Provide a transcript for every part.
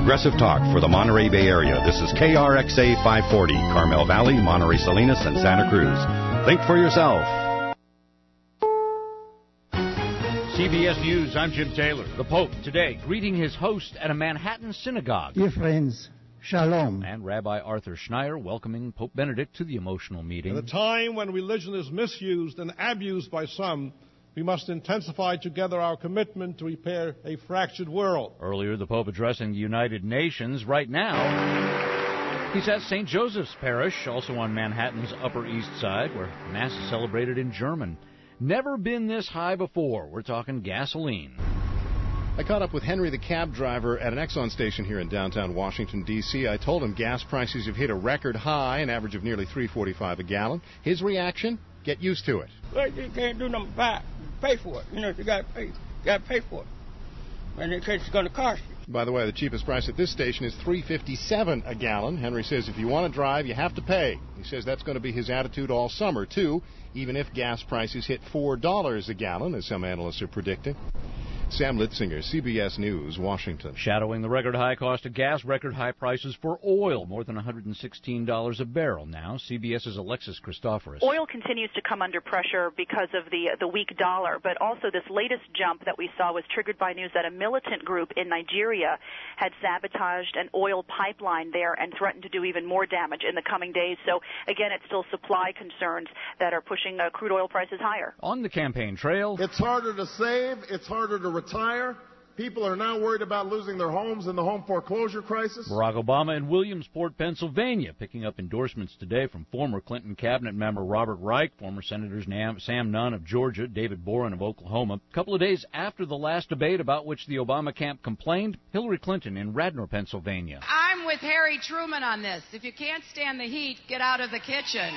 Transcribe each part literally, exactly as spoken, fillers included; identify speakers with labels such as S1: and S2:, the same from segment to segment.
S1: progressive talk for the Monterey Bay Area. This is K R X A five forty, Carmel Valley, Monterey Salinas, and Santa Cruz. Think for yourself.
S2: C B S News, I'm Jim Taylor. The Pope today greeting his host at a Manhattan synagogue.
S3: Dear friends, Shalom.
S2: And Rabbi Arthur Schneier welcoming Pope Benedict to the emotional meeting.
S4: At a time when religion is misused and abused by some, we must intensify together our commitment to repair a fractured world.
S2: Earlier, the Pope addressing the United Nations. Right now, he's at Saint Joseph's Parish, also on Manhattan's Upper East Side, where Mass is celebrated in German. Never been this high before. We're talking gasoline.
S5: I caught up with Henry, the cab driver, at an Exxon station here in downtown Washington, D C I told him gas prices have hit a record high, an average of nearly three forty-five a gallon. His reaction? Get used to it.
S6: Well, you can't do nothing but pay for it. You know, you got to pay. You got to pay for it. And it's going to cost you.
S5: By the way, the cheapest price at this station is three fifty-seven a gallon. Henry says if you want to drive, you have to pay. He says that's going to be his attitude all summer, too, even if gas prices hit four dollars a gallon, as some analysts are predicting. Sam Litzinger, C B S News, Washington.
S2: Shadowing the record high cost of gas, record high prices for oil, more than one hundred sixteen dollars a barrel now. CBS's Alexis Christoforous.
S7: Oil continues to come under pressure because of the the weak dollar, but also this latest jump that we saw was triggered by news that a militant group in Nigeria had sabotaged an oil pipeline there and threatened to do even more damage in the coming days. So, again, it's still supply concerns that are pushing uh, crude oil prices higher.
S2: On the campaign trail,
S4: it's harder to save, it's harder to retire. People are now worried about losing their homes in the home foreclosure crisis.
S2: Barack Obama in Williamsport, Pennsylvania, picking up endorsements today from former Clinton cabinet member Robert Reich, former Senators Sam Nunn of Georgia, David Boren of Oklahoma. A couple of days after the last debate about which the Obama camp complained, Hillary Clinton in Radnor, Pennsylvania.
S8: I'm with Harry Truman on this. If you can't stand the heat, get out of the kitchen.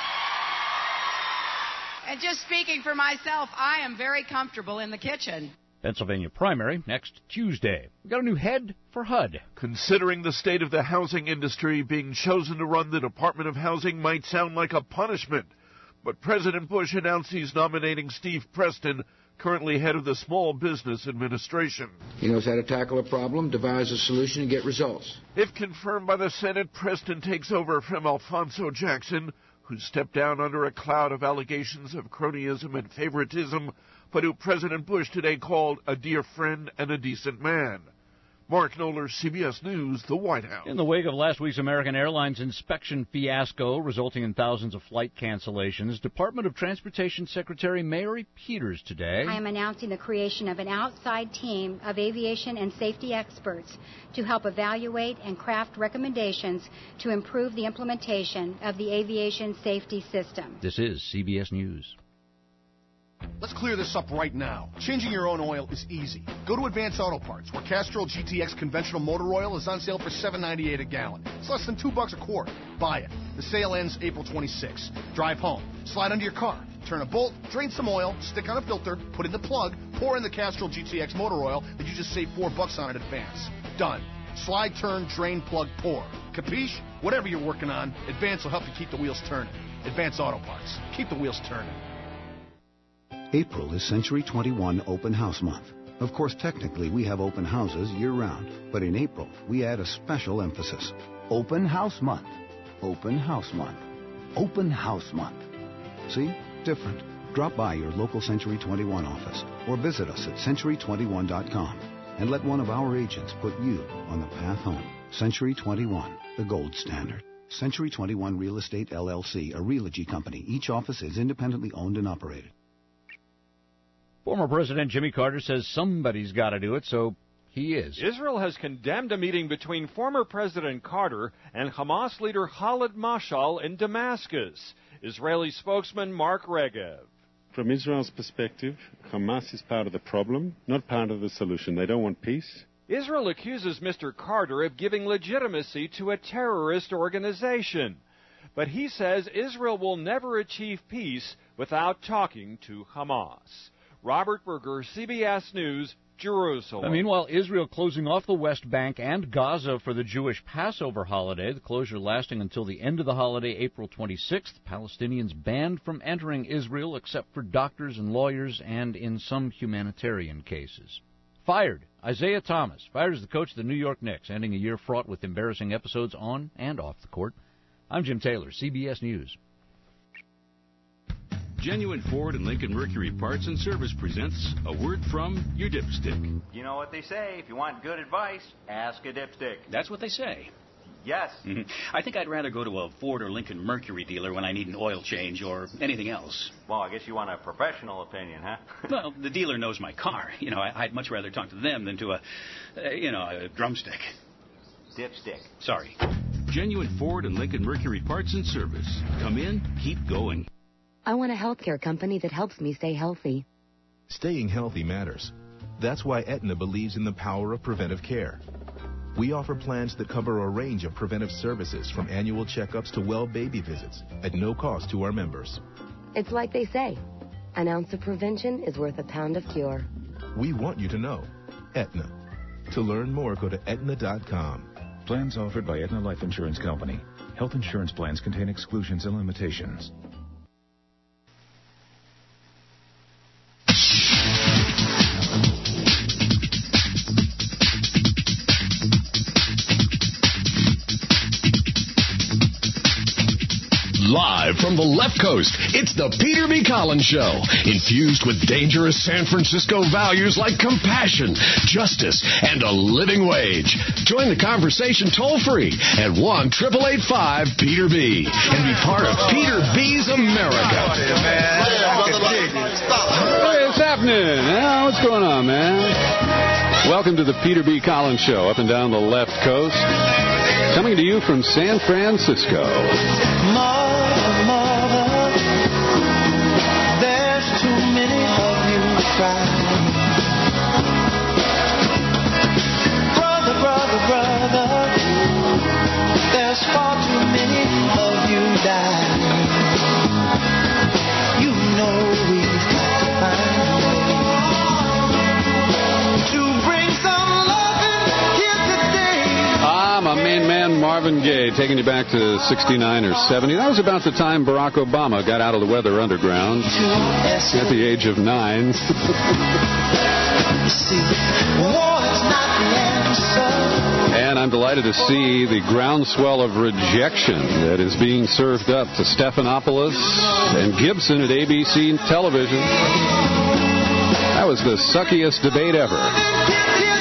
S8: And just speaking for myself, I am very comfortable in the kitchen.
S2: Pennsylvania primary next Tuesday. We've got a new head for H U D.
S9: Considering the state of the housing industry, being chosen to run the Department of Housing might sound like a punishment. But President Bush announced he's nominating Steve Preston, currently head of the Small Business Administration.
S10: He knows how to tackle a problem, devise a solution, and get results.
S9: If confirmed by the Senate, Preston takes over from Alphonso Jackson, who stepped down under a cloud of allegations of cronyism and favoritism, but who President Bush today called a dear friend and a decent man. Mark Knoller, C B S News, the White House.
S2: In the wake of last week's American Airlines inspection fiasco, resulting in thousands of flight cancellations, Department of Transportation Secretary Mary Peters today.
S11: I am announcing the creation of an outside team of aviation and safety experts to help evaluate and craft recommendations to improve the implementation of the aviation safety system.
S2: This is C B S News.
S12: Let's clear this up right now. Changing your own oil is easy. Go to Advance Auto Parts, where Castrol G T X conventional motor oil is on sale for seven ninety-eight a gallon. It's less than two bucks a quart. Buy it. The sale ends April twenty-sixth. Drive home. Slide under your car. Turn a bolt, drain some oil, stick on a filter, put in the plug, pour in the Castrol G T X motor oil that you just saved four bucks on at Advance. Done. Slide, turn, drain, plug, pour. Capiche? Whatever you're working on, Advance will help you keep the wheels turning. Advance Auto Parts. Keep the wheels turning.
S13: April is Century twenty-one Open House Month. Of course, technically, we have open houses year-round, but in April, we add a special emphasis. Open House Month. Open House Month. Open House Month. See? Different. Drop by your local Century twenty-one office or visit us at century twenty-one dot com and let one of our agents put you on the path home. Century twenty-one, the gold standard. Century twenty-one Real Estate, L L C, a Realogy company. Each office is independently owned and operated.
S2: Former President Jimmy Carter says somebody's got to do it, so he is.
S14: Israel has condemned a meeting between former President Carter and Hamas leader Khalid Mashal in Damascus. Israeli spokesman Mark Regev.
S15: From Israel's perspective, Hamas is part of the problem, not part of the solution. They don't want peace.
S14: Israel accuses Mister Carter of giving legitimacy to a terrorist organization. But he says Israel will never achieve peace without talking to Hamas. Robert Berger, C B S News, Jerusalem.
S2: Meanwhile, Israel closing off the West Bank and Gaza for the Jewish Passover holiday, the closure lasting until the end of the holiday, April twenty-sixth. Palestinians banned from entering Israel except for doctors and lawyers and in some humanitarian cases. Fired. Isaiah Thomas, fired as the coach of the New York Knicks, ending a year fraught with embarrassing episodes on and off the court. I'm Jim Taylor, C B S News.
S16: Genuine Ford and Lincoln Mercury Parts and Service presents a word from your dipstick.
S17: You know what they say, if you want good advice, ask a dipstick.
S18: That's what they say.
S17: Yes.
S18: Mm-hmm. I think I'd rather go to a Ford or Lincoln Mercury dealer when I need an oil change or anything else.
S17: Well, I guess you want a professional opinion, huh?
S18: Well, the dealer knows my car. You know, I, I'd much rather talk to them than to a, uh, you know, a drumstick.
S17: Dipstick.
S18: Sorry.
S16: Genuine Ford and Lincoln Mercury Parts and Service. Come in, keep going.
S19: I want a healthcare company that helps me stay healthy.
S20: Staying healthy matters. That's why Aetna believes in the power of preventive care. We offer plans that cover a range of preventive services from annual checkups to well baby visits at no cost to our members.
S19: It's like they say, an ounce of prevention is worth a pound of cure.
S20: We want you to know. Aetna. To learn more, go to Aetna dot com.
S21: Plans offered by Aetna Life Insurance Company. Health insurance plans contain exclusions and limitations.
S22: Live from the left coast, it's the Peter B. Collins Show, infused with dangerous San Francisco values like compassion, justice, and a living wage. Join the conversation toll-free at one eight eight eight five Peter B. and be part of Peter B's America.
S23: Hey, what's happening? Yeah, what's going on, man? Welcome to the Peter B. Collins Show, up and down the left coast. Coming to you from San Francisco.
S24: Mother, mother, there's too many of you crying. Brother, brother, brother, there's far too many of you dying. You know we've got to find a way to bring some loving here today.
S23: Ah, my main man Marvin Gaye, taking you back to sixty-nine or seventy. That was about the time Barack Obama got out of the Weather Underground at the age of nine. And I'm delighted to see the groundswell of rejection that is being served up to Stephanopoulos and Gibson at A B C television. That was the suckiest debate ever.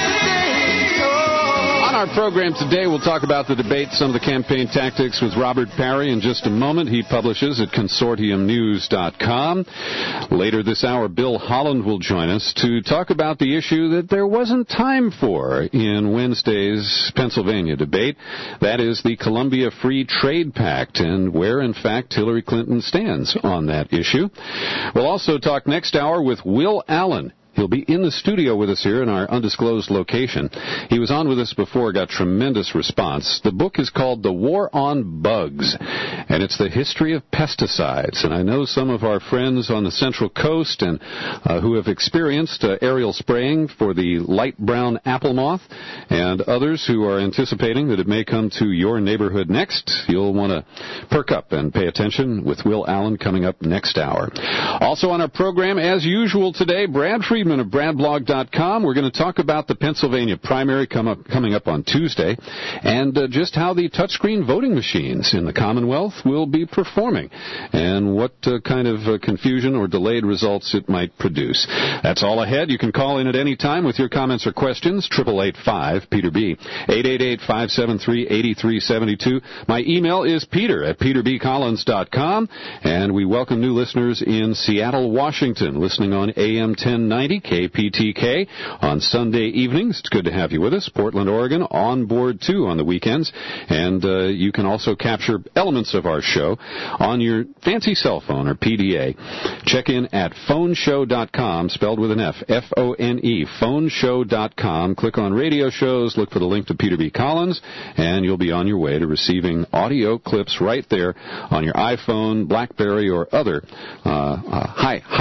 S23: On our program today, we'll talk about the debate, some of the campaign tactics with Robert Parry in just a moment. He publishes at consortium news dot com. Later this hour, Bill Holland will join us to talk about the issue that there wasn't time for in Wednesday's Pennsylvania debate. That is the Columbia Free Trade Pact and where, in fact, Hillary Clinton stands on that issue. We'll also talk next hour with Will Allen. He'll be in the studio with us here in our undisclosed location. He was on with us before, got tremendous response. The book is called The War on Bugs, and it's the history of pesticides. And I know some of our friends on the Central Coast and uh, who have experienced uh, aerial spraying for the light brown apple moth, and others who are anticipating that it may come to your neighborhood next. You'll want to perk up and pay attention with Will Allen coming up next hour. Also on our program, as usual today, Brad Friedman of brad blog dot com. We're going to talk about the Pennsylvania primary come up, coming up on Tuesday, and uh, just how the touchscreen voting machines in the Commonwealth will be performing, and what uh, kind of uh, confusion or delayed results it might produce. That's all ahead. You can call in at any time with your comments or questions. eight eight eight five Peter B. eight eight eight, five seven three, eight three seven two. My email is peter at peter b collins dot com, and we welcome new listeners in Seattle, Washington, listening on A M ten ninety. K P T K on Sunday evenings. It's good to have you with us. Portland, Oregon, on board too on the weekends. And uh, you can also capture elements of our show on your fancy cell phone or P D A. Check in at phone show dot com, spelled with an F, F O N E, phone show dot com. Click on radio shows, look for the link to Peter B. Collins, and you'll be on your way to receiving audio clips right there on your iPhone, BlackBerry, or other uh, uh, high, high, high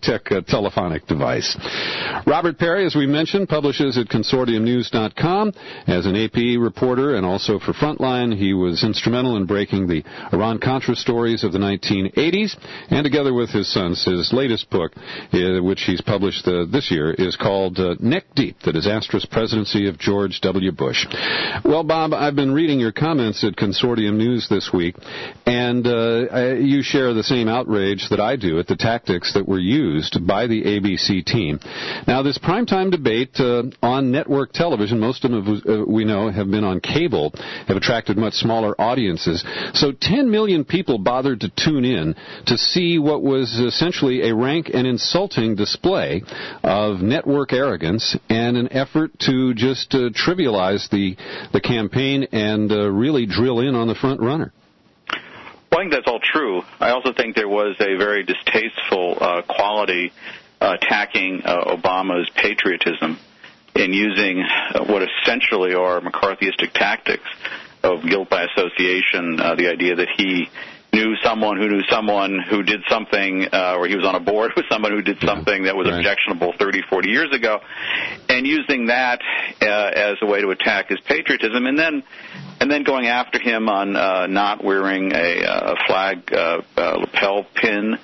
S23: high-tech uh, telephonic device. Robert Perry, as we mentioned, publishes at consortium news dot com. As an A P reporter and also for Frontline, he was instrumental in breaking the Iran-Contra stories of the nineteen eighties, and together with his sons, his latest book, uh, which he's published uh, this year, is called uh, Neck Deep, The Disastrous Presidency of George W. Bush. Well, Bob, I've been reading your comments at Consortium News this week, and uh, you share the same outrage that I do at the tactics that were used by the A B C team. Now, this primetime debate uh, on network television, most of them, uh, we know, have been on cable, have attracted much smaller audiences. So ten million people bothered to tune in to see what was essentially a rank and insulting display of network arrogance and an effort to just uh, trivialize the, the campaign and uh, really drill in on the front runner.
S1: Well, I think that's all true. I also think there was a very distasteful uh, quality uh, attacking uh, Obama's patriotism in using uh, what essentially are McCarthyistic tactics of guilt by association, uh, the idea that he knew someone who knew someone who did something, uh, or he was on a board with someone who did something that was right. objectionable thirty, forty years ago, and using that uh, as a way to attack his patriotism, and then and then going after him on uh, not wearing a, a flag uh, uh, lapel pin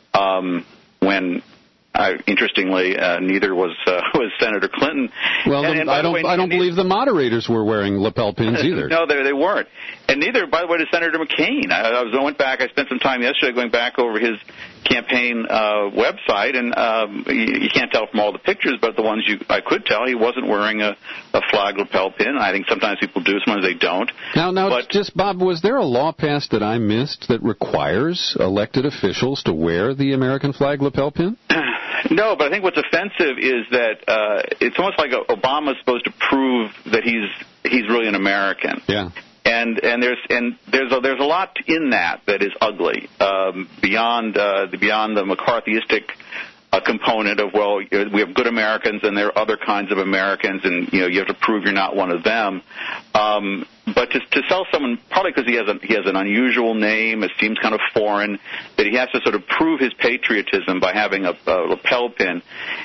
S1: um, when. Uh, interestingly, uh, neither was uh, was Senator Clinton.
S23: Well,
S1: and,
S23: the,
S1: and
S23: I don't.
S1: way,
S23: I don't believe the moderators were wearing lapel pins either.
S1: No, they they weren't, and neither, by the way, did Senator McCain. I, I was I went back. I spent some time yesterday going back over his campaign uh, website, and um, you, you can't tell from all the pictures, but the ones you I could tell, he wasn't wearing a, a flag lapel pin. I think sometimes people do, sometimes they don't.
S23: Now, now,
S1: but,
S23: just Bob, was there a law passed that I missed that requires elected officials to wear the American flag lapel pin?
S1: No, but I think what's offensive is that uh, it's almost like Obama's supposed to prove that he's he's really an American.
S23: Yeah.
S1: And and there's and there's a, there's a lot in that that is ugly um, beyond uh, the beyond the McCarthyistic uh, component of, well, we have good Americans and there are other kinds of Americans, and you know you have to prove you're not one of them. Um, but to, to sell someone, probably because he has a, he has an unusual name, it seems kind of foreign, that he has to sort of prove his patriotism by having a, a lapel pin,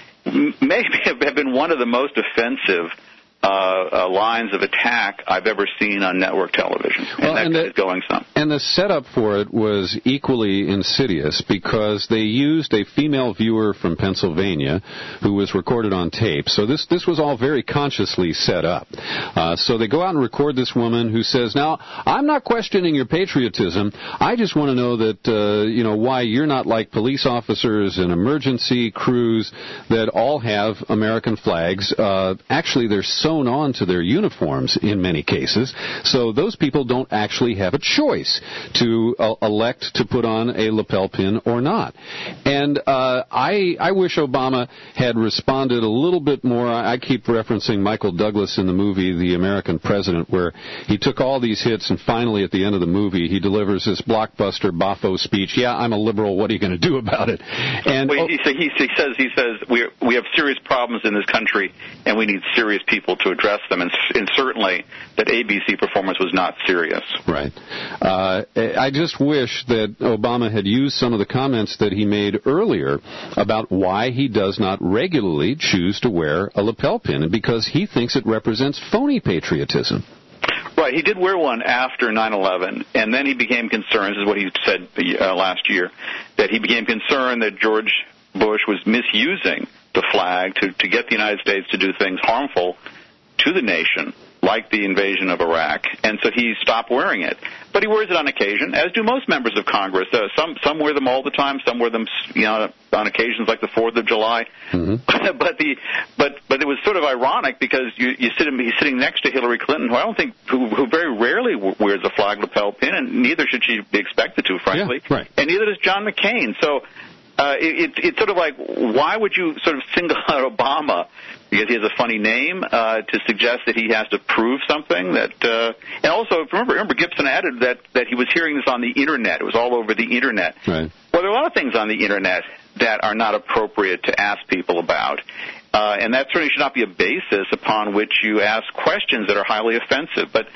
S1: may have been one of the most offensive Uh, uh, lines of attack I've ever seen on network television, and
S23: well,
S1: that
S23: and the,
S1: is going some.
S23: And the setup for it was equally insidious because they used a female viewer from Pennsylvania who was recorded on tape. So this this was all very consciously set up. Uh, so they go out and record this woman who says, "Now, I'm not questioning your patriotism. I just want to know that uh, you know why you're not like police officers and emergency crews that all have American flags. Uh, actually, they're so sewn on to their uniforms in many cases, so those people don't actually have a choice to uh, elect to put on a lapel pin or not." And uh, I, I wish Obama had responded a little bit more. I keep referencing Michael Douglas in the movie The American President, where he took all these hits and finally at the end of the movie he delivers this blockbuster Boffo speech. Yeah, I'm a liberal. What are you going to do about it? And
S1: well, he, he, he says he says we we have serious problems in this country and we need serious people to address them, and, and certainly that A B C performance was not serious.
S23: Right. Uh, I just wish that Obama had used some of the comments that he made earlier about why he does not regularly choose to wear a lapel pin, because he thinks it represents phony patriotism.
S1: Right. He did wear one after nine eleven, and then he became concerned, this is what he said uh, last year, that he became concerned that George Bush was misusing the flag to, to get the United States to do things harmful to the nation, like the invasion of Iraq, and so he stopped wearing it. But he wears it on occasion, as do most members of Congress. Uh, some some wear them all the time, some wear them, you know, on occasions like the Fourth of July. Mm-hmm. but the but but it was sort of ironic because you you sit him, he's sitting next to Hillary Clinton, who I don't think who, who very rarely wears a flag lapel pin, and neither should she be expected to, frankly.
S23: Yeah, right.
S1: And neither does John McCain. So. Uh, it, it's sort of like, why would you sort of single out Obama because he has a funny name uh, to suggest that he has to prove something? That uh, and also remember, remember Gibson added that that he was hearing this on the internet. It was all over the internet.
S23: Right.
S1: Well, there are a lot of things on the internet that are not appropriate to ask people about. Uh, and that certainly should not be a basis upon which you ask questions that are highly offensive. But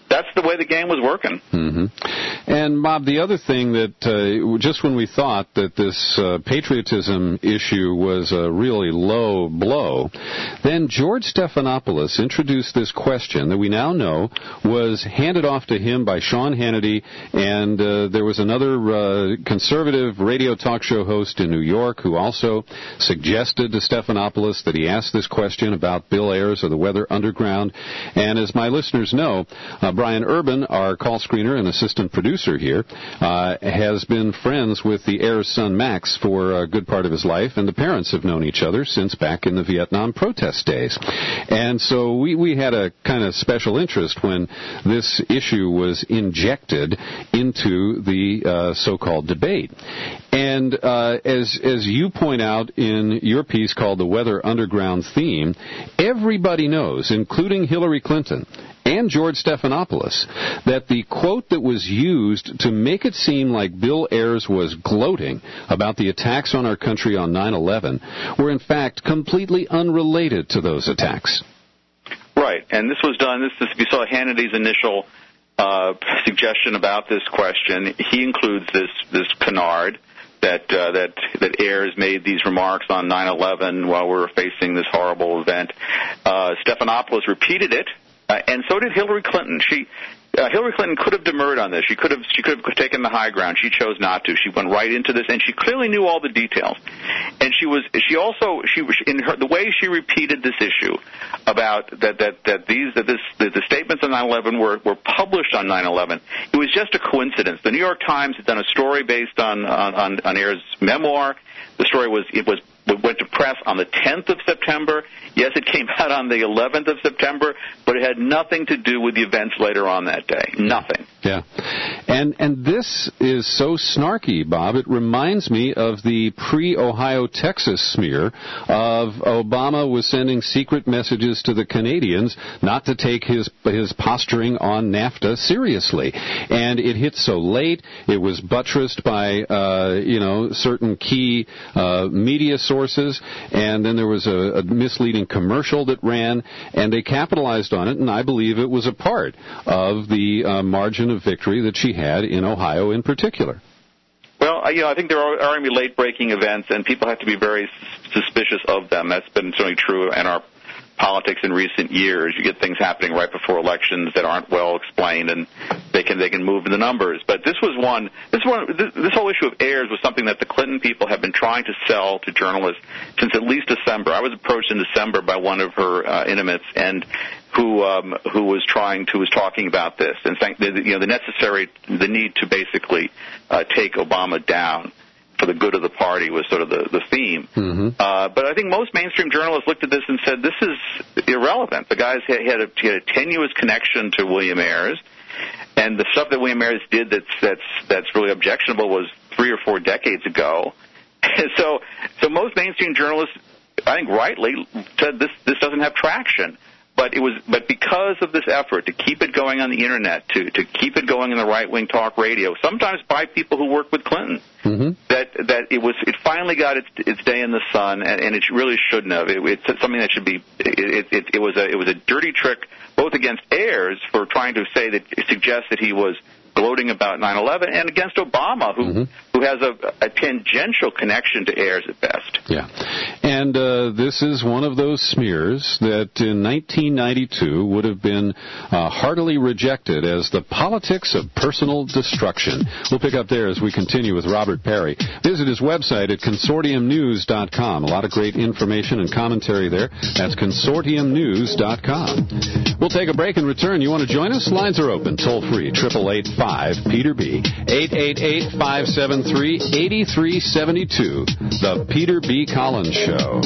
S1: that's the way the game was working.
S23: Mm-hmm. And, Bob, the other thing that uh, just when we thought that this uh, patriotism issue was a really low blow, then George Stephanopoulos introduced this question that we now know was handed off to him by Sean Hannity, and uh, there was another uh, conservative radio talk show host in New York who also suggested to Stephanopoulos that he ask this question about Bill Ayers of the Weather Underground. And as my listeners know, uh, Brian Urban, our call screener and assistant producer here, uh, has been friends with the Ayers' son Max for a good part of his life, and the parents have known each other since back in the Vietnam protest days. And so we, we had a kind of special interest when this issue was injected into the uh, so-called debate. And uh, as as you point out in your piece called The Weather Underground Theme, everybody knows, including Hillary Clinton and George Stephanopoulos, that the quote that was used to make it seem like Bill Ayers was gloating about the attacks on our country on nine eleven were in fact completely unrelated to those attacks.
S1: Right, and this was done, this, this, if you saw Hannity's initial uh, suggestion about this question, he includes this, this canard that uh, that that Ayers made these remarks on nine eleven while we were facing this horrible event. Uh, Stephanopoulos repeated it, uh, and so did Hillary Clinton. She uh, Hillary Clinton could have demurred on this. She could have she could have taken the high ground. She chose not to. She went right into this, and she clearly knew all the details. And she was she also she in her the way she repeated this issue about that that that these that this that the statements on nine eleven were were published on nine eleven. It was just a coincidence. The New York Times had done a story based on on on Ayers' memoir. The story was it was it went to press on the tenth of September. Yes, it came out on the eleventh of September, but it had nothing to do with the events later on that day. Nothing.
S23: Yeah. And and this is so snarky, Bob. It reminds me of the pre-Ohio Texas smear of Obama was sending secret messages to the Canadians not to take his his posturing on NAFTA seriously. And it hit so late. It was buttressed by uh, you know certain key uh, media sources, and then there was a, a misleading commercial that ran, and they capitalized on it, and I believe it was a part of the uh, margin of victory that she had in Ohio in particular.
S1: Well, you know, I think there are, are going to be late-breaking events, and people have to be very suspicious of them. That's been certainly true in our politics in recent years. You get things happening right before elections that aren't well explained, and they can they can move the numbers. But this was one. This one. This, this whole issue of Ayers was something that the Clinton people have been trying to sell to journalists since at least December. I was approached in December by one of her uh, intimates, and who um, who was trying to was talking about this and saying that, you know the necessary the need to basically uh, take Obama down for the good of the party was sort of the, the theme.
S23: Mm-hmm.
S1: Uh, but I think most mainstream journalists looked at this and said, this is irrelevant. The guy had, had, a, he had a tenuous connection to William Ayers, and the stuff that William Ayers did that's, that's, that's really objectionable was three or four decades ago. And so, so most mainstream journalists, I think rightly, said this, this doesn't have traction. But it was, but because of this effort to keep it going on the internet, to to keep it going in the right-wing talk radio, sometimes by people who work with Clinton,
S23: mm-hmm.
S1: that that it was, it finally got its its day in the sun, and, and it really shouldn't have. It, it's something that should be. It, it, it was a it was a dirty trick, both against Ayers for trying to say that suggest that he was gloating about nine eleven, and against Obama, who mm-hmm. who has a, a tangential connection to Ayers at best.
S23: Yeah, and uh, this is one of those smears that in nineteen ninety-two would have been uh, heartily rejected as the politics of personal destruction. We'll pick up there as we continue with Robert Parry. Visit his website at consortium news dot com. A lot of great information and commentary there. That's consortium news dot com. We'll take a break and return. You want to join us? Lines are open, toll free, eight eight eight five Peter B, eight eight eight, five seven three, eight three seven two. The Peter B. Collins Show.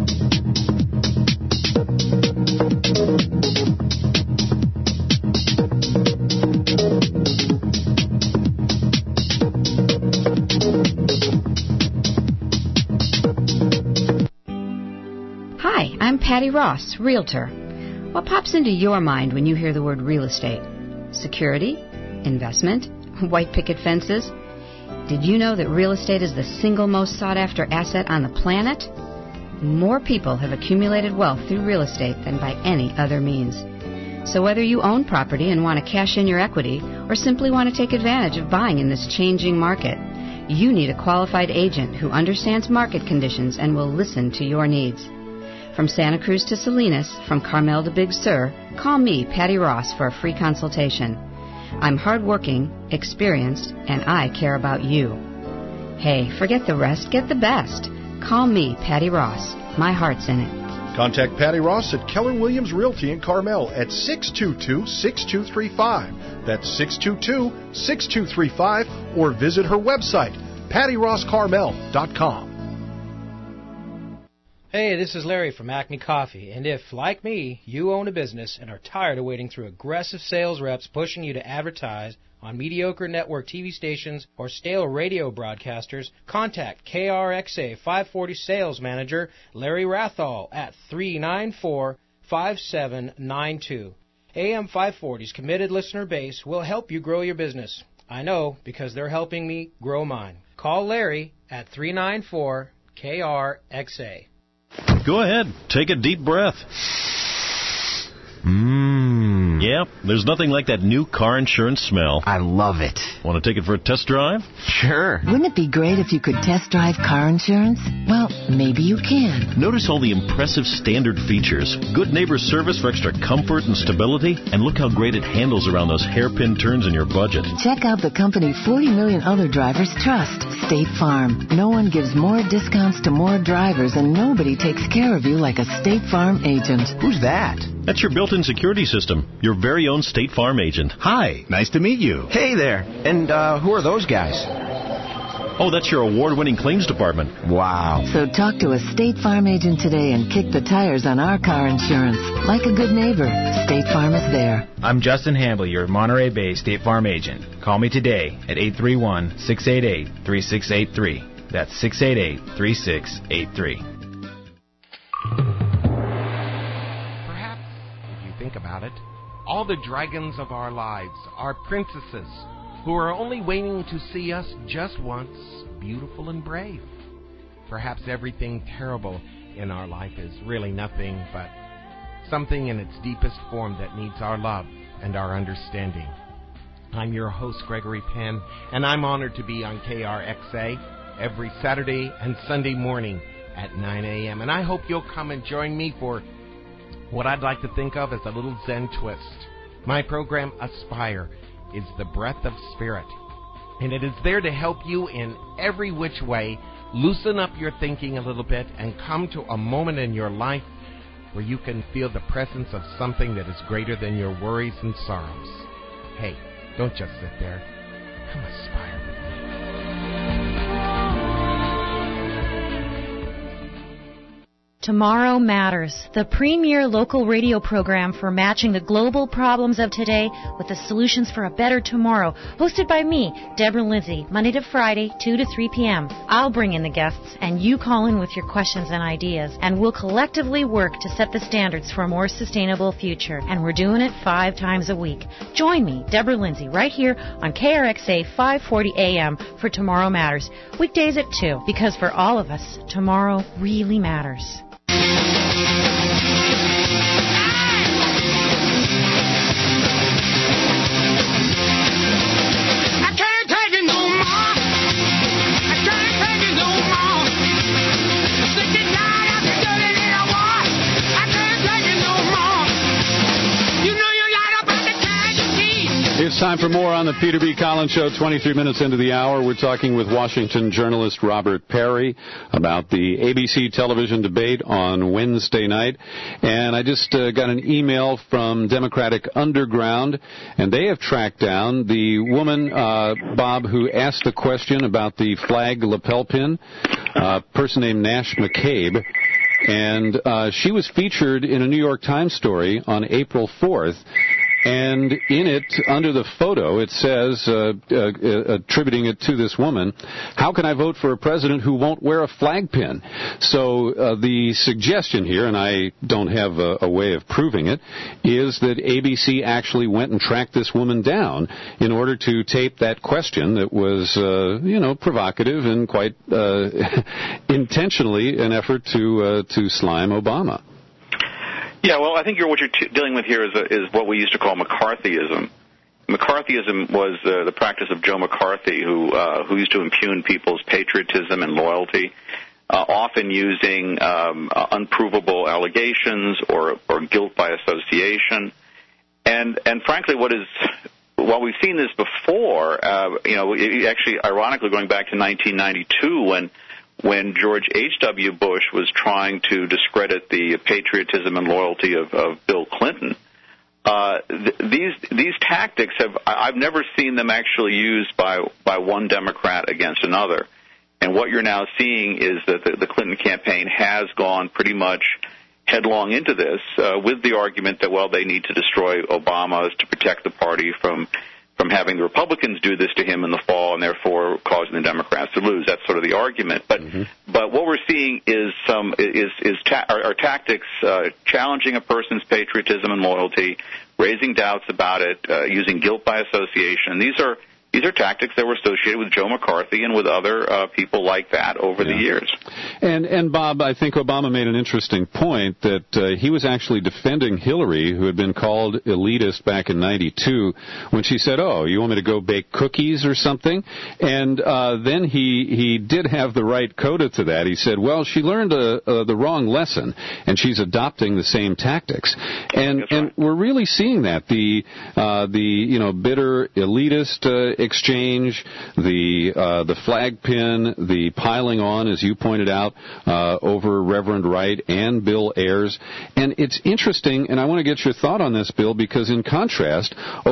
S3: Hi, I'm Patty Ross, Realtor. What pops into your mind when you hear the word real estate? Security? Investment? White picket fences? Did you know that real estate is the single most sought-after asset on the planet? More people have accumulated wealth through real estate than by any other means. So whether you own property and want to cash in your equity or simply want to take advantage of buying in this changing market, you need a qualified agent who understands market conditions and will listen to your needs. From Santa Cruz to Salinas, from Carmel to Big Sur, call me, Patty Ross, for a free consultation. I'm hardworking, experienced, and I care about you. Hey, forget the rest, get the best. Call me, Patty Ross. My heart's in it.
S4: Contact Patty Ross at Keller Williams Realty in Carmel at six two two, six two three five. That's six two two, six two three five, or visit her website, patty ross carmel dot com.
S5: Hey, this is Larry from Acme Coffee, and if, like me, you own a business and are tired of waiting through aggressive sales reps pushing you to advertise on mediocre network T V stations or stale radio broadcasters, contact K R X A five forty Sales Manager Larry Rathall at three nine four, five seven nine two. A M five forty's committed listener base will help you grow your business. I know, because they're helping me grow mine. Call Larry at three nine four, K R X A.
S6: Go ahead. Take a deep breath. Mmm. Yep, there's nothing like that new car insurance smell.
S7: I love it.
S6: Want to take it for a test drive?
S7: Sure.
S25: Wouldn't it be great if you could test drive car insurance? Well, maybe you can.
S6: Notice all the impressive standard features. Good neighbor service for extra comfort and stability. And look how great it handles around those hairpin turns in your budget.
S25: Check out the company forty million other drivers trust, State Farm. No one gives more discounts to more drivers, and nobody takes care of you like a State Farm agent.
S7: Who's that?
S6: That's your built-in security system. Your very own State Farm agent.
S7: Hi, nice to meet you. Hey there. And uh, who are those guys?
S6: Oh, that's your award-winning claims department.
S7: Wow.
S25: So talk to a State Farm agent today and kick the tires on our car insurance. Like a good neighbor, State Farm is there.
S26: I'm Justin Hamble, your Monterey Bay State Farm agent. Call me today at eight three one, six eight eight, three six eight three. That's six eight eight, three six eight three.
S27: About it, all the dragons of our lives are princesses who are only waiting to see us just once, beautiful and brave. Perhaps everything terrible in our life is really nothing but something in its deepest form that needs our love and our understanding. I'm your host, Gregory Penn, and I'm honored to be on K R X A every Saturday and Sunday morning at nine a.m. And I hope you'll come and join me for what I'd like to think of as a little Zen twist. My program, Aspire, is the breath of spirit, and it is there to help you in every which way loosen up your thinking a little bit and come to a moment in your life where you can feel the presence of something that is greater than your worries and sorrows. Hey, don't just sit there. Come aspire with me.
S28: Tomorrow Matters, the premier local radio program for matching the global problems of today with the solutions for a better tomorrow. Hosted by me, Deborah Lindsay, Monday to Friday, two to three p.m. I'll bring in the guests, and you call in with your questions and ideas, and we'll collectively work to set the standards for a more sustainable future. And we're doing it five times a week. Join me, Deborah Lindsay, right here on K R X A five forty a.m. for Tomorrow Matters. Weekdays at two, because for all of us, tomorrow really matters.
S23: It's time for more on the Peter B. Collins Show. twenty-three minutes into the hour, we're talking with Washington journalist Robert Parry about the A B C television debate on Wednesday night. And I just uh, got an email from Democratic Underground, and they have tracked down the woman, uh, Bob, who asked the question about the flag lapel pin, a person named Nash McCabe. And uh, she was featured in a New York Times story on April fourth. And in it, under the photo, it says, uh, uh, attributing it to this woman, how can I vote for a president who won't wear a flag pin? So uh, the suggestion here, and I don't have a, a way of proving it, is that A B C actually went and tracked this woman down in order to tape that question that was, uh, you know, provocative and quite uh, intentionally an effort to uh, to slime Obama.
S1: Yeah, well, I think you're, what you're t- dealing with here is, a, is what we used to call McCarthyism. McCarthyism was uh, the practice of Joe McCarthy, who uh, who used to impugn people's patriotism and loyalty, uh, often using um, uh, unprovable allegations or, or guilt by association. And and frankly, what is while we've seen this before, uh, you know, it, actually, ironically, going back to nineteen ninety-two, when when George H W. Bush was trying to discredit the patriotism and loyalty of, of Bill Clinton. Uh, th- these these tactics have I've never seen them actually used by by one Democrat against another, and what you're now seeing is that the, the Clinton campaign has gone pretty much headlong into this uh, with the argument that, well, they need to destroy Obama to protect the party from from having the Republicans do this to him in the fall and therefore causing the Democrats to lose. That's sort of the argument. But mm-hmm. but what we're seeing is some is is ta- are, are tactics uh, challenging a person's patriotism and loyalty, raising doubts about it, uh, using guilt by association. These are These are tactics that were associated with Joe McCarthy and with other uh, people like that over yeah. the years.
S23: And, and Bob, I think Obama made an interesting point that uh, he was actually defending Hillary, who had been called elitist back in ninety-two, when she said, oh, you want me to go bake cookies or something? And uh, then he, he did have the right coda to that. He said, well, she learned a, a, the wrong lesson, and she's adopting the same tactics. And, right. and we're really seeing that. The, uh, the you know, bitter elitist uh, exchange, the uh, the flag pin, the piling on, as you pointed out, uh, over Reverend Wright and Bill Ayers. And it's interesting, and I want to get your thought on this, Bill, because in contrast,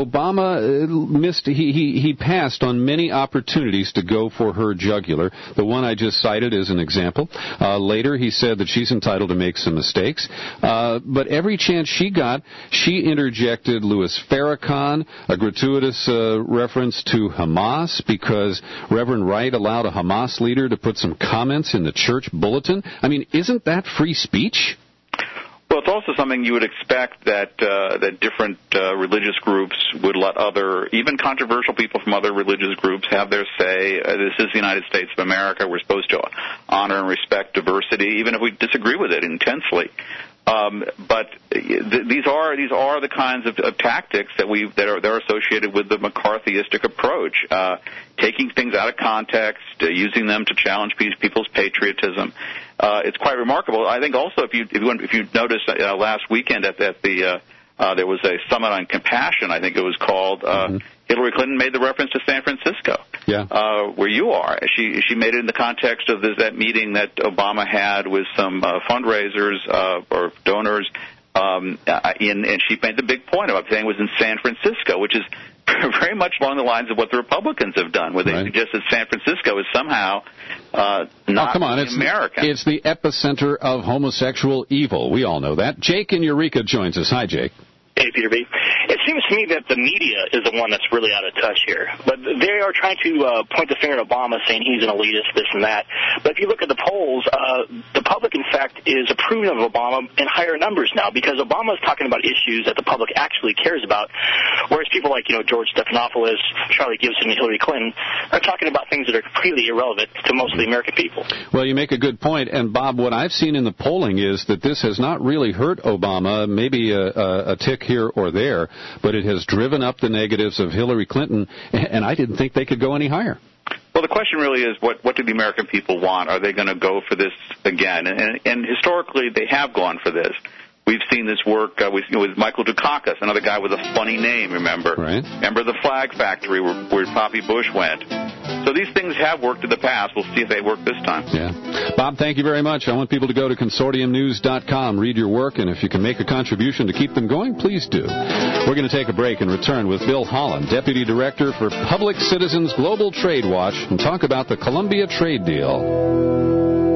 S23: Obama missed, he, he, he passed on many opportunities to go for her jugular. The one I just cited is an example. Uh, later, he said that she's entitled to make some mistakes. Uh, but every chance she got, she interjected Louis Farrakhan, a gratuitous uh, reference to to Hamas because Reverend Wright allowed a Hamas leader to put some comments in the church bulletin. I mean, isn't that free speech?
S1: Well, it's also something you would expect that uh, that different uh, religious groups would let other, even controversial people from other religious groups have their say. Uh, this is the United States of America. We're supposed to honor and respect diversity, even if we disagree with it intensely. Um, but th- these are these are the kinds of, of tactics that we that are they're associated with the McCarthyistic approach, uh, taking things out of context, uh, using them to challenge people's patriotism. Uh, it's quite remarkable. I think also if you if you, if you noticed uh, last weekend at, at the uh, uh, there was a summit on compassion. I think it was called. Uh, mm-hmm. Hillary Clinton made the reference to San Francisco,
S23: yeah.
S1: uh, where you are. She she made it in the context of this, that meeting that Obama had with some uh, fundraisers uh, or donors, um, in, and she made the big point about saying it was in San Francisco, which is very much along the lines of what the Republicans have done, where they right. suggest that San Francisco is somehow uh, not
S23: oh, come on. It's
S1: American.
S23: The, it's the epicenter of homosexual evil. We all know that. Jake in Eureka joins us. Hi, Jake.
S8: Hey, Peter B. It seems to me that the media is the one that's really out of touch here. But they are trying to uh, point the finger at Obama, saying he's an elitist, this and that. But if you look at the polls, uh, the public, in fact, is approving of Obama in higher numbers now because Obama is talking about issues that the public actually cares about, whereas people like, you know, George Stephanopoulos, Charlie Gibson, and Hillary Clinton are talking about things that are completely irrelevant to most of the American people.
S23: Well, you make a good point. And, Bob, what I've seen in the polling is that this has not really hurt Obama, maybe a, a, a tick here or there, but it has driven up the negatives of Hillary Clinton, and I didn't think they could go any higher.
S1: Well, the question really is, what, what do the American people want? Are they going to go for this again? And, and historically, they have gone for this. We've seen this work uh, with, you know, with Michael Dukakis, another guy with a funny name, remember?
S23: Right.
S1: Remember the Flag Factory where, where Poppy Bush went? So these things have worked in the past. We'll see if they work this time.
S23: Yeah. Bob, thank you very much. I want people to go to consortium news dot com, read your work, and if you can make a contribution to keep them going, please do. We're going to take a break and return with Bill Holland, Deputy Director for Public Citizens Global Trade Watch, and talk about the Colombia trade deal.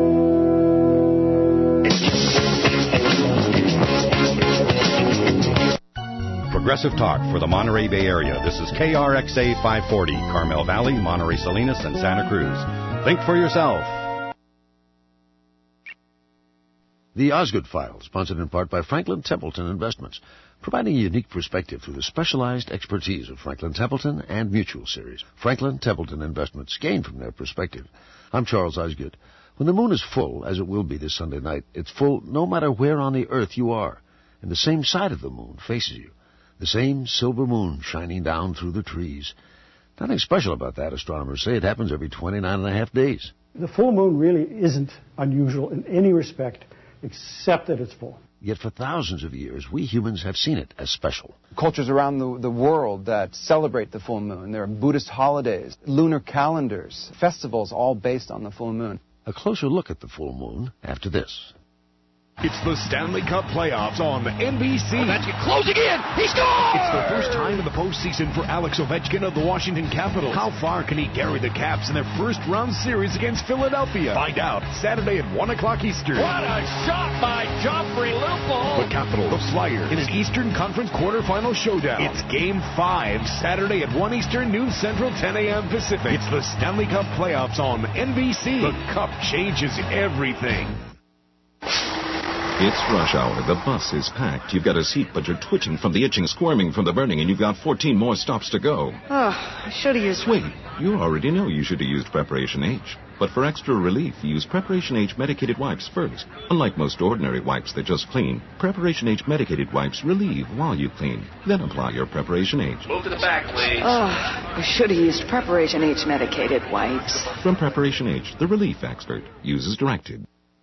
S9: Progressive talk for the Monterey Bay Area. This is K R X A five forty, Carmel Valley, Monterey Salinas, and Santa Cruz. Think for yourself.
S10: The Osgood File, sponsored in part by Franklin Templeton Investments, providing a unique perspective through the specialized expertise of Franklin Templeton and Mutual Series. Franklin Templeton Investments gain from their perspective. I'm Charles Osgood. When the moon is full, as it will be this Sunday night, it's full no matter where on the earth you are. and the same side of the moon faces you. The same silver moon shining down through the trees. Nothing special about that, astronomers say. It happens every twenty-nine and a half days.
S2: The full moon really isn't unusual in any respect except that it's full.
S10: Yet for thousands of years, we humans have seen it as special.
S11: Cultures around the, the world that celebrate the full moon. There are Buddhist holidays, lunar calendars, festivals, all based on the full moon.
S10: A closer look at the full moon after this.
S12: It's the Stanley Cup playoffs on N B C.
S22: Oh, that's it. Closing in. He scored!
S12: It's the first time in the postseason for Alex Ovechkin of the Washington Capitals. How far can he carry the Caps in their first-round series against Philadelphia? Find out Saturday at one o'clock Eastern.
S22: What a shot by Joffrey Lupul!
S12: The Capitals, the Flyers, in an Eastern Conference quarterfinal showdown. It's Game five, Saturday at one Eastern, noon Central, ten a.m. Pacific. It's the Stanley Cup playoffs on N B C. The Cup changes everything.
S13: It's rush hour. The bus is packed. You've got a seat, but you're twitching from the itching, squirming from the burning, and you've got fourteen more stops to go.
S14: Oh, I should have used...
S13: Wait, you already know you should have used Preparation H. But for extra relief, use Preparation H medicated wipes first. Unlike most ordinary wipes that just clean, Preparation H medicated wipes relieve while you clean. Then apply your Preparation H.
S14: Move to the back, please. Oh, I should have used Preparation H medicated wipes.
S13: From Preparation H, the relief expert. Use as directed.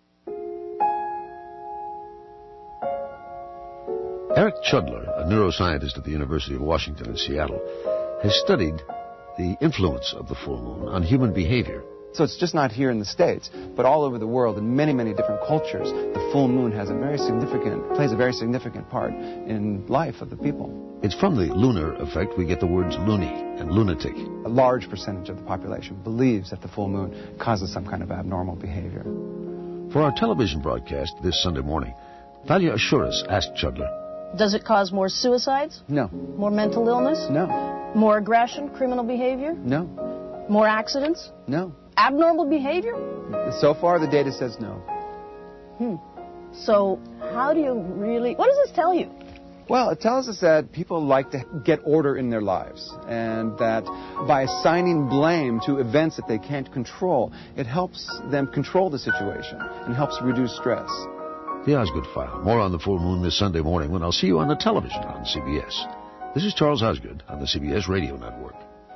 S10: Eric Chudler, a neuroscientist at the University of Washington in Seattle, has studied the influence of the full moon on human behavior.
S11: So it's just not here in the States, but all over the world in many, many different cultures, the full moon has a very significant, plays a very significant part in life of the people.
S10: It's from the lunar effect we get the words loony and lunatic.
S11: A large percentage of the population believes that the full moon causes some kind of abnormal behavior.
S10: For our television broadcast this Sunday morning, Valia Ashuris asked Chudler,
S15: does it cause more suicides?
S11: No.
S15: More mental illness?
S11: No.
S15: More aggression, criminal behavior?
S11: No.
S15: More accidents?
S11: No.
S15: Abnormal behavior?
S11: So far, the data says no.
S15: Hmm. So, how do you really... What does this tell you?
S11: Well, it tells us that people like to get order in their lives, and that by assigning blame to events that they can't control, it helps them control the situation and helps reduce stress.
S10: The Osgood File. More on the full moon this Sunday morning when I'll see you on the television on C B S. This is Charles Osgood on the C B S Radio Network.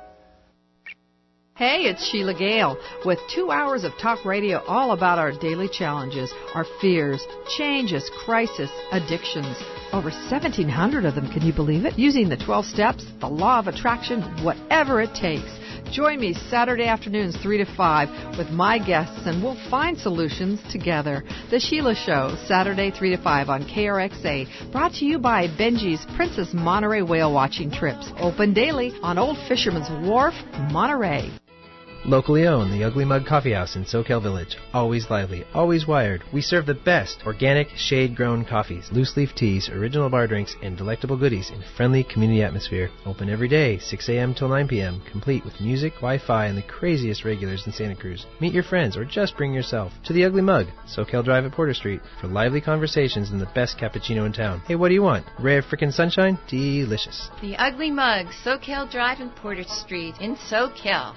S17: Hey, it's Sheila Gale with two hours of talk radio all about our daily challenges, our fears, changes, crisis, addictions. Over seventeen hundred of them, can you believe it? Using the twelve steps, the law of attraction, whatever it takes. Join me Saturday afternoons three to five with my guests, and we'll find solutions together. The Sheila Show, Saturday three to five on K R X A, brought to you by Benji's Princess Monterey Whale Watching Trips. Open daily on Old Fisherman's Wharf, Monterey.
S5: Locally owned, the Ugly Mug Coffee House in SoCal Village. Always lively, always wired. We serve the best organic, shade-grown coffees, loose-leaf teas, original bar drinks, and delectable goodies in a friendly community atmosphere. Open every day, six a.m. till nine p.m., complete with music, Wi-Fi, and the craziest regulars in Santa Cruz. Meet your friends or just bring yourself to the Ugly Mug, SoCal Drive at Porter Street, for lively conversations and the best cappuccino in town. Hey, what do you want? A ray of frickin' sunshine? Delicious.
S18: The Ugly Mug, SoCal Drive and Porter Street in SoCal.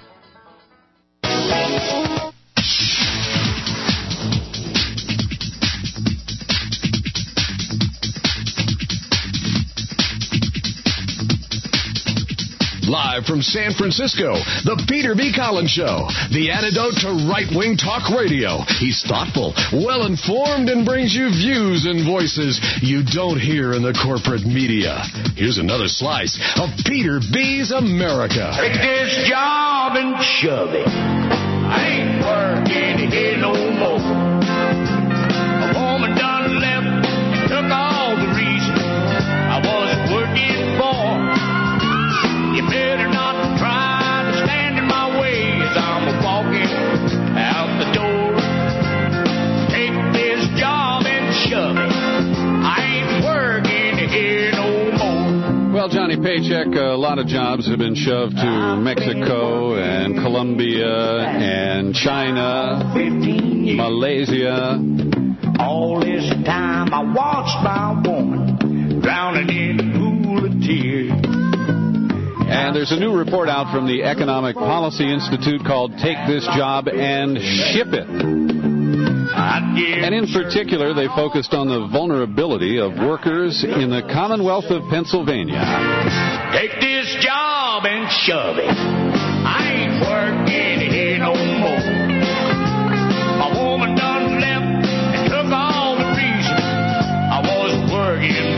S22: Live from San Francisco, the Peter B. Collins Show, the antidote to right-wing talk radio. He's thoughtful, well-informed, and brings you views and voices you don't hear in the corporate media. Here's another slice of Peter B.'s America.
S24: Take this job and shove it. I ain't working here no more. A woman done left and took all the reason I was working for. You better not try to stand in my way as I'm walking out the door. Take this job and shove it. I ain't working here no more.
S23: Well, Johnny Paycheck, a lot of jobs have been shoved to Mexico and Colombia and China, Malaysia.
S24: All this time I watched my woman drowning in a pool of tears.
S23: And there's a new report out from the Economic Policy Institute called Take This Job and Ship It. And in particular, they focused on the vulnerability of workers in the Commonwealth of Pennsylvania.
S24: Take this job and shove it. I ain't working here no more. A woman done left and took all the reason I was working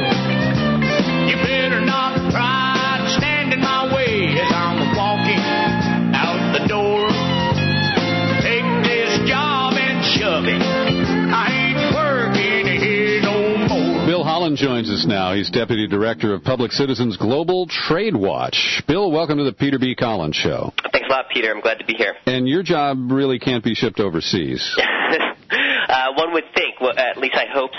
S24: for. You better not try to stand in my way as I'm walking out the door. Take this job and shove it. I ain't working here no more.
S23: Bill Holland joins us now. He's Deputy Director of Public Citizens Global Trade Watch. Bill, welcome to the Peter B. Collins Show.
S3: Thanks a lot, Peter. I'm glad to be here.
S23: And your job really can't be shipped overseas.
S3: uh, one would think. Well, at least I hope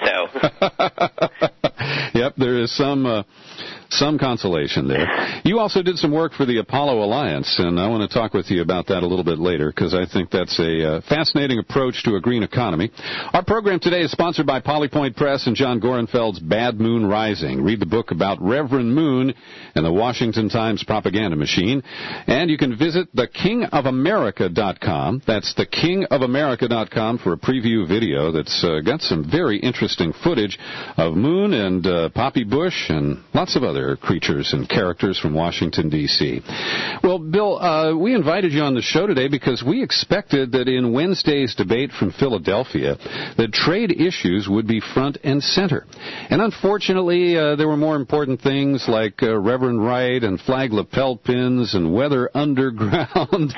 S3: so.
S23: Yep, there is some uh, some consolation there. You also did some work for the Apollo Alliance, and I want to talk with you about that a little bit later because I think that's a uh, fascinating approach to a green economy. Our program today is sponsored by Polypoint Press and John Gorenfeld's Bad Moon Rising. Read the book about Reverend Moon and the Washington Times propaganda machine. And you can visit the king of america dot com. That's the king of america dot com for a preview video that's uh, got some very interesting footage of Moon and uh, Poppy Bush and lots of other creatures and characters from Washington, D C Well, Bill, uh, we invited you on the show today because we expected that in Wednesday's debate from Philadelphia that trade issues would be front and center. And unfortunately, uh, there were more important things like uh, Reverend Wright and flag lapel pins and Weather Underground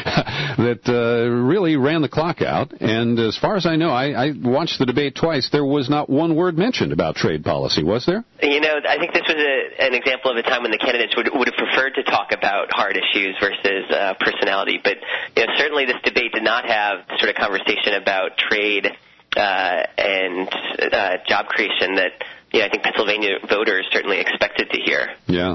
S23: that uh, really ran the clock out. And as far as I know, I, I watched the debate twice. There was not one word mentioned about trade policy, was there?
S3: You know, I think this was a, an example of a time when the candidates would, would have preferred to talk about hard issues versus uh, personality. But you know, certainly this debate did not have the sort of conversation about trade uh, and uh, job creation that yeah, I think Pennsylvania voters certainly expected to hear.
S23: Yeah.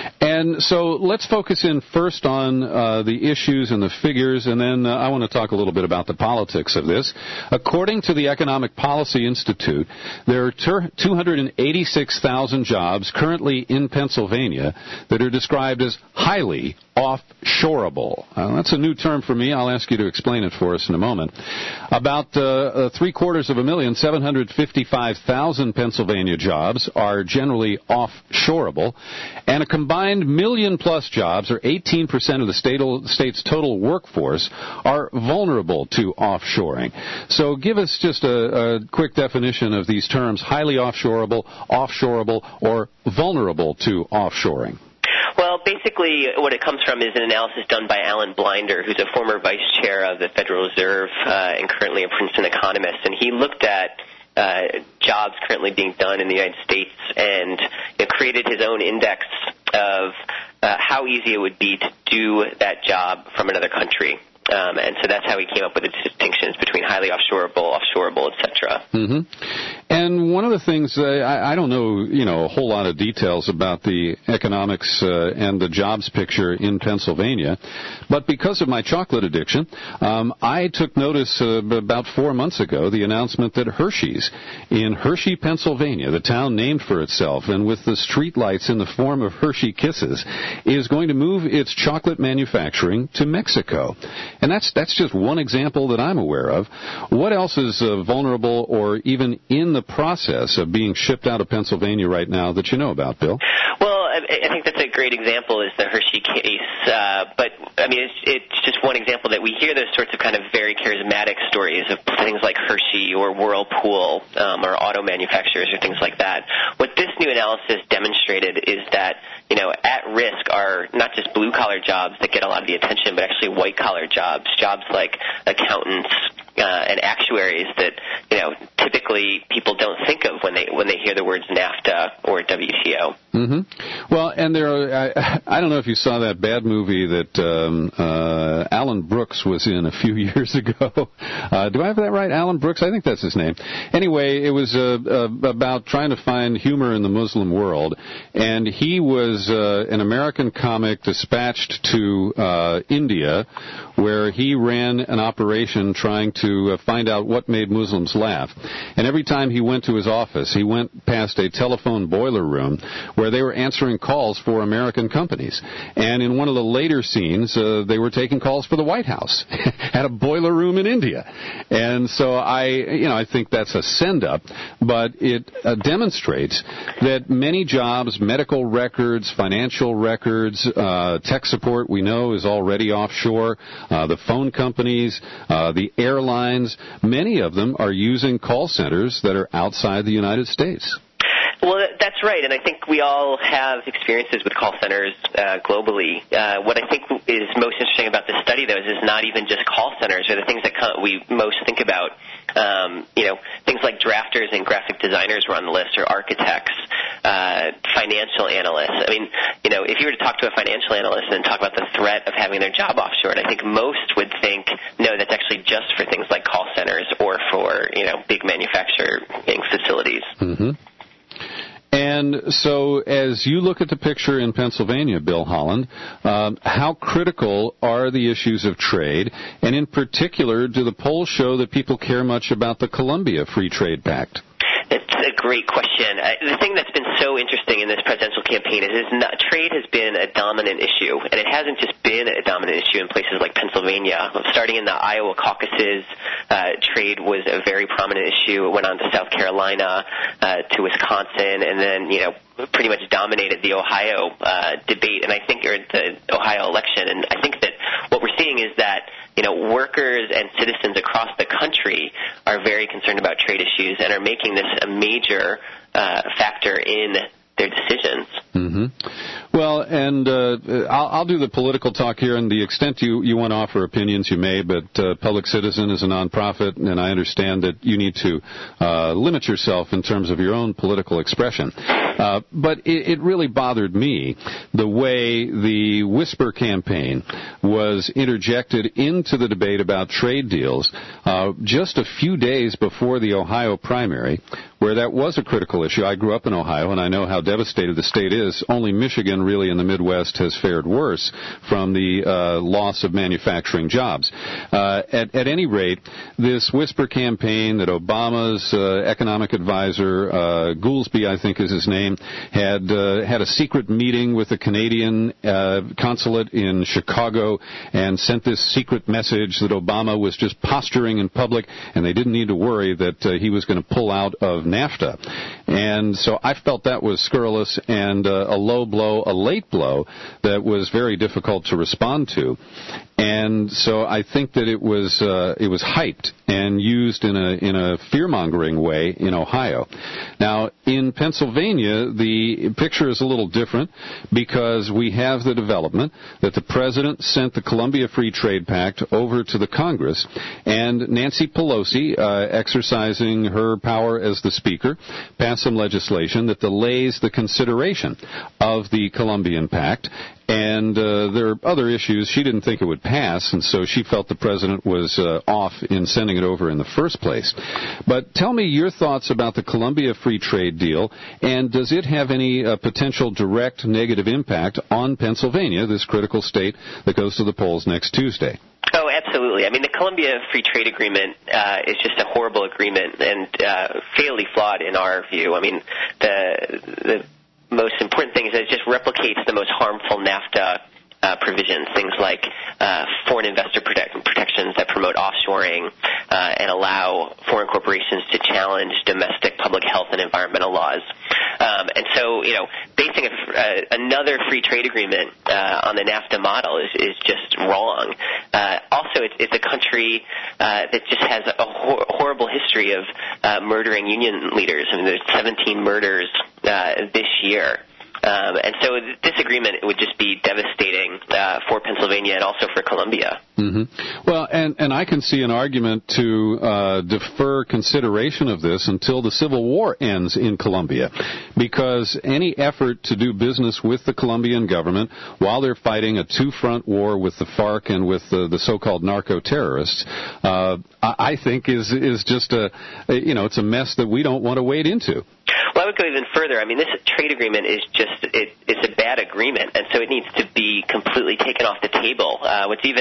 S23: And so let's focus in first on uh, the issues and the figures, and then uh, I want to talk a little bit about the politics of this. According to the Economic Policy Institute, there are two hundred eighty-six thousand jobs currently in Pennsylvania that are described as highly offshoreable. Uh, that's a new term for me. I'll ask you to explain it for us in a moment. About uh, uh, three quarters of a million, seven hundred fifty-five thousand Pennsylvania jobs are generally offshoreable, and a combined million-plus jobs, or eighteen percent of the state, state's total workforce, are vulnerable to offshoring. So give us just a, a quick definition of these terms, highly offshoreable, offshoreable, or vulnerable to offshoring.
S3: Well, basically what it comes from is an analysis done by Alan Blinder, who's a former vice chair of the Federal Reserve uh, and currently a Princeton economist, and he looked at Uh, jobs currently being done in the United States and you know, created his own index of uh, how easy it would be to do that job from another country. Um, and so that's how he came up with the distinctions between highly offshoreable, offshoreable, et cetera.
S23: Mm-hmm. And one of the things, uh, I, I don't know, you know, a whole lot of details about the economics uh, and the jobs picture in Pennsylvania, but because of my chocolate addiction, um, I took notice uh, about four months ago the announcement that Hershey's in Hershey, Pennsylvania, the town named for itself, and with the street lights in the form of Hershey Kisses, is going to move its chocolate manufacturing to Mexico. And that's that's just one example that I'm aware of. What else is uh, vulnerable or even in the process of being shipped out of Pennsylvania right now that you know about, Bill?
S3: Well, I, I think that's a great example is the Hershey case. Uh, but, I mean, it's, it's just one example that we hear those sorts of kind of very charismatic stories of things like Hershey or Whirlpool um, or auto manufacturers or things like that. What this new analysis demonstrated is that, you know, at risk are not just blue-collar jobs that get a lot of the attention, but actually white-collar jobs, jobs like accountants uh, and actuaries that, you know, typically people don't think of when they when they hear the words NAFTA or W T O.
S23: Mm-hmm. Well, and there are, I, I don't know if you saw that bad movie that um, uh, Alan Brooks was in a few years ago. Uh, do I have that right? Alan Brooks? I think that's his name. Anyway, it was uh, uh, about trying to find humor in the Muslim world, and he was uh, an American comic dispatched to uh, India, where he ran an operation trying to uh, find out what made Muslims laugh. And every time he went to his office, he went past a telephone boiler room where they were answering calls for American companies. And in one of the later scenes, uh, they were taking calls for the White House at a boiler room in India. And so I, you know, I think that's a send-up, but it uh, demonstrates that many jobs, medical records, financial records, uh, tech support, we know, is already offshore. Uh, the phone companies, uh, the airlines, many of them are using call centers that are outside the United States.
S3: Well, that's right, and I think we all have experiences with call centers uh, globally. Uh, what I think is most interesting about this study, though, is it's not even just call centers or the things that we most think about. Um, you know, things like drafters and graphic designers were on the list, or architects, uh, financial analysts. I mean, you know, if you were to talk to a financial analyst and talk about the threat of having their job offshore, I think most would think, no, that's actually just for things like call centers or for, you know, big manufacturing facilities.
S23: Mm-hmm. And so as you look at the picture in Pennsylvania, Bill Holland, um, how critical are the issues of trade? And in particular, do the polls show that people care much about the Colombia Free Trade Pact?
S3: It's a great question. Uh, the thing that's been so interesting in this presidential campaign is, is not, trade has been a dominant issue, and it hasn't just been a dominant issue in places like Pennsylvania. Starting in the Iowa caucuses, uh, trade was a very prominent issue. It went on to South Carolina, uh, to Wisconsin, and then, you know, pretty much dominated the Ohio uh, debate, and I think, or the Ohio election. And I think that what we're seeing is that, you know, workers and citizens across the country are very concerned about trade issues and are making this a major uh, factor in their decisions.
S23: Mm-hmm. Well, and uh, I'll, I'll do the political talk here, and the extent you, you want to offer opinions, you may, but uh, Public Citizen is a nonprofit, and I understand that you need to uh, limit yourself in terms of your own political expression. Uh, but it, it really bothered me the way the Whisper campaign was interjected into the debate about trade deals uh, just a few days before the Ohio primary, where that was a critical issue. I grew up in Ohio, and I know how devastated the state is. Only Michigan, really, in the Midwest has fared worse from the uh, loss of manufacturing jobs. Uh, at, at any rate, this Whisper campaign that Obama's uh, economic advisor, uh, Goolsbee, I think is his name, had uh, had a secret meeting with the Canadian uh, consulate in Chicago and sent this secret message that Obama was just posturing in public, and they didn't need to worry that uh, he was going to pull out of NAFTA. And so I felt that was scurrilous and uh, a low blow, a late blow that was very difficult to respond to. And so I think that it was uh, it was hyped and used in a in a fear-mongering way in Ohio. Now, in Pennsylvania, the picture is a little different because we have the development that the president sent the Colombia Free Trade Pact over to the Congress, and Nancy Pelosi, uh, exercising her power as the Speaker, passed some legislation that delays the consideration of the Colombian Pact. And uh, there are other issues. She didn't think it would pass, and so she felt the president was uh, off in sending it over in the first place. But tell me your thoughts about the Colombia Free Trade Deal, and does it have any uh, potential direct negative impact on Pennsylvania, this critical state that goes to the polls next Tuesday?
S3: Oh, absolutely. I mean, the Colombia Free Trade Agreement uh, is just a horrible agreement and uh, fatally flawed in our view. I mean, the the most important thing is that it just replicates the most harmful NAFTA uh, provisions, things like uh, foreign investor protect- protections that promote offshoring uh, and allow foreign corporations to challenge domestic public health and environmental laws. Um, and so, you know, basing a, uh, another free trade agreement uh, on the NAFTA model is, is just wrong. Uh, also, it's, it's a country uh, that just has a hor- horrible history of uh, murdering union leaders. I mean, there's seventeen murders uh, this year. Um, and so this agreement would just be devastating uh, for Pennsylvania and also for Colombia.
S23: Mm-hmm. Well, and, and I can see an argument to uh, defer consideration of this until the Civil War ends in Colombia, because any effort to do business with the Colombian government while they're fighting a two-front war with the FARC and with the, the so-called narco-terrorists, uh, I think is is just a, you know, it's a mess that we don't want to wade into.
S3: Well, I would go even further. I mean, this trade agreement is just, it, it's a bad agreement, and so it needs to be completely taken off the table. Uh, what's even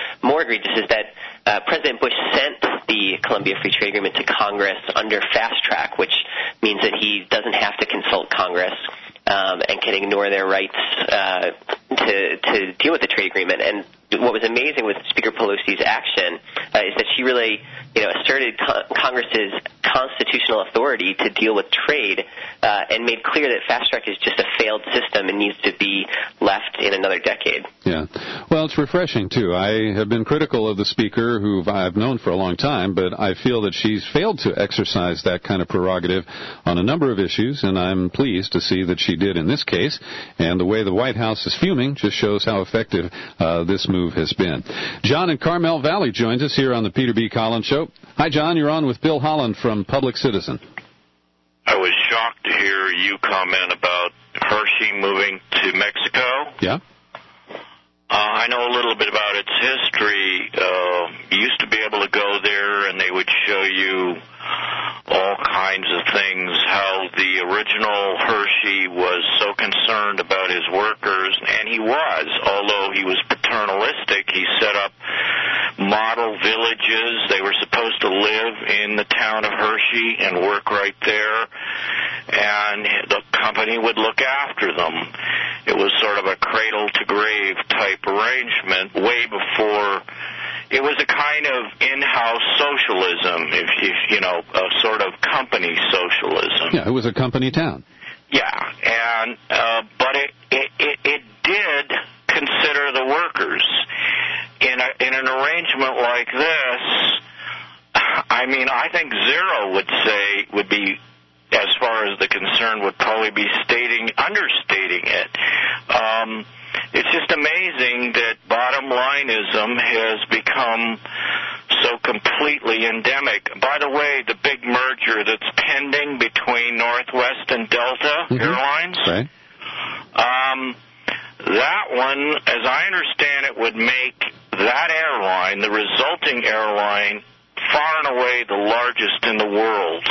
S3: more egregious is that uh, President Bush sent the Colombia Free Trade Agreement to Congress under fast track, which means that he doesn't have to consult Congress um, and can ignore their rights uh, to, to deal with the trade agreement. And what was amazing with Speaker Pelosi's action uh, is that she really, you know, asserted co- Congress's constitutional authority to deal with trade uh, and made clear that fast track is just a failed system and needs to be left in another decade.
S23: Yeah. Well, it's refreshing, too. I have been critical of the Speaker, who I've known for a long time, but I feel that she's failed to exercise that kind of prerogative on a number of issues, and I'm pleased to see that she did in this case. And the way the White House is fuming just shows how effective uh, this move has been. John in Carmel Valley joins us here on the Peter B. Collins Show. Hi, John. You're on with Bill Holland from Public Citizen.
S4: I was shocked to hear you comment about Hershey moving to Mexico.
S23: Yeah.
S4: Uh, I know a little bit about its history. Uh, you used to be able to go there, and they would show you all kinds of things, how the original Hershey was so concerned about his workers, and he was, although he was paternalistic. He set up model villages. They were supposed to live in the town of Hershey and work right there, and the company would look after them. It was sort of a cradle-to-grave type arrangement way before. It was a kind of in-house socialism, if, if you know, a sort of company socialism.
S23: Yeah, it was a company town.
S4: Yeah, and uh, but it, it it it did consider the workers in a, in an arrangement like this. I mean, I think Zero would say would be, as far as the concern, would probably be stating understating it. Um, It's just amazing that bottom-lineism has become so completely endemic. By the way, the big merger that's pending between Northwest and Delta mm-hmm. Airlines,
S23: right.
S4: um, that one, as I understand it, would make that airline, the resulting airline, far and away the largest in the world.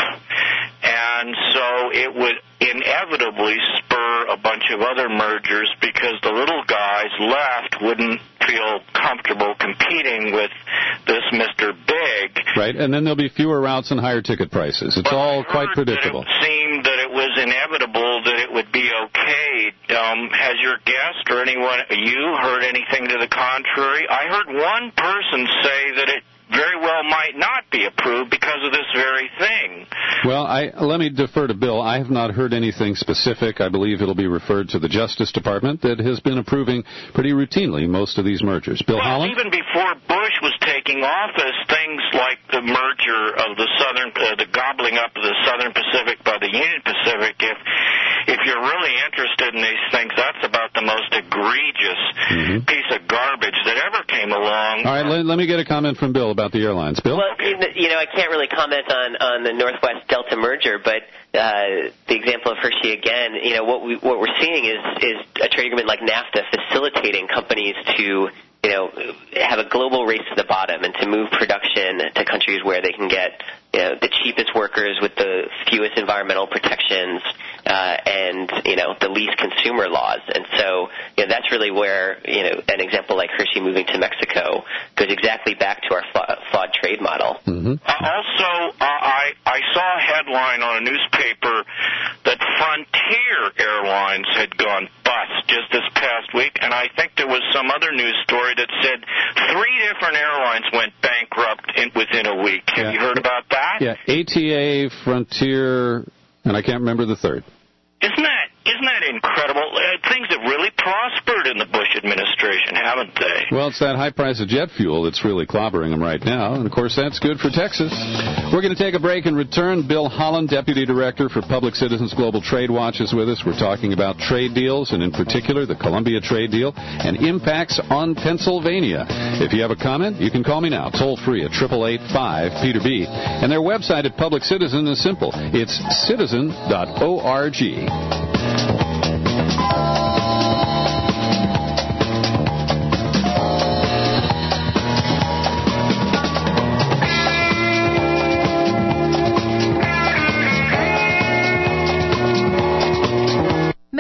S4: And so it would inevitably spur a bunch of other mergers because the little guys left wouldn't feel comfortable competing with this Mister Big.
S23: Right, and then there'll be fewer routes and higher ticket prices. It's
S4: but
S23: all
S4: I heard
S23: quite predictable.
S4: That it seemed that it was inevitable that it would be okay. Um, has your guest or anyone, you, heard anything to the contrary? I heard one person say that it very well might not be approved because of this very thing.
S23: Well, I, let me defer to Bill. I have not heard anything specific. I believe it'll be referred to the Justice Department that has been approving pretty routinely most of these mergers. Bill
S4: well,
S23: Holland?
S4: Even before Bush was taking office, things like the merger of the Southern, uh, the gobbling up of the Southern Pacific by the Union Pacific, if if you're really interested in these things, that's about the most egregious mm-hmm. piece of garbage that ever came along.
S23: All right, let, let me get a comment from Bill about the airlines. Bill?
S3: Well, you know, I can't really comment on, on the Northwest Delta merger, but uh, the example of Hershey again, you know, what, we, what we're seeing is, is a trade agreement like NAFTA facilitating companies to, you know, have a global race to the bottom and to move production to countries where they can get, you know, the cheapest workers with the fewest environmental protections uh, and, you know, the least consumer laws. And so, you know, that's really where, you know, an example like Hershey moving to Mexico goes exactly back to our fla- flawed trade model.
S23: Mm-hmm.
S4: Uh, also, uh, I, I saw a headline on a newspaper that Frontier Airlines had gone bust just this past week, and I think there was some other news story that said three different airlines went bankrupt in, within a week. Have
S23: yeah.
S4: you heard about that?
S23: Yeah, A T A, Frontier, and I can't remember the third.
S4: Isn't that isn't that incredible? Uh, things have really prospered in the Bush administration, haven't they?
S23: Well, it's that high price of jet fuel that's really clobbering them right now, and of course that's good for Texas. We're going to take a break and return. Bill Holland, Deputy Director for Public Citizens Global Trade Watch, is with us. We're talking about trade deals, and in particular the Colombia trade deal and impacts on Pennsylvania. If you have a comment, you can call me now, toll free at eight eight eight five Peter B. And their website at Public Citizen is simple. It's citizen dot org.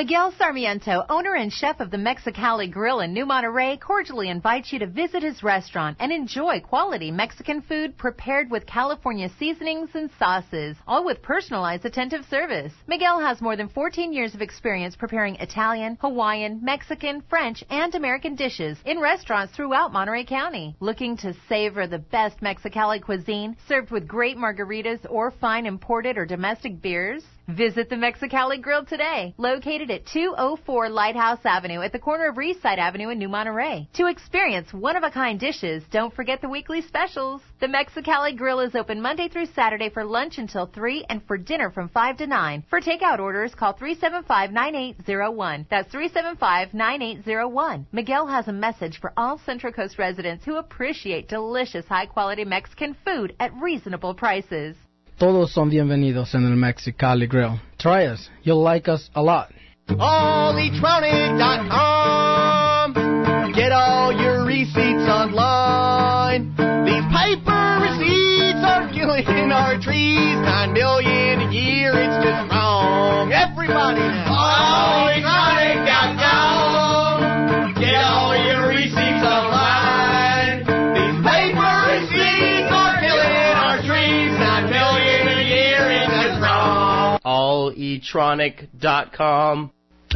S6: Miguel Sarmiento, owner and chef of the Mexicali Grill in New Monterey, cordially invites you to visit his restaurant and enjoy quality Mexican food prepared with California seasonings and sauces, all with personalized attentive service. Miguel has more than fourteen years of experience preparing Italian, Hawaiian, Mexican, French, and American dishes in restaurants throughout Monterey County. Looking to savor the best Mexicali cuisine served with great margaritas or fine imported or domestic beers? Visit the Mexicali Grill today, located at two oh four Lighthouse Avenue at the corner of Reedside Avenue in New Monterey. To experience one-of-a-kind dishes, don't forget the weekly specials. The Mexicali Grill is open Monday through Saturday for lunch until three and for dinner from five to nine. For takeout orders, call three seven five, nine eight zero one. That's three seven five, nine eight zero one. Miguel has a message for all Central Coast residents who appreciate delicious, high-quality Mexican food at reasonable prices.
S7: Todos son bienvenidos en el Mexicali Grill. Try us. You'll like us a lot.
S24: all electronic dot com. Get all your receipts online. These paper receipts are killing our trees. Nine million a year, it's just wrong. Everybody now. all electronic dot com. Get all your receipts online. These paper receipts are killing our trees. Nine million a year, it's just wrong. all electronic dot com.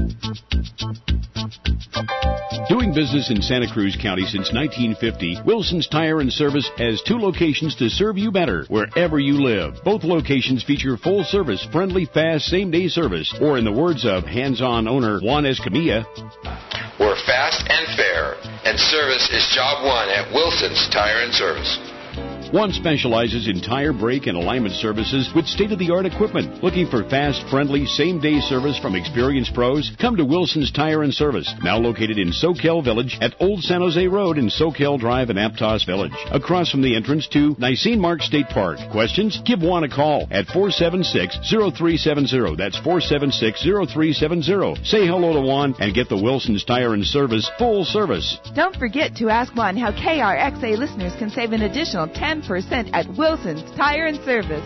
S16: Doing business in Santa Cruz County since nineteen fifty, Wilson's Tire and Service has two locations to serve you better wherever you live. Both locations feature full service, friendly, fast, same-day service, or in the words of hands-on owner Juan Escamilla,
S19: we're fast and fair, and service is job one at Wilson's Tire and Service.
S16: One specializes in tire, brake, and alignment services with state-of-the-art equipment. Looking for fast, friendly, same-day service from experienced pros? Come to Wilson's Tire and Service, now located in Soquel Village at Old San Jose Road in Soquel Drive in Aptos Village, across from the entrance to Nisene Mark State Park. Questions? Give Juan a call at four seven six, zero three seven zero. That's four seven six, zero three seven zero. Say hello to Juan and get the Wilson's Tire and Service full service.
S20: Don't forget to ask Juan how K R X A listeners can save an additional ten percent at Wilson's Tire and Service.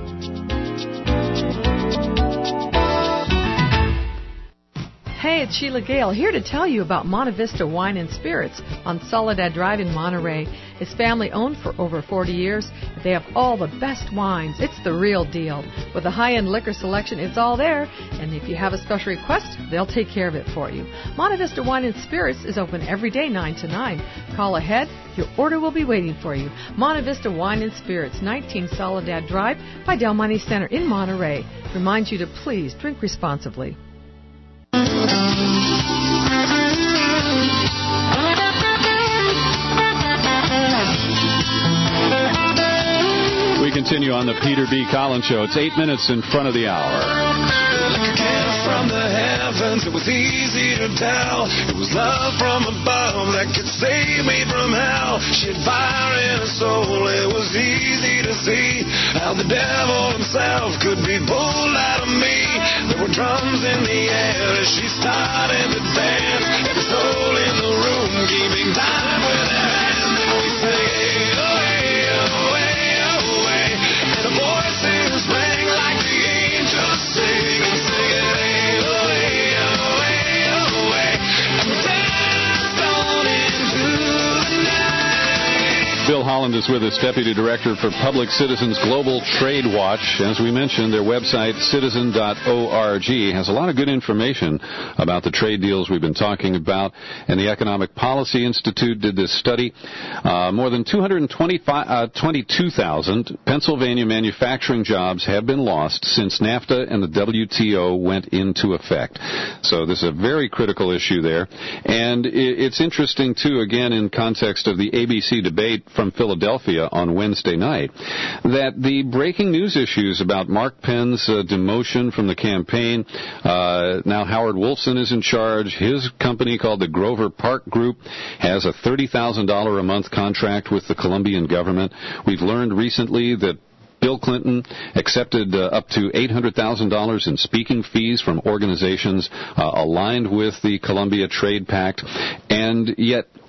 S17: Hey, it's Sheila Gale here to tell you about Monte Vista Wine and Spirits on Soledad Drive in Monterey. It's family owned for over forty years. They have all the best wines. It's the real deal. With a high-end liquor selection, it's all there. And if you have a special request, they'll take care of it for you. Monte Vista Wine and Spirits is open every day nine to nine. Call ahead. Your order will be waiting for you. Monte Vista Wine and Spirits, nineteen Soledad Drive by Del Monte Center in Monterey. Reminds you to please drink responsibly.
S23: We continue on the Peter B. Collins Show. It's eight minutes in front of the hour.
S24: Like a gift from the heavens, it was easy to tell. It was love from above that could save me from hell. She had fire in her soul, it was easy to see how the devil himself could be pulled out of me. There were drums in the air as she started to dance. Every soul in the room keeping time with her hands. And we sang, oh, hey, oh, hey, oh, hey. And the voices rang like the angels sing and sing it, hey, oh, hey, oh, hey, oh, hey. And we danced on into the night.
S23: Bill Holland is with us, Deputy Director for Public Citizens Global Trade Watch. As we mentioned, their website, citizen dot org, has a lot of good information about the trade deals we've been talking about. And the Economic Policy Institute did this study. Uh, more than two hundred twenty-two thousand Pennsylvania manufacturing jobs have been lost since NAFTA and the W T O went into effect. So this is a very critical issue there. And it's interesting, too, again, in context of the A B C debate from Philadelphia on Wednesday night, that the breaking news issues about Mark Penn's uh, demotion from the campaign, uh, now Howard Wolfson is in charge. His company, called the Grover Park Group, has a thirty thousand dollars a month contract with the Colombian government. We've learned recently that Bill Clinton accepted uh, up to eight hundred thousand dollars in speaking fees from organizations uh, aligned with the Colombia Trade Pact, and yet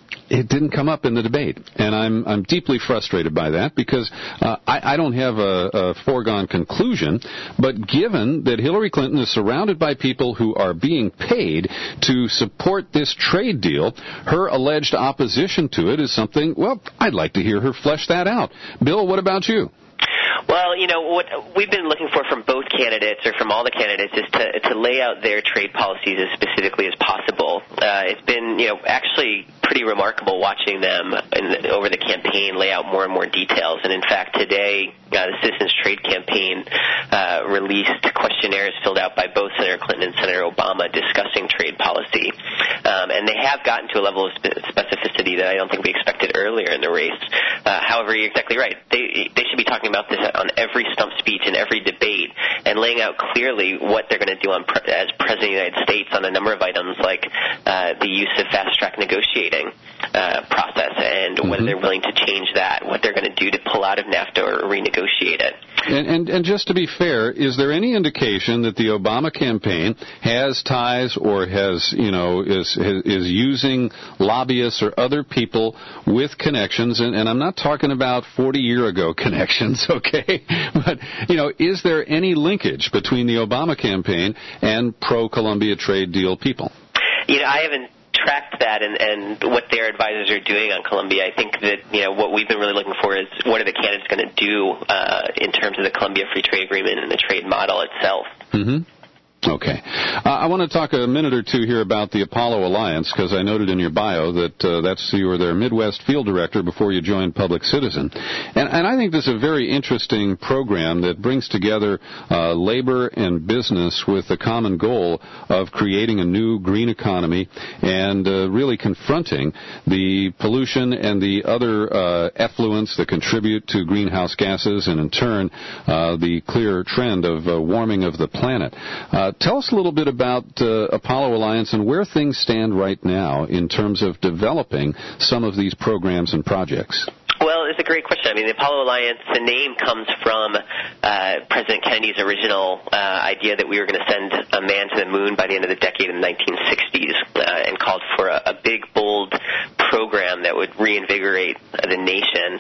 S23: It didn't come up in the debate, and I'm I'm deeply frustrated by that because uh, I, I don't have a, a foregone conclusion, but given that Hillary Clinton is surrounded by people who are being paid to support this trade deal, her alleged opposition to it is something, well, I'd like to hear her flesh that out. Bill, what about you?
S3: Well, you know, what we've been looking for from both candidates, or from all the candidates, is to, to lay out their trade policies as specifically as possible. Uh, it's been, you know, actually pretty remarkable watching them in, over the campaign lay out more and more details. And in fact, today, uh, the Citizens Trade Campaign uh, released questionnaires filled out by both Senator Clinton and Senator Obama discussing trade policy. Um, and they have gotten to a level of spe- specificity that I don't think we expected earlier in the race. Uh, however, you're exactly right. They, they should be talking about this on every stump speech and every debate and laying out clearly what they're going to do on pre- as President of the United States on a number of items like uh, the use of fast-track negotiating uh, process and mm-hmm. whether they're willing to change that, what they're going to do to pull out of NAFTA or renegotiate it.
S23: And, and, and just to be fair, is there any indication that the Obama campaign has ties or has, you know, is is using lobbyists or other people with connections? And, and I'm not talking about forty year ago connections, okay? But, you know, is there any linkage between the Obama campaign and pro-Colombia trade deal people?
S3: You know, I haven't tracked that and, and what their advisors are doing on Colombia. I think that, you know, what we've been really looking for is what are the candidates going to do uh, in terms of the Colombia Free Trade Agreement and the trade model itself.
S23: Mm-hmm. Okay. Uh, I want to talk a minute or two here about the Apollo Alliance, because I noted in your bio that uh, that's you were their Midwest field director before you joined Public Citizen. And, and I think this is a very interesting program that brings together uh, labor and business with the common goal of creating a new green economy and uh, really confronting the pollution and the other uh, effluents that contribute to greenhouse gases and, in turn, uh, the clear trend of uh, warming of the planet. Uh, Tell us a little bit about uh, Apollo Alliance and where things stand right now in terms of developing some of these programs and projects.
S3: Well, it's a great question. I mean, the Apollo Alliance, the name comes from uh, President Kennedy's original uh, idea that we were going to send a man to the moon by the end of the decade in the nineteen sixties uh, and called for a, a big, bold program that would reinvigorate the nation.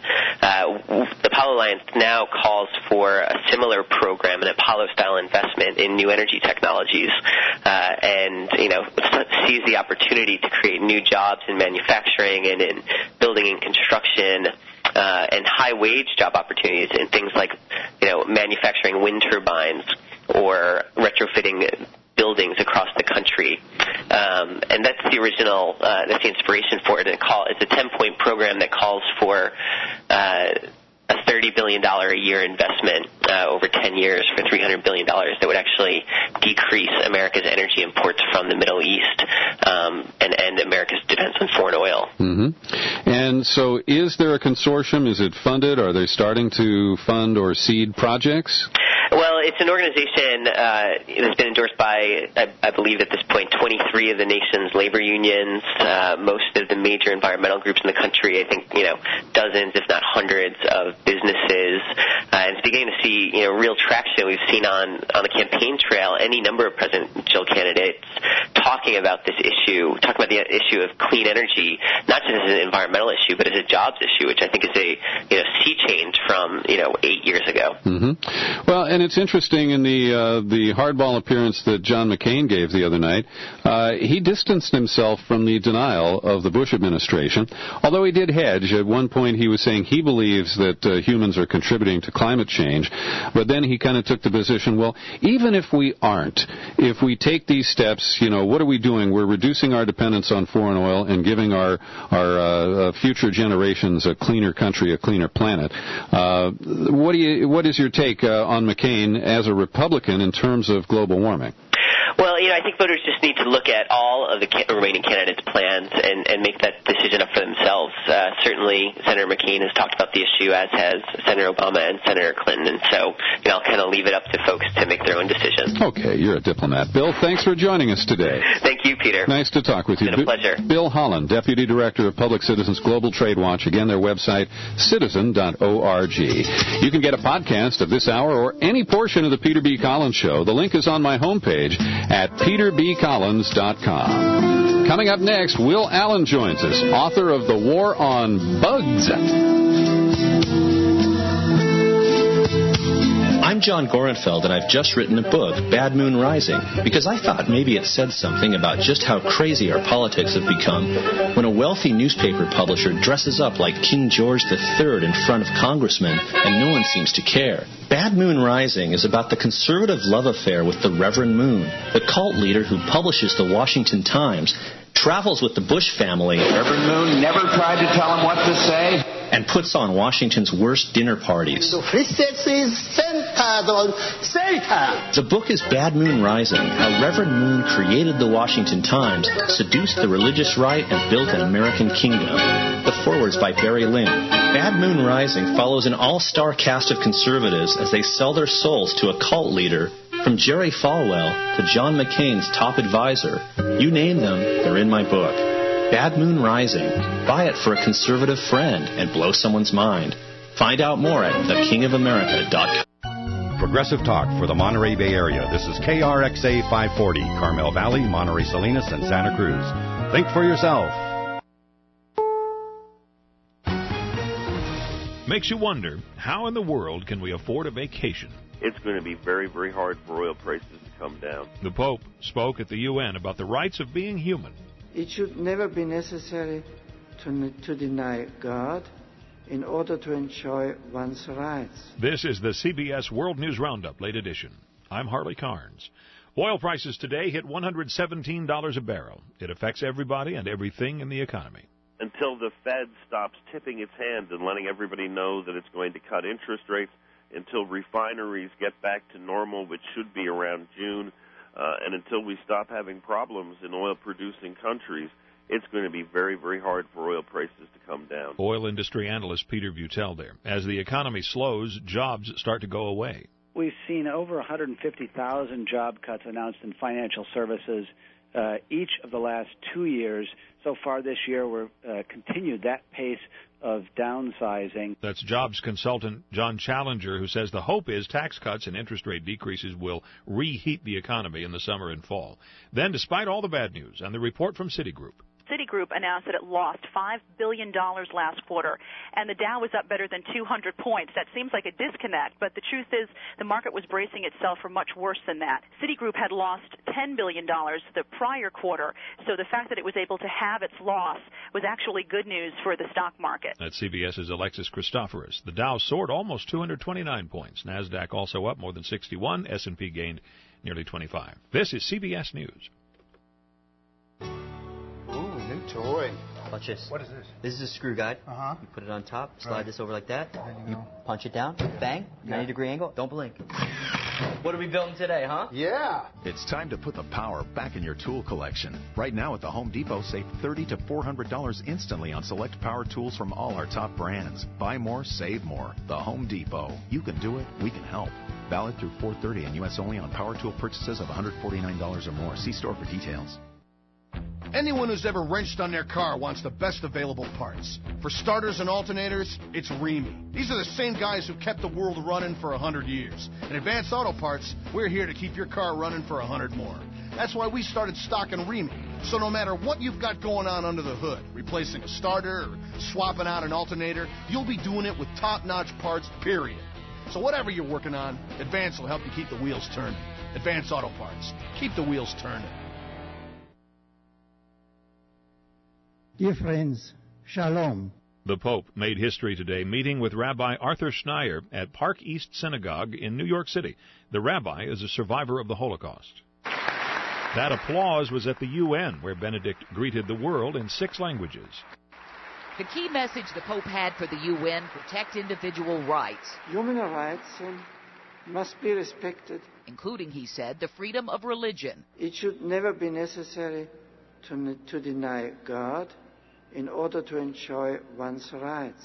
S3: Uh, the Apollo Alliance now calls for a similar program, an Apollo-style investment in new energy technologies, uh, and, you know, sees the opportunity to create new jobs in manufacturing and in building and construction, Uh, and high-wage job opportunities in things like, you know, manufacturing wind turbines or retrofitting buildings across the country. Um, and that's the original, uh, that's the inspiration for it. And it call, it's a ten-point program that calls for uh, a thirty billion dollars a year investment uh, over ten years for three hundred billion dollars that would actually decrease America's energy imports from the Middle East um, and end America's dependence on foreign oil.
S23: Mm-hmm. And so is there a consortium? Is it funded? Are they starting to fund or seed projects?
S3: Well, it's an organization uh, that's been endorsed by, I, I believe at this point, twenty-three of the nation's labor unions, uh, most of the major environmental groups in the country, I think, you know, dozens, if not hundreds of businesses. Uh, and it's beginning to see, you know, real traction. We've seen on, on the campaign trail any number of presidential candidates talking about this issue, talking about the issue of clean energy, not just as an environmental issue, but as a jobs issue, which I think is a, you know, sea change from, you know, eight years ago.
S23: Mm-hmm. Well, and it's interesting in the uh, the hardball appearance that John McCain gave the other night, uh, he distanced himself from the denial of the Bush administration, although he did hedge. At one point he was saying he believes that uh, humans are contributing to climate change, but then he kind of took the position, well, even if we aren't, if we take these steps, you know, what are we doing? We're reducing our dependence on foreign oil and giving our, our uh, future generations a cleaner country, a cleaner planet. Uh, what do you? What is your take uh, on McCain as a Republican in terms of global warming?
S3: Well, you know, I think voters just need to look at all of the ca- remaining candidates' plans and, and make that decision up for themselves. Uh, certainly, Senator McCain has talked about the issue, as has Senator Obama and Senator Clinton, and so, you know, I'll kind of leave it up to folks to make their own decisions.
S23: Okay, you're a diplomat. Bill, thanks for joining us today.
S3: Thank you. you, Peter.
S23: Nice to talk with you.
S3: It's been a pleasure.
S23: Bill Holland, Deputy Director of Public Citizens Global Trade Watch. Again, their website, citizen dot org. You can get a podcast of this hour or any portion of the Peter B. Collins Show. The link is on my homepage at peter b collins dot com. Coming up next, Will Allen joins us, author of The War on Bugs.
S1: I'm John Gorenfeld, and I've just written a book, Bad Moon Rising, because I thought maybe it said something about just how crazy our politics have become when a wealthy newspaper publisher dresses up like King George the Third in front of congressmen, and no one seems to care. Bad Moon Rising is about the conservative love affair with the Reverend Moon, the cult leader who publishes the Washington Times, travels with the Bush family.
S24: Reverend Moon never tried to tell him what to say.
S1: And puts on Washington's worst dinner parties. The book is Bad Moon Rising, how Reverend Moon created the Washington Times, seduced the religious right, and built an American kingdom. The foreword's by Barry Lynn. Bad Moon Rising follows an all-star cast of conservatives as they sell their souls to a cult leader, from Jerry Falwell to John McCain's top advisor. You name them, they're in my book. Bad Moon Rising. Buy it for a conservative friend and blow someone's mind. Find out more at the king of america dot com.
S8: Progressive talk for the Monterey Bay Area. This is K R X A five forty, Carmel Valley, Monterey Salinas, and Santa Cruz. Think for yourself.
S9: Makes you wonder, how in the world can we afford a vacation?
S21: It's going to be very, very hard for oil prices to come down.
S9: The Pope spoke at the U N about the rights of being human.
S25: It should never be necessary to, to deny God in order to enjoy one's rights.
S9: This is the C B S World News Roundup, late edition. I'm Harley Carnes. Oil prices today hit one hundred seventeen dollars a barrel. It affects everybody and everything in the economy.
S21: Until the Fed stops tipping its hand and letting everybody know that it's going to cut interest rates, until refineries get back to normal, which should be around June, Uh, and until we stop having problems in oil-producing countries, it's going to be very, very hard for oil prices to come down.
S9: Oil industry analyst Peter Butel there. As the economy slows, jobs start to go away.
S26: We've seen over one hundred fifty thousand job cuts announced in financial services uh, each of the last two years. So far this year, we've uh, continued that pace of downsizing.
S9: That's jobs consultant John Challenger, who says the hope is tax cuts and interest rate decreases will reheat the economy in the summer and fall. Then, despite all the bad news and the report from Citigroup,
S27: Citigroup announced that it lost five billion dollars last quarter, and the Dow was up better than two hundred points. That seems like a disconnect, but the truth is the market was bracing itself for much worse than that. Citigroup had lost ten billion dollars the prior quarter, so the fact that it was able to have its loss was actually good news for the stock market.
S9: That's CBS's Alexis Christoforous. The Dow soared almost two hundred twenty-nine points. NASDAQ also up more than sixty-one. S and P gained nearly twenty-five. This is C B S News.
S28: New toy.
S29: Watch this.
S28: What is this?
S29: This is a screw guide.
S28: Uh-huh.
S29: You put it on top, slide
S28: Right.
S29: this over like that.
S28: You
S29: You
S28: know.
S29: punch it down, bang,
S28: Yeah.
S29: ninety degree angle. Don't blink. What are we building today, huh?
S28: Yeah.
S30: It's time to put the power back in your tool collection. Right now at the Home Depot, save thirty to four hundred dollars instantly on select power tools from all our top brands. Buy more, save more. The Home Depot. You can do it. We can help. Valid through four thirty and U S only on power tool purchases of one hundred forty-nine dollars or more. See store for details.
S31: Anyone who's ever wrenched on their car wants the best available parts. For starters and alternators, it's Remy. These are the same guys who kept the world running for one hundred years. In Advanced Auto Parts, we're here to keep your car running for one hundred more. That's why we started stocking Remy. So no matter what you've got going on under the hood, replacing a starter or swapping out an alternator, you'll be doing it with top-notch parts, period. So whatever you're working on, Advance will help you keep the wheels turning. Advanced Auto Parts. Keep the wheels turning.
S32: Dear friends, Shalom.
S9: The Pope made history today meeting with Rabbi Arthur Schneier at Park East Synagogue in New York City. The rabbi is a survivor of the Holocaust. That applause was at the U N, where Benedict greeted the world in six languages.
S33: The key message the Pope had for the U N: protect individual rights.
S25: Human rights um, must be respected.
S33: Including, he said, the freedom of religion.
S25: It should never be necessary to, to deny God in order to enjoy one's rights.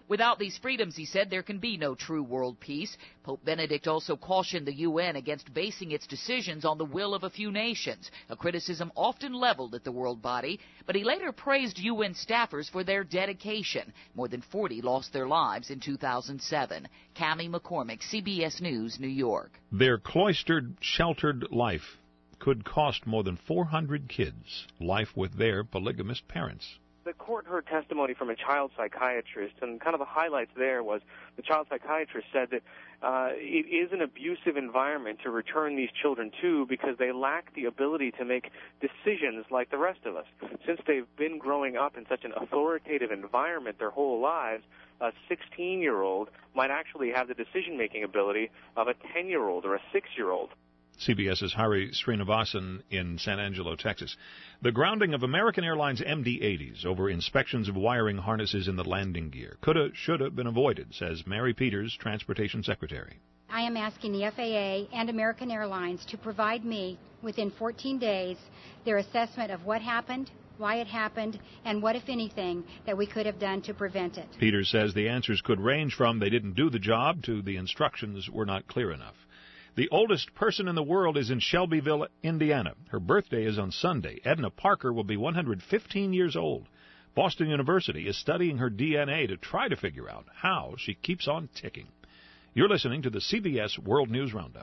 S33: Without these freedoms, he said, there can be no true world peace. Pope Benedict also cautioned the U N against basing its decisions on the will of a few nations, a criticism often leveled at the world body, but he later praised U N staffers for their dedication. More than forty lost their lives in two thousand seven. Cammie McCormick, C B S News, New York.
S9: Their cloistered, sheltered life could cost more than four hundred kids life with their polygamist parents.
S2: The court heard testimony from a child psychiatrist, and kind of the highlights there was the child psychiatrist said that uh, it is an abusive environment to return these children to because they lack the ability to make decisions like the rest of us. Since they've been growing up in such an authoritative environment their whole lives, a sixteen-year-old might actually have the decision-making ability of a ten-year-old or a six-year-old.
S9: CBS's Hari Srinivasan in San Angelo, Texas. The grounding of American Airlines M D eighties over inspections of wiring harnesses in the landing gear coulda, shoulda been avoided, says Mary Peters, Transportation Secretary.
S4: I am asking the F A A and American Airlines to provide me, within fourteen days, their assessment of what happened, why it happened, and what, if anything, that we could have done to prevent it.
S9: Peters says the answers could range from they didn't do the job to the instructions were not clear enough. The oldest person in the world is in Shelbyville, Indiana. Her birthday is on Sunday. Edna Parker will be one hundred fifteen years old. Boston University is studying her D N A to try to figure out how she keeps on ticking. You're listening to the C B S World News Roundup.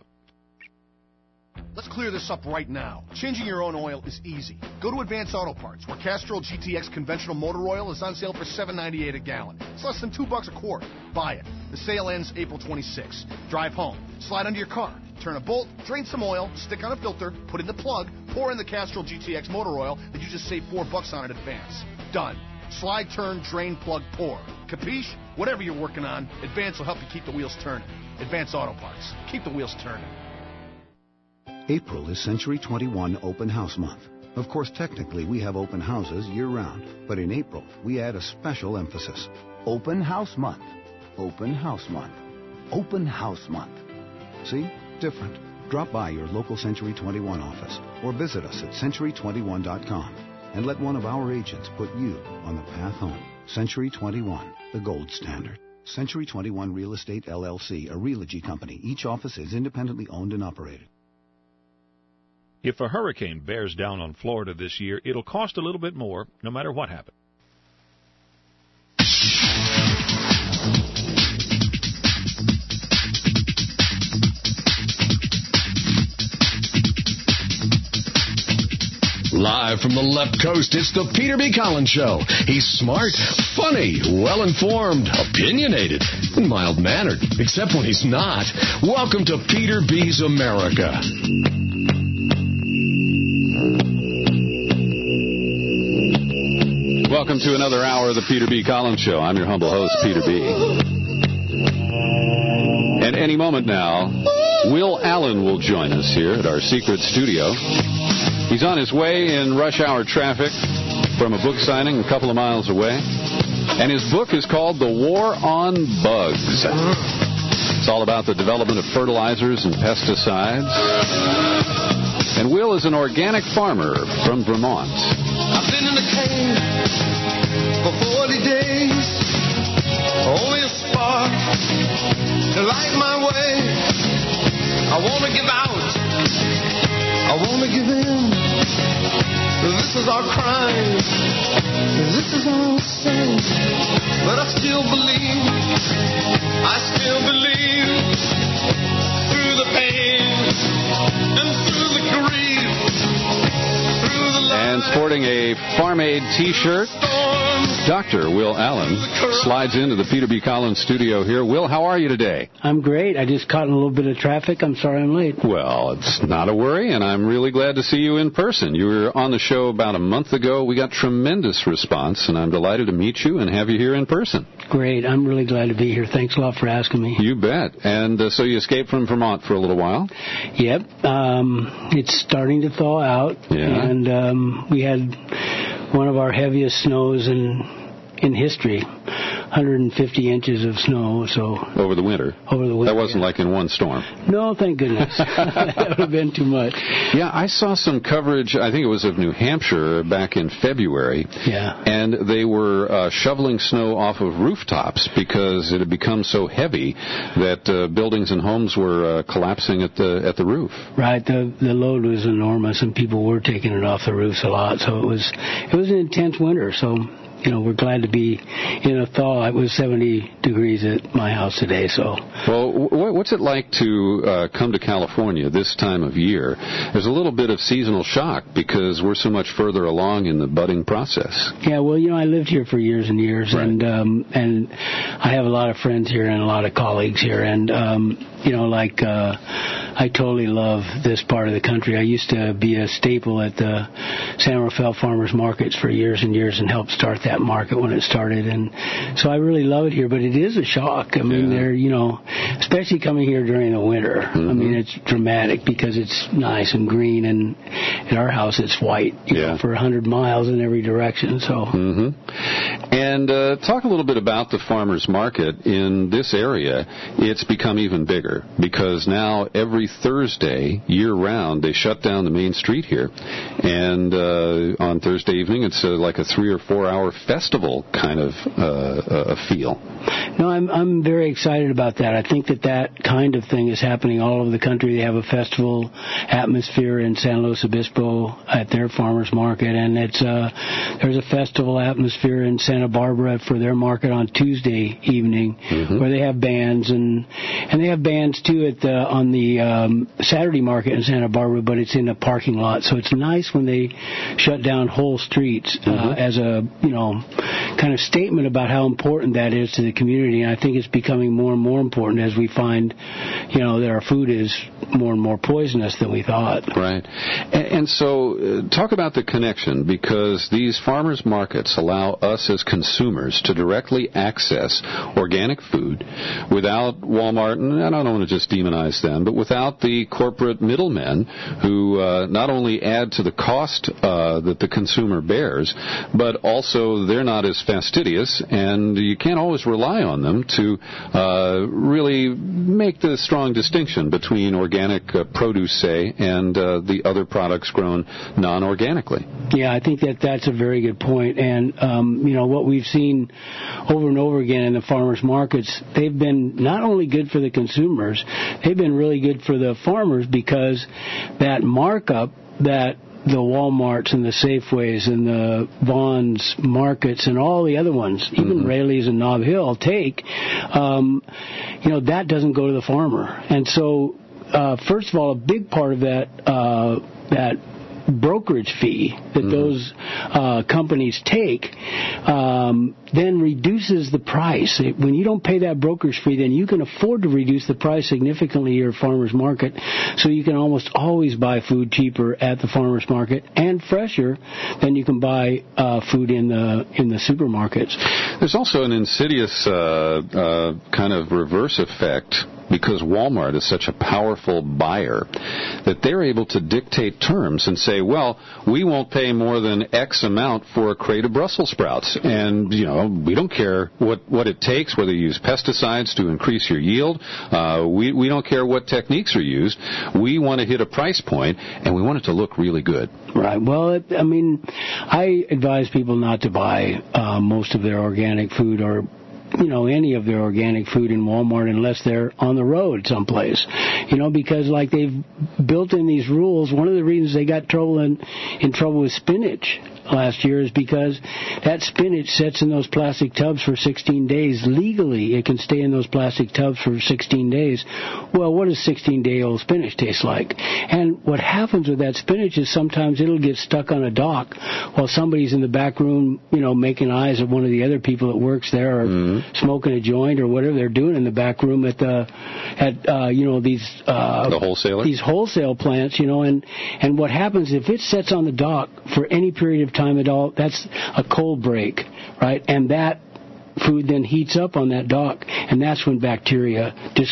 S31: Let's clear this up right now. Changing your own oil is easy. Go to Advance Auto Parts, where Castrol G T X conventional motor oil is on sale for seven ninety-eight a gallon. It's less than two bucks a quart. Buy it. The sale ends April twenty-sixth. Drive home. Slide under your car. Turn a bolt, drain some oil, stick on a filter, put in the plug, pour in the Castrol G T X motor oil that you just saved four bucks on at Advance. Done. Slide, turn, drain, plug, pour. Capiche? Whatever you're working on, Advance will help you keep the wheels turning. Advance Auto Parts. Keep the wheels turning.
S5: April is Century twenty-one Open House Month. Of course, technically, we have open houses year-round. But in April, we add a special emphasis. Open House Month. Open House Month. Open House Month. See? Different. Drop by your local Century twenty-one office or visit us at century twenty-one dot com and let one of our agents put you on the path home. Century twenty-one, the gold standard. Century twenty-one Real Estate, L L C, a Realogy company. Each office is independently owned and operated.
S9: If a hurricane bears down on Florida this year, it'll cost a little bit more, no matter what happens.
S6: Live from the left coast, it's the Peter B. Collins Show. He's smart, funny, well-informed, opinionated, and mild-mannered, except when he's not. Welcome to Peter B's America.
S23: Welcome to another hour of the Peter B. Collins Show. I'm your humble host, Peter B. And any moment now, Will Allen will join us here at our secret studio. He's on his way in rush hour traffic from a book signing a couple of miles away. And his book is called The War on Bugs. It's all about the development of fertilizers and pesticides. And Will is an organic farmer from Vermont.
S10: I've been in the cave for forty days. Only a spark to light my way. I want to give out. I want to give in. This is our crime. This is our sin. But I still believe. I still believe. Through the pain and through the grief. Through the life.
S23: And sporting a Farm Aid t-shirt, Doctor Will Allen slides into the Peter B. Collins studio here. Will, how are you today?
S11: I'm great. I just caught in a little bit of traffic. I'm sorry I'm late.
S23: Well, it's not a worry, and I'm really glad to see you in person. You were on the show about a month ago. We got tremendous response, and I'm delighted to meet you and have you here in person.
S11: Great. I'm really glad to be here. Thanks a lot for asking me.
S23: You bet. And uh, so you escaped from Vermont for a little while?
S11: Yep. Um, it's starting to thaw out,
S23: yeah.
S11: and um, we had one of our heaviest snows in in history. hundred fifty inches of snow. So
S23: over the winter.
S11: Over the winter.
S23: That wasn't
S11: yeah.
S23: like in one storm.
S11: No, thank goodness. That would have been too much.
S23: Yeah, I saw some coverage. I think it was of New Hampshire back in February.
S11: Yeah.
S23: And they were uh, shoveling snow off of rooftops because it had become so heavy that uh, buildings and homes were uh, collapsing at the at the roof.
S11: Right. The the load was enormous, and people were taking it off the roofs a lot. So it was it was an intense winter. So. You know, we're glad to be in a thaw. It was seventy degrees at my house today, so.
S23: Well, what's it like to uh, come to California this time of year? There's a little bit of seasonal shock because we're so much further along in the budding process.
S11: Yeah, well, you know, I lived here for years and years,
S23: right.
S11: and um, and I have a lot of friends here and a lot of colleagues here, and um, you know, like uh, I totally love this part of the country. I used to be a staple at the San Rafael Farmers Markets for years and years and helped start that market when it started, and so I really love it here, but it is a shock. I mean,
S23: yeah.
S11: they're, you know, especially coming here during the winter. Mm-hmm. I mean, it's dramatic because it's nice and green, and at our house it's white, you
S23: yeah.
S11: know, for one hundred miles in every direction, so.
S23: Mm-hmm. And uh, talk a little bit about the farmers market in this area. It's become even bigger because now every Thursday, year-round, they shut down the main street here, and uh, on Thursday evening it's uh, like a three or four hour festival kind of uh, uh, feel.
S11: No, I'm I'm very excited about that. I think that that kind of thing is happening all over the country. They have a festival atmosphere in San Luis Obispo at their farmers market, and it's uh, there's a festival atmosphere in Santa Barbara for their market on Tuesday evening, mm-hmm. where they have bands and and they have bands too at the on the um, Saturday market in Santa Barbara, but it's in a parking lot, so it's nice when they shut down whole streets uh, mm-hmm. as a you know kind of statement about how important that is to the community, and I think it's becoming more and more important as we find, you know, that our food is more and more poisonous than we thought.
S23: Right. And, and so uh, talk about the connection, because these farmers markets allow us as consumers to directly access organic food without Walmart, and I don't want to just demonize them, but without the corporate middlemen who uh, not only add to the cost uh, that the consumer bears, but also they're not as fastidious, and you can't always rely on them to uh, really make the strong distinction between organic uh, produce, say, and uh, the other products grown non-organically.
S11: Yeah, I think that that's a very good point. And, um, you know, what we've seen over and over again in the farmers markets, they've been not only good for the consumers, they've been really good for the farmers, because that markup that the Walmarts and the Safeways and the Vaughn's markets and all the other ones, even mm-hmm. Raley's and Nob Hill take, um, you know, that doesn't go to the farmer. And so, uh, first of all, a big part of that, uh, that brokerage fee that mm-hmm. those uh, companies take um, then reduces the price. When you don't pay that brokerage fee, then you can afford to reduce the price significantly at your farmer's market, so you can almost always buy food cheaper at the farmer's market and fresher than you can buy uh, food in the in the supermarkets.
S23: There's also an insidious uh, uh, kind of reverse effect, because Walmart is such a powerful buyer that they're able to dictate terms and say, well, we won't pay more than X amount for a crate of Brussels sprouts. And, you know, we don't care what, what it takes, whether you use pesticides to increase your yield. Uh, we, we don't care what techniques are used. We want to hit a price point, and we want it to look really good.
S11: Right. Well, it, I mean, I advise people not to buy uh, most of their organic food or you know, any of their organic food in Walmart unless they're on the road someplace, you know, because like they've built in these rules. One of the reasons they got trouble in, in trouble with spinach last year is because that spinach sits in those plastic tubs for sixteen days. Legally, it can stay in those plastic tubs for sixteen days. Well, what does sixteen-day-old spinach taste like? And what happens with that spinach is sometimes it'll get stuck on a dock while somebody's in the back room, you know, making eyes at one of the other people that works there, or mm-hmm. smoking a joint or whatever they're doing in the back room at the at uh, you know these uh,
S23: the wholesaler
S11: these wholesale plants, you know, and and what happens if it sits on the dock for any period of time at all? That's a cold break, right? And that food then heats up on that dock, and that's when bacteria just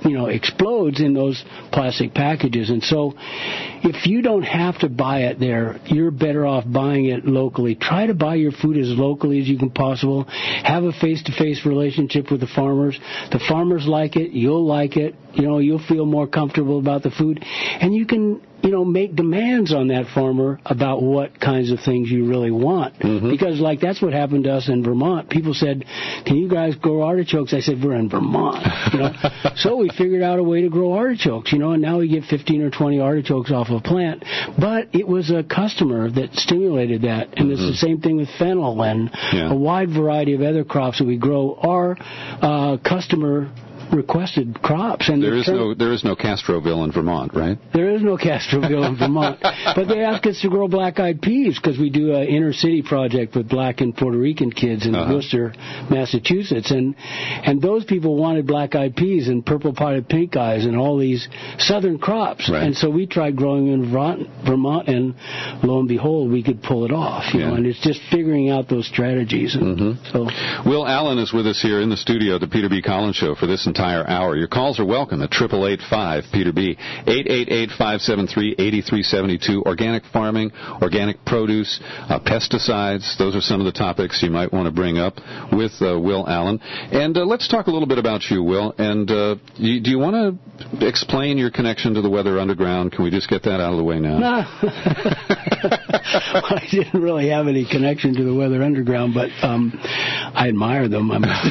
S11: you know, explodes in those plastic packages. And so if you don't have to buy it there, you're better off buying it locally. Try to buy your food as locally as you can possible. Have a face-to-face relationship with the farmers. The farmers like it. You'll like it. You know, you'll feel more comfortable about the food. And you can, you know, make demands on that farmer about what kinds of things you really want. Mm-hmm. Because, like, that's what happened to us in Vermont. People said, can you guys grow artichokes? I said, we're in Vermont. You know? So we figured out a way to grow artichokes, you know, and now we get fifteen or twenty artichokes off a plant. But it was a customer that stimulated that. And mm-hmm. it's the same thing with fennel and yeah. a wide variety of other crops that we grow are uh, customer requested crops. And
S23: there is no there is no Castroville in Vermont, right?
S11: There is no Castroville in Vermont. But they ask us to grow black-eyed peas because we do an inner-city project with black and Puerto Rican kids in uh-huh. Worcester, Massachusetts. And and those people wanted black-eyed peas and purple-potted pink eyes and all these southern crops. Right. And so we tried growing in Vermont, Vermont, and lo and behold, we could pull it off. You yeah. know, and it's just figuring out those strategies. And mm-hmm. so,
S23: Will Allen is with us here in the studio at the Peter B. Collins Show for this entire hour. Your calls are welcome at eight eight eight five Peter B. eight eight eight, five seven three, eight three seven two. Organic farming, organic produce, uh, pesticides. Those are some of the topics you might want to bring up with uh, Will Allen. And uh, let's talk a little bit about you, Will. And uh, you, do you want to explain your connection to the Weather Underground? Can we just get that out of the way now?
S11: No. Well, I didn't really have any connection to the Weather Underground, but um, I admire them.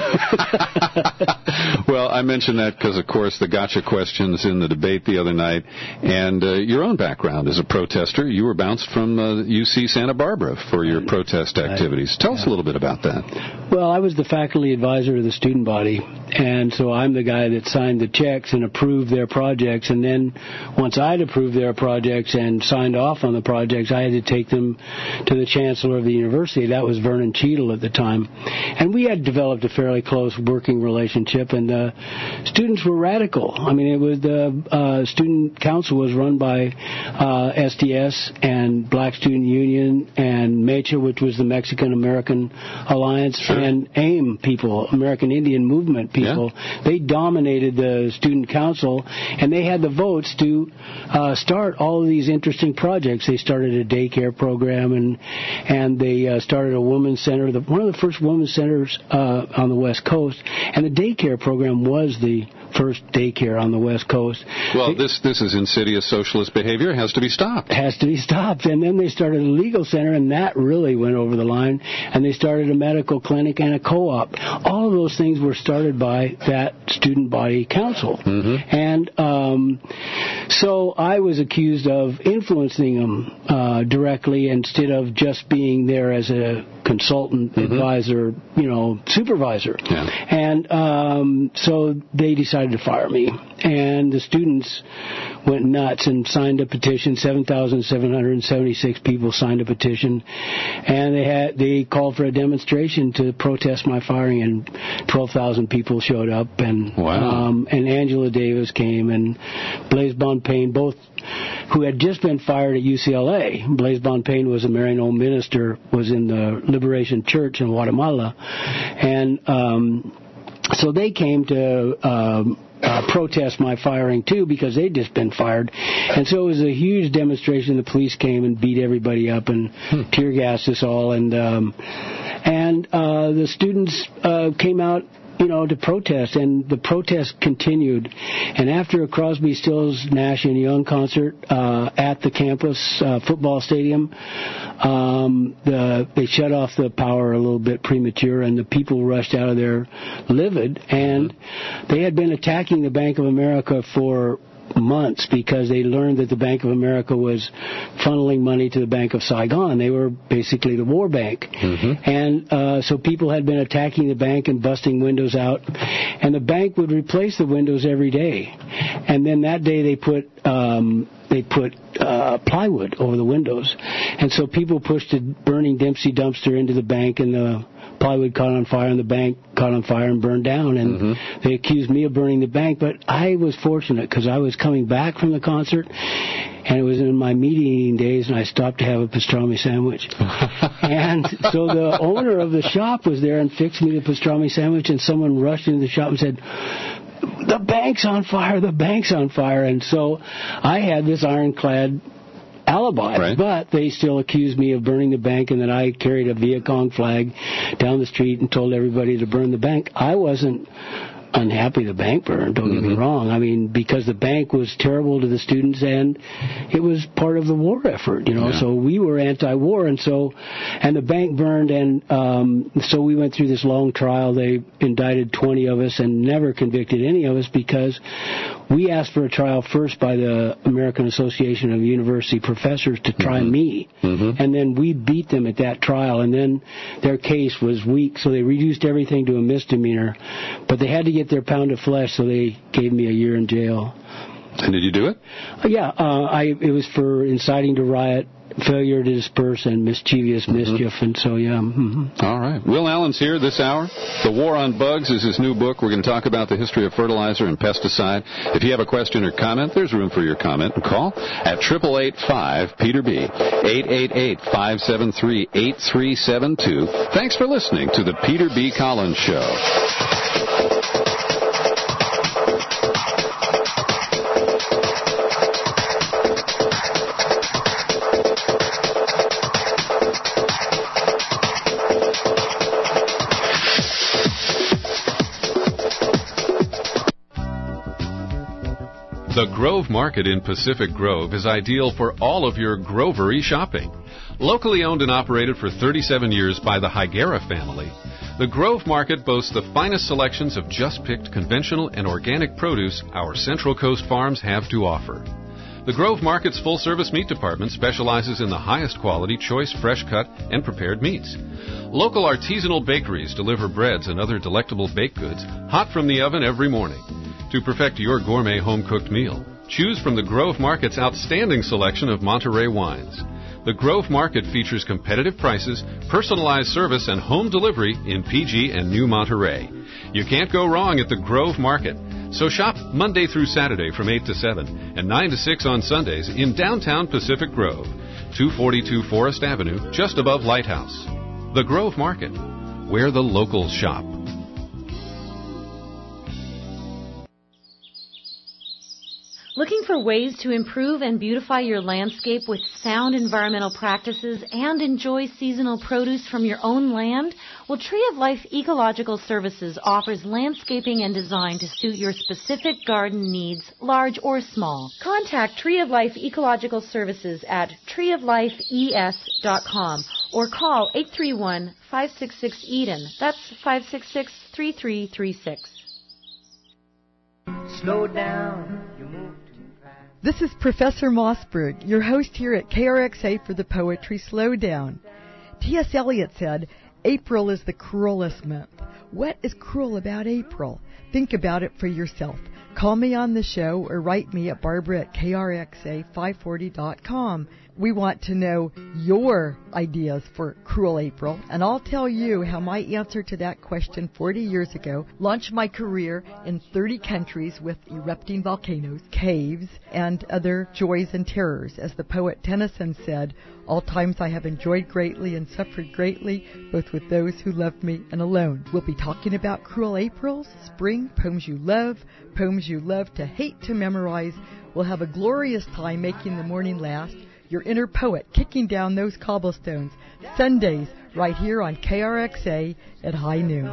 S23: Well, I mentioned that because, of course, the gotcha questions in the debate the other night, and uh, your own background as a protester. You were bounced from uh, U C Santa Barbara for your protest activities. Tell yeah. us a little bit about that.
S11: Well, I was the faculty advisor of the student body, and so I'm the guy that signed the checks and approved their projects, and then once I'd approved their projects and signed off on the projects, I had to take them to the chancellor of the university. That was Vernon Cheadle at the time. And we had developed a fairly close working relationship, and the students were radical. I mean, it was the uh, student council was run by uh, S D S and Black Student Union and MECHA, which was the Mexican American Alliance, sure. and AIM people, American Indian Movement people. Yeah. They dominated the student council, and they had the votes to uh, start all of these interesting projects. They started a daycare program, and and they uh, started a women's center, the, one of the first women's centers uh, on the West Coast, and the daycare program was the first daycare on the West Coast.
S23: Well,
S11: they,
S23: this this is insidious socialist behavior. It has to be stopped.
S11: Has to be stopped. And then they started a legal center, and that really went over the line. And they started a medical clinic and a co-op. All of those things were started by that student body council. Mm-hmm. And um, so I was accused of influencing them uh, directly instead of just being there as a consultant, mm-hmm. advisor, you know, supervisor. Yeah. And um, so they decided to fire me. And the students went nuts and signed a petition. seven thousand seven hundred seventy-six people signed a petition. And they had they called for a demonstration to protest my firing, and twelve thousand people showed up. And wow. um, and Angela Davis came, and Blaise Bonpane, both who had just been fired at U C L A. Blaise Bonpane was a Maryknoll minister, was in the Liberation Church in Guatemala. And um, so they came to um, uh, protest my firing, too, because they'd just been fired. And so it was a huge demonstration. The police came and beat everybody up and hmm. tear gassed us all. And, um, and uh, the students uh, came out, you know, to protest, and the protest continued. And after a Crosby, Stills, Nash and Young concert uh, at the campus uh, football stadium, um, the, they shut off the power a little bit premature, and the people rushed out of there livid. And mm-hmm. they had been attacking the Bank of America for months because they learned that the Bank of America was funneling money to the Bank of Saigon. They were basically the war bank. Mm-hmm. And uh, so people had been attacking the bank and busting windows out, and the bank would replace the windows every day. And then that day they put um, they put uh, plywood over the windows. And so people pushed a burning Dempsey dumpster into the bank, and the plywood caught on fire, and the bank caught on fire and burned down. And mm-hmm. they accused me of burning the bank, but I was fortunate because I was coming back from the concert, and it was in my meat eating days, and I stopped to have a pastrami sandwich. And so the owner of the shop was there and fixed me the pastrami sandwich, and someone rushed into the shop and said, the bank's on fire, the bank's on fire. And so I had this ironclad alibi, right. But they still accused me of burning the bank, and that I carried a Viet Cong flag down the street and told everybody to burn the bank. I wasn't unhappy the bank burned, don't mm-hmm. get me wrong. I mean, because the bank was terrible to the students, and it was part of the war effort, you know, yeah. So we were anti-war, and so, and the bank burned, and um, so we went through this long trial. They indicted twenty of us and never convicted any of us because we asked for a trial first by the American Association of University Professors to try mm-hmm. me, mm-hmm. and then we beat them at that trial, and then their case was weak, so they reduced everything to a misdemeanor, but they had to get their pound of flesh, so they gave me a year in jail.
S23: And did you do it?
S11: Uh, yeah, uh, I it was for inciting to riot, failure to disperse, and mischievous mm-hmm. mischief, and so, yeah. Mm-hmm.
S23: All right. Will Allen's here this hour. The War on Bugs is his new book. We're going to talk about the history of fertilizer and pesticide. If you have a question or comment, there's room for your comment and call at eight eight eight, five, Peter B, eight eight eight, five seven three, eight three seven two. Thanks for listening to the Peter B. Collins Show. The Grove Market in Pacific Grove is ideal for all of your grovery shopping. Locally owned and operated for thirty-seven years by the Higuera family, the Grove Market boasts the finest selections of just-picked conventional and organic produce our Central Coast farms have to offer. The Grove Market's full-service meat department specializes in the highest quality, choice, fresh-cut, and prepared meats. Local artisanal bakeries deliver breads and other delectable baked goods hot from the oven every morning. To perfect your gourmet home-cooked meal, choose from the Grove Market's outstanding selection of Monterey wines. The Grove Market features competitive prices, personalized service, and home delivery in P G and New Monterey. You can't go wrong at the Grove Market. So shop Monday through Saturday from eight to seven and nine to six on Sundays in downtown Pacific Grove, two forty-two Forest Avenue, just above Lighthouse. The Grove Market, where the locals shop.
S3: Looking for ways to improve and beautify your landscape with sound environmental practices and enjoy seasonal produce from your own land? Well, Tree of Life Ecological Services offers landscaping and design to suit your specific garden needs, large or small. Contact Tree of Life Ecological Services at tree of life e s dot com or call eight three one, five six six, Eden. That's five six six, three three three six.
S7: Slow down, you move.
S12: This is Professor Mossberg, your host here at K R X A for the Poetry Slowdown. T S Eliot said, April is the cruelest month. What is cruel about April? Think about it for yourself. Call me on the show or write me at Barbara at K R X A five forty dot com. We want to know your ideas for Cruel April, and I'll tell you how my answer to that question forty years ago launched my career in thirty countries with erupting volcanoes, caves, and other joys and terrors. As the poet Tennyson said, all times I have enjoyed greatly and suffered greatly, both with those who loved me and alone. We'll be talking about Cruel Aprils, spring, poems you love, poems you love to hate to memorize. We'll have a glorious time making the morning last. Your inner poet kicking down those cobblestones. Sundays, right here on K R X A at high noon.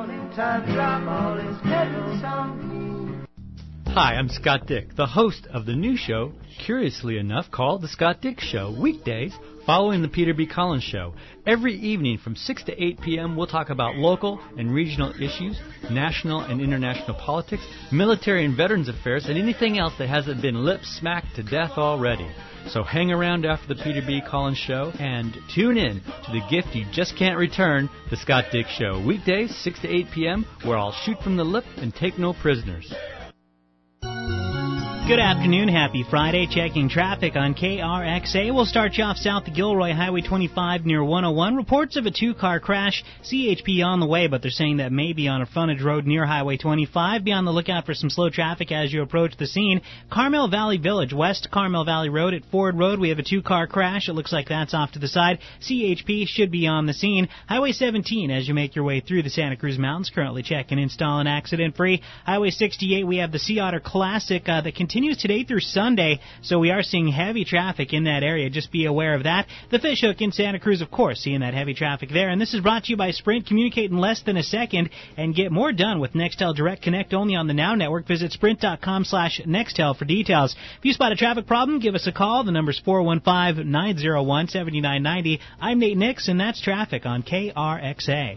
S13: Hi, I'm Scott Dick, the host of the new show, curiously enough, called The Scott Dick Show, weekdays following the Peter B. Collins Show. Every evening from six to eight p.m., we'll talk about local and regional issues, national and international politics, military and veterans affairs, and anything else that hasn't been lip-smacked to death already. So hang around after the Peter B. Collins Show and tune in to the gift you just can't return, The Scott Dick Show, weekdays, six to eight p.m., where I'll shoot from the lip and take no prisoners.
S1: Good afternoon. Happy Friday. Checking traffic on K R X A. We'll start you off south of Gilroy, Highway twenty-five near one oh one. Reports of a two-car crash. C H P on the way, but they're saying that may be on a frontage road near Highway twenty-five. Be on the lookout for some slow traffic as you approach the scene. Carmel Valley Village, west Carmel Valley Road at Ford Road. We have a two-car crash. It looks like that's off to the side. C H P should be on the scene. Highway seventeen as you make your way through the Santa Cruz Mountains. Currently check and install an accident-free. Highway sixty-eight, we have the Sea Otter Classic uh, that continues today through Sunday, so we are seeing heavy traffic in that area. Just be aware of that. The Fishhook in Santa Cruz, of course, seeing that heavy traffic there. And this is brought to you by Sprint. Communicate in less than a second and get more done with Nextel Direct Connect only on the Now Network. Visit sprint.com slash Nextel for details. If you spot a traffic problem, give us a call. The number's four one five, nine oh one, seven nine nine oh. I'm Nate Nix, and that's traffic on K R X A.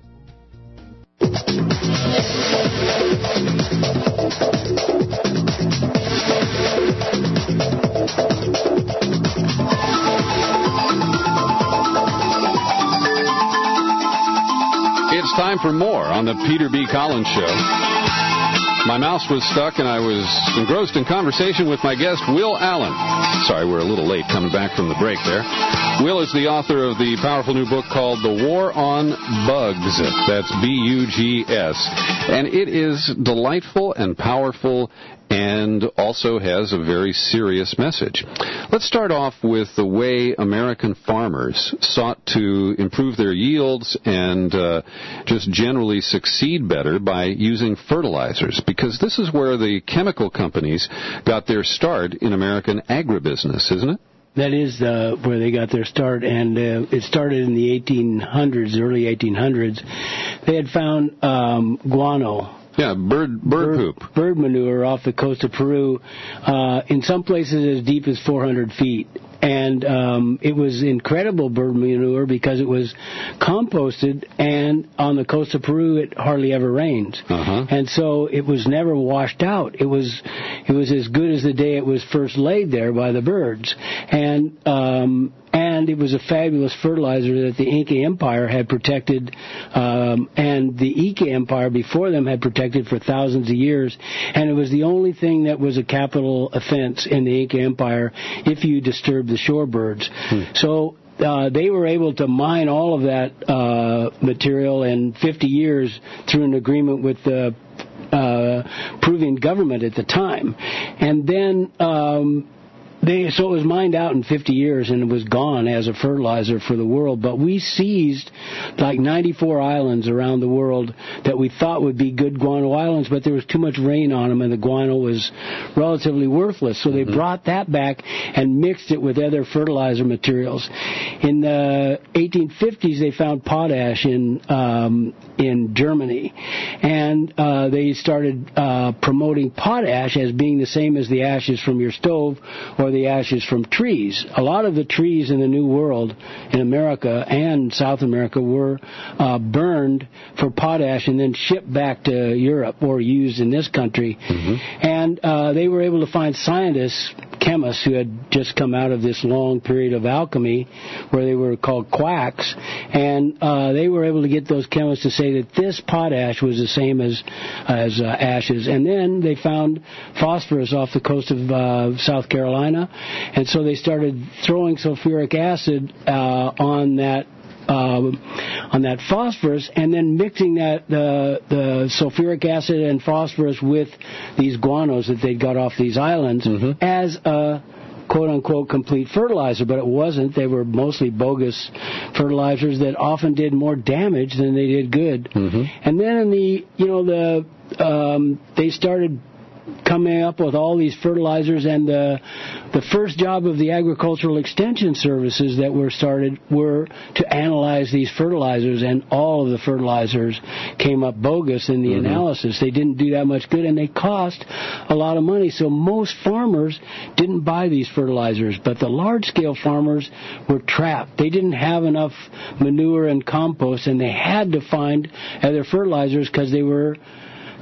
S23: It's time for more on the Peter B. Collins Show. My mouse was stuck, and I was engrossed in conversation with my guest, Will Allen. Sorry, we're a little late coming back from the break there. Will is the author of the powerful new book called The War on Bugs. That's B U G S. And it is delightful and powerful and also has a very serious message. Let's start off with the way American farmers sought to improve their yields and uh, just generally succeed better by using fertilizers, because this is where the chemical companies got their start in American agribusiness, isn't it?
S11: That is uh, where they got their start, and uh, it started in the eighteen hundreds, early eighteen hundreds. They had found um, guano.
S23: Yeah, bird bird, bird poop.
S11: Bird manure off the coast of Peru, uh, in some places as deep as four hundred feet. And um, it was incredible bird manure because it was composted, and on the coast of Peru it hardly ever rains.
S23: Uh-huh.
S11: And so it was never washed out. It was it was as good as the day it was first laid there by the birds. And um, and it was a fabulous fertilizer that the Inca Empire had protected, um, and the Inca Empire before them had protected for thousands of years. And it was the only thing that was a capital offense in the Inca Empire if you disturbed the shorebirds. Hmm. So uh, they were able to mine all of that uh, material in fifty years through an agreement with the uh, Peruvian government at the time. And then um, They, so it was mined out in fifty years, and it was gone as a fertilizer for the world. But we seized like ninety-four islands around the world that we thought would be good guano islands, but there was too much rain on them, and the guano was relatively worthless. So they mm-hmm. brought that back and mixed it with other fertilizer materials. In the eighteen fifties, they found potash in um, in Germany, and uh, they started uh, promoting potash as being the same as the ashes from your stove or the ashes from trees. A lot of the trees in the New World, in America and South America, were uh, burned for potash and then shipped back to Europe or used in this country. Mm-hmm. And uh, they were able to find scientists, chemists, who had just come out of this long period of alchemy where they were called quacks, and uh, they were able to get those chemists to say that this potash was the same as, as uh, ashes. And then they found phosphorus off the coast of uh, South Carolina, and so they started throwing sulfuric acid uh, on that uh, on that phosphorus, and then mixing that the the sulfuric acid and phosphorus with these guanos that they got off these islands mm-hmm. as a quote-unquote complete fertilizer, but it wasn't. They were mostly bogus fertilizers that often did more damage than they did good.
S23: Mm-hmm.
S11: And then in the you know the um, they started coming up with all these fertilizers, and the the first job of the agricultural extension services that were started were to analyze these fertilizers, and all of the fertilizers came up bogus in the mm-hmm. analysis. They didn't do that much good, and they cost a lot of money. So most farmers didn't buy these fertilizers, but the large-scale farmers were trapped. They didn't have enough manure and compost, and they had to find other fertilizers because they were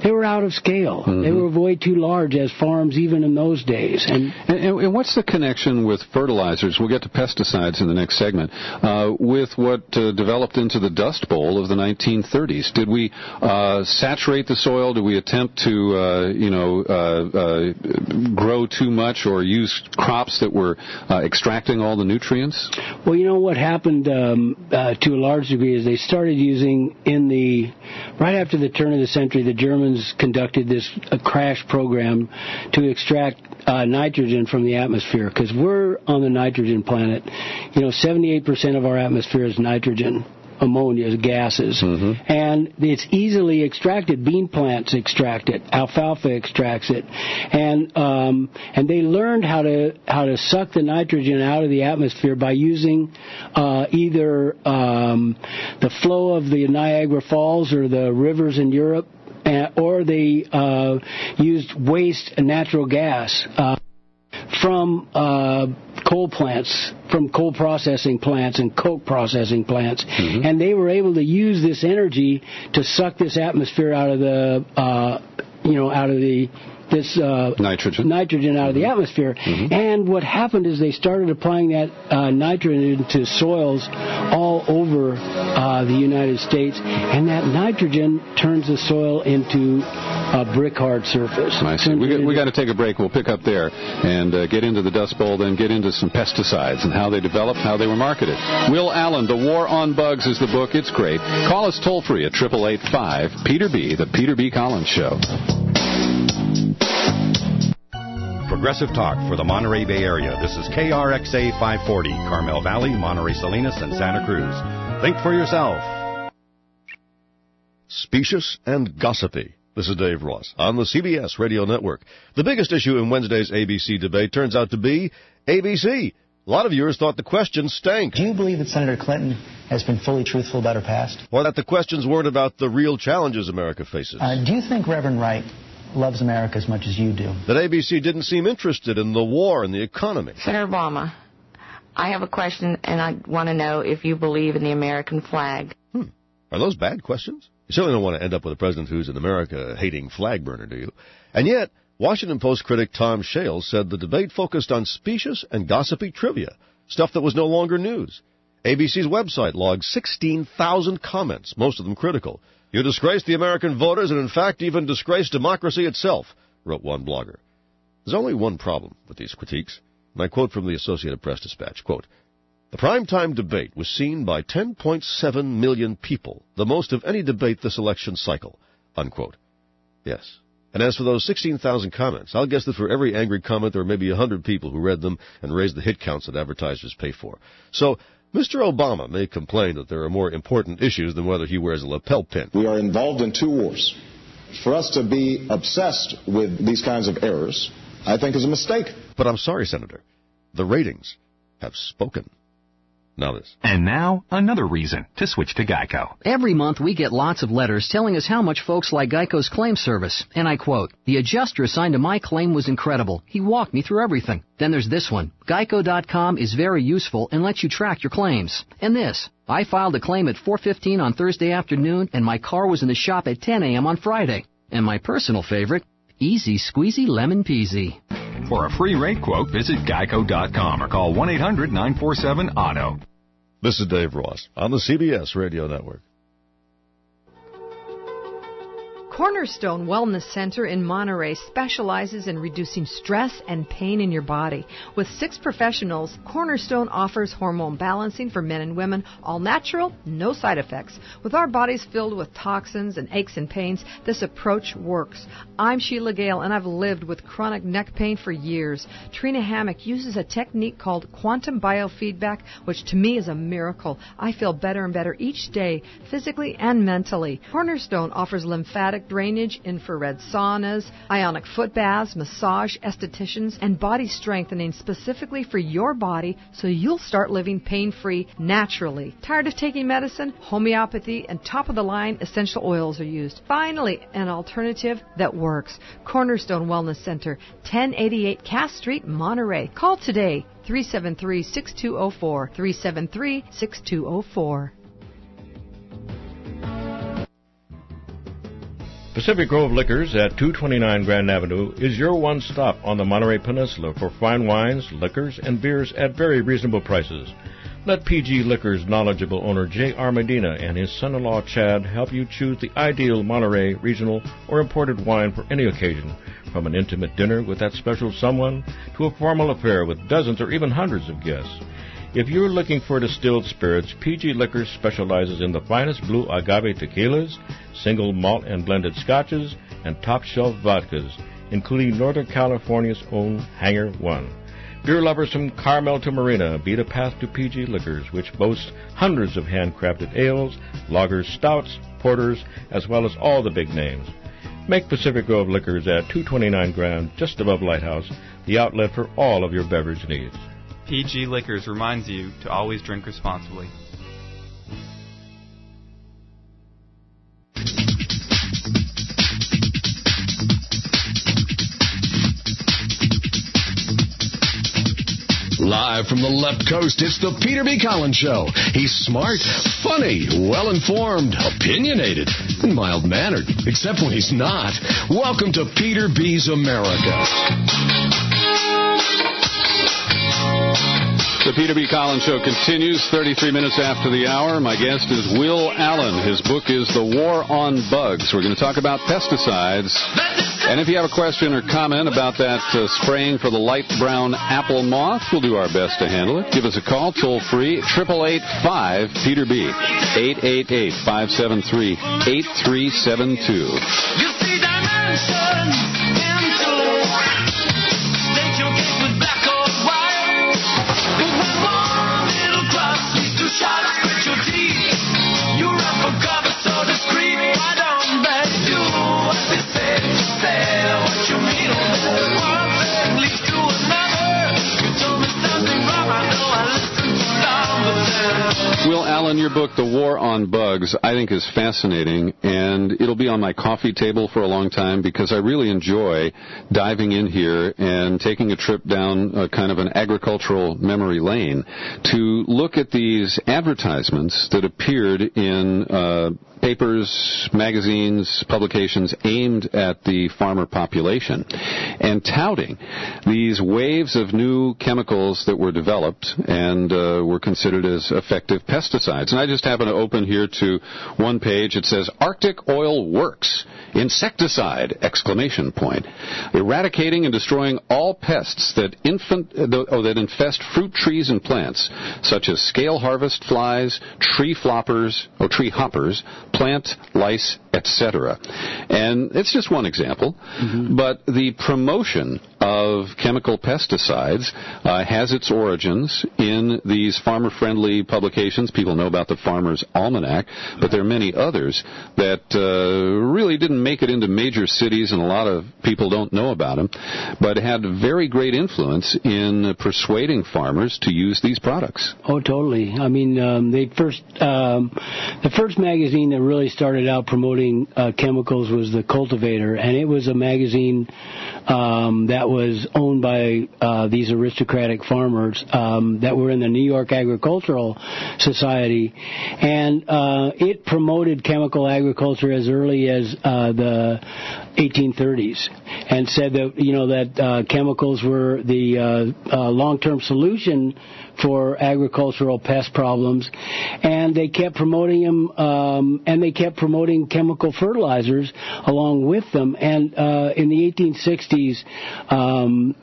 S11: they were out of scale. Mm-hmm. They were way too large as farms even in those days. And,
S23: and, and what's the connection with fertilizers? We'll get to pesticides in the next segment. Uh, with what uh, developed into the Dust Bowl of the nineteen thirties, did we uh, saturate the soil? Did we attempt to, uh, you know, uh, uh, grow too much or use crops that were uh, extracting all the nutrients?
S11: Well, you know what happened um, uh, to a large degree is they started using in the right after the turn of the century, the Germans conducted this a crash program to extract uh, nitrogen from the atmosphere, because we're on the nitrogen planet. You know, seventy-eight percent of our atmosphere is nitrogen. Ammonia gases, mm-hmm. and it's easily extracted. Bean plants extract it. Alfalfa extracts it, and um, and they learned how to how to suck the nitrogen out of the atmosphere by using uh, either um, the flow of the Niagara Falls or the rivers in Europe, uh, or they uh, used waste natural gas uh, from uh, coal plants. From coal processing plants and coke processing plants, mm-hmm. and they were able to use this energy to suck this atmosphere out of the, uh, you know, out of the this uh,
S23: nitrogen
S11: nitrogen out of the atmosphere. Mm-hmm. And what happened is they started applying that uh, nitrogen to soils all over uh, the United States, and that nitrogen turns the soil into a brick hard surface.
S23: I see. We got, we got to take a break. We'll pick up there and uh, get into the Dust Bowl, then get into some pesticides and how they developed, how they were marketed. Will Allen, The War on Bugs is the book. It's great. Call us toll free at eight eight eight five Peter B, The Peter B. Collins Show.
S8: Progressive talk for the Monterey Bay Area. This is K R X A five forty, Carmel Valley, Monterey Salinas, and Santa Cruz. Think for yourself.
S14: Specious and gossipy. This is Dave Ross on the C B S Radio Network. The biggest issue in Wednesday's A B C debate turns out to be A B C. A lot of viewers thought the questions stank.
S15: Do you believe that Senator Clinton has been fully truthful about her past?
S14: Or that the questions weren't about the real challenges America faces?
S15: Uh, do you think Reverend Wright loves America as much as you do?
S14: That A B C didn't seem interested in the war and the economy.
S16: Senator Obama, I have a question, and I want to know if you believe in the American flag.
S14: Hmm. Are those bad questions? You certainly don't want to end up with a president who's an America-hating flag burner, do you? And yet, Washington Post critic Tom Shales said the debate focused on specious and gossipy trivia, stuff that was no longer news. A B C's website logged sixteen thousand comments, most of them critical. You disgrace the American voters and, in fact, even disgrace democracy itself, wrote one blogger. There's only one problem with these critiques, and I quote from the Associated Press Dispatch, quote, "The primetime debate was seen by ten point seven million people, the most of any debate this election cycle," unquote. Yes. And as for those sixteen thousand comments, I'll guess that for every angry comment there are maybe one hundred people who read them and raised the hit counts that advertisers pay for. So Mister Obama may complain that there are more important issues than whether he wears a lapel pin.
S17: We are involved in two wars. For us to be obsessed with these kinds of errors, I think, is a mistake.
S14: But I'm sorry, Senator. The ratings have spoken. Now this.
S18: And now, another reason to switch to Geico.
S19: Every month we get lots of letters telling us how much folks like Geico's claim service. And I quote, "The adjuster assigned to my claim was incredible. He walked me through everything." Then there's this one. Geico dot com is very useful and lets you track your claims. And this. "I filed a claim at four fifteen on Thursday afternoon and my car was in the shop at ten a.m. on Friday." And my personal favorite, easy squeezy lemon peasy.
S18: For a free rate quote, visit Geico dot com or call one eight hundred nine four seven auto.
S14: This is Dave Ross on the C B S Radio Network.
S20: Cornerstone Wellness Center in Monterey specializes in reducing stress and pain in your body. With six professionals, Cornerstone offers hormone balancing for men and women, all natural, no side effects. With our bodies filled with toxins and aches and pains, this approach works. I'm Sheila Gale, and I've lived with chronic neck pain for years. Trina Hammock uses a technique called quantum biofeedback, which to me is a miracle. I feel better and better each day, physically and mentally. Cornerstone offers lymphatic drainage, infrared saunas, ionic foot baths, massage, estheticians, and body strengthening specifically for your body so you'll start living pain-free naturally. Tired of taking medicine? Homeopathy and top-of-the-line essential oils are used. Finally, an alternative that works. Cornerstone Wellness Center, ten eighty-eight Cass Street, Monterey. Call today, three seven three, six two zero four, three seven three, six two zero four.
S2: Pacific Grove Liquors at two twenty-nine Grand Avenue is your one stop on the Monterey Peninsula for fine wines, liquors, and beers at very reasonable prices. Let P G Liquors' knowledgeable owner J R. Medina and his son-in-law Chad help you choose the ideal Monterey regional or imported wine for any occasion, from an intimate dinner with that special someone to a formal affair with dozens or even hundreds of guests. If you're looking for distilled spirits, P G Liquors specializes in the finest blue agave tequilas, single malt and blended scotches, and top-shelf vodkas, including Northern California's own Hangar One. Beer lovers from Carmel to Marina beat a path to P G Liquors, which boasts hundreds of handcrafted ales, lagers, stouts, porters, as well as all the big names. Make Pacific Grove Liquors at two twenty-nine Grand, just above Lighthouse, the outlet for all of your beverage needs.
S4: P G Liquors reminds you to always drink responsibly.
S6: Live from the left coast, it's the Peter B. Collins Show. He's smart, funny, well-informed, opinionated, and mild-mannered, except when he's not. Welcome to Peter B's America.
S23: The Peter B. Collins Show continues thirty-three minutes after the hour. My guest is Will Allen. His book is The War on Bugs. We're going to talk about pesticides. And if you have a question or comment about that uh, spraying for the light brown apple moth, we'll do our best to handle it. Give us a call, toll free, eight eight eight, five, Peter B, eight eight eight, five seven three, eight three seven two.
S10: You see dimensions into state your case with black or white. But when one little cross leads to shot, split your teeth. You run for cover so discreet. Why don't they do what they say? Say what you mean. One thing leads to another. You told me something wrong. I know I listened too long, but then.
S23: Will Allen, your book, The War on Bugs, I think is fascinating, and it'll be on my coffee table for a long time because I really enjoy diving in here and taking a trip down a kind of an agricultural memory lane to look at these advertisements that appeared in uh, papers, magazines, publications aimed at the farmer population and touting these waves of new chemicals that were developed and uh, were considered as effective pesticides. And I just happen to open here to one page. It says, Arctic Oil Works. Insecticide! Exclamation point. Eradicating and destroying all pests that, infant, oh, that infest fruit trees and plants, such as scale harvest flies, tree floppers, or tree hoppers, plant lice, et cetera. And it's just one example, mm-hmm. but the promotion of chemical pesticides uh, has its origins in these farmer-friendly publications. People know about the Farmer's Almanac, but there are many others that uh, really didn't make it into major cities, and a lot of people don't know about them, but had very great influence in persuading farmers to use these products.
S11: Oh, totally. I mean, um, they first um, the first magazine that really started out promoting uh, chemicals was The Cultivator, and it was a magazine um, that was owned by uh, these aristocratic farmers um, that were in the New York Agricultural Society, and uh, it promoted chemical agriculture as early as uh, the eighteen thirties, and said that you know that uh, chemicals were the uh, uh, long-term solution for agricultural pest problems, and they kept promoting them, um, and they kept promoting chemical fertilizers along with them. And uh, in the eighteen sixties, um,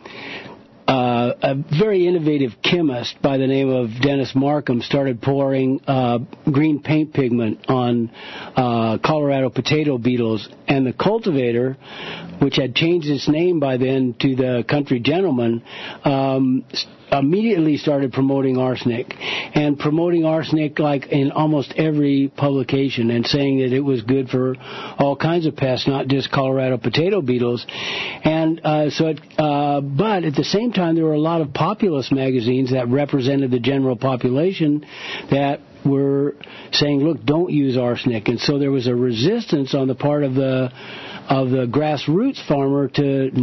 S11: uh, a very innovative chemist by the name of Dennis Markham started pouring uh, green paint pigment on uh, Colorado potato beetles, and the Cultivator, which had changed its name by then to the Country Gentleman, um, immediately started promoting arsenic, and promoting arsenic like in almost every publication, and saying that it was good for all kinds of pests, not just Colorado potato beetles. And uh, so, it, uh, but at the same time, there were a lot of populist magazines that represented the general population that were saying, look, don't use arsenic. And so there was a resistance on the part of the of the grassroots farmer to not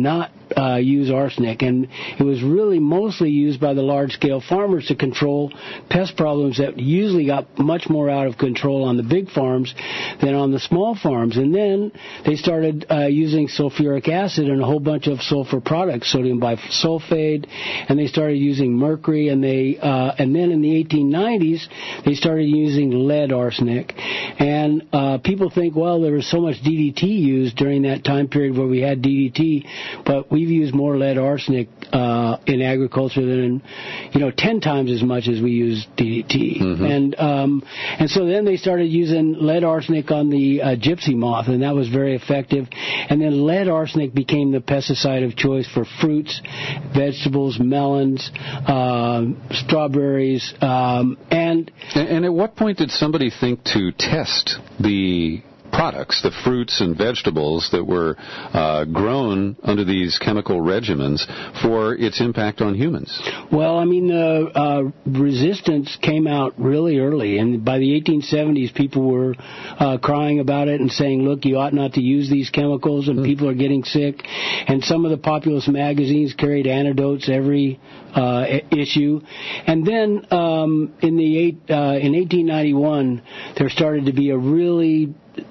S11: uh, use arsenic, and it was really mostly used by the large-scale farmers to control pest problems that usually got much more out of control on the big farms than on the small farms. And then they started uh, using sulfuric acid and a whole bunch of sulfur products, sodium bisulfate, and they started using mercury, and they uh, and then in the eighteen nineties they started using lead arsenic. And uh, people think, well, there was so much D D T used during that time period where we had D D T, but we've used more lead arsenic uh, in agriculture than, you know, ten times as much as we use D D T. Mm-hmm. And um, and so then they started using lead arsenic on the uh, gypsy moth, and that was very effective. And then lead arsenic became the pesticide of choice for fruits, vegetables, melons, uh, strawberries, um, and,
S23: and and at what point did somebody think to test the products, the fruits and vegetables that were uh, grown under these chemical regimens, for its impact on humans?
S11: Well, I mean, the uh, uh, resistance came out really early, and by the eighteen seventies, people were uh, crying about it and saying, look, you ought not to use these chemicals, and mm. people are getting sick. And some of the populous magazines carried antidotes every uh, issue. And then um, in the eight, uh, in eighteen ninety-one, there started to be a really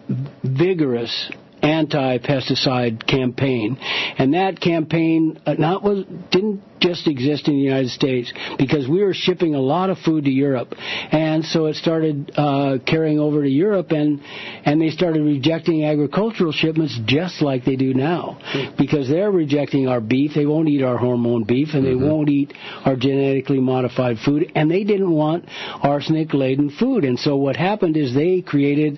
S11: vigorous anti-pesticide campaign, and that campaign uh, not was didn't just exist in the United States, because we were shipping a lot of food to Europe, and so it started uh, carrying over to Europe, and and they started rejecting agricultural shipments just like they do now, because they're rejecting our beef. They won't eat our hormone beef, and they mm-hmm. won't eat our genetically modified food, and they didn't want arsenic-laden food. And so what happened is they created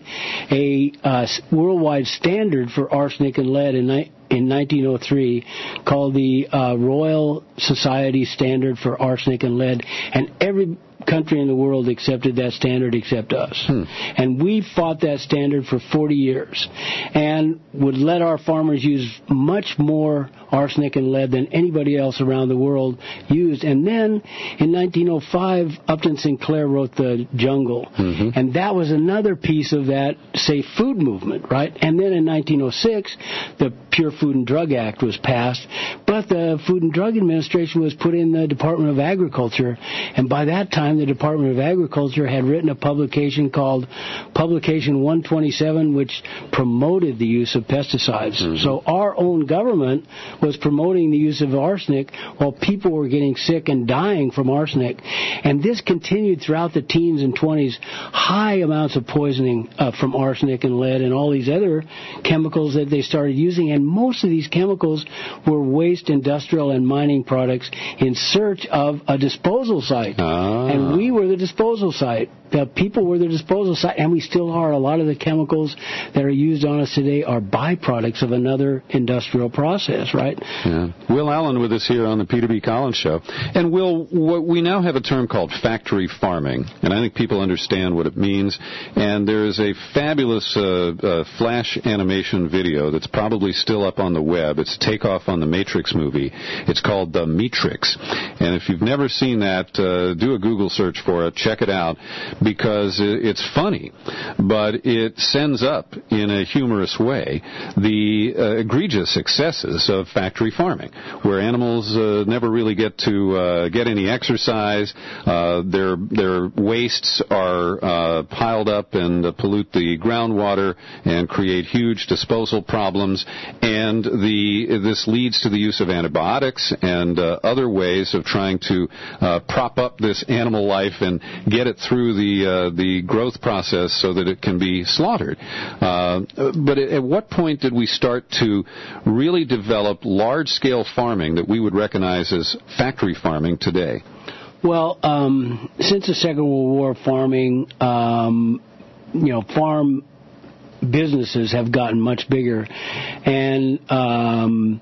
S11: a uh, worldwide standard for arsenic and lead in ni- in nineteen oh three called the uh, Royal Society Standard for Arsenic and Lead, and every country in the world accepted that standard except us. Hmm. And we fought that standard for forty years and would let our farmers use much more arsenic and lead than anybody else around the world used. And then in nineteen oh five, Upton Sinclair wrote The Jungle. Mm-hmm. And that was another piece of that safe food movement, right? And then in nineteen oh six, the Pure Food and Drug Act was passed, but the Food and Drug Administration was put in the Department of Agriculture, and by that time the Department of Agriculture had written a publication called Publication one twenty-seven, which promoted the use of pesticides. Mm-hmm. So our own government was promoting the use of arsenic while people were getting sick and dying from arsenic. And this continued throughout the teens and twenties, high amounts of poisoning uh, from arsenic and lead and all these other chemicals that they started using. And most of these chemicals were waste industrial and mining products in search of a disposal site. Ah. And we were the disposal site. The people were the disposal site, and we still are. A lot of the chemicals that are used on us today are byproducts of another industrial process, right?
S23: Yeah. Will Allen with us here on the Peter B. Collins Show. And Will, we now have a term called factory farming, and I think people understand what it means. And there is a fabulous uh, uh, flash animation video that's probably still up on the web. It's a takeoff on the Matrix movie. It's called The Matrix. And if you've never seen that, uh, do a Google search for it. Check it out, because it's funny, but it sends up in a humorous way the uh, egregious excesses of factory farming, where animals uh, never really get to uh, get any exercise. Uh, their their wastes are uh, piled up and uh, pollute the groundwater and create huge disposal problems. And the this leads to the use of antibiotics and uh, other ways of trying to uh, prop up this animal life and get it through the uh, the growth process so that it can be slaughtered. Uh, but at what point did we start to really develop large-scale farming that we would recognize as factory farming today?
S11: Well, um, since the Second World War, farming, um, you know, farm businesses have gotten much bigger, and um,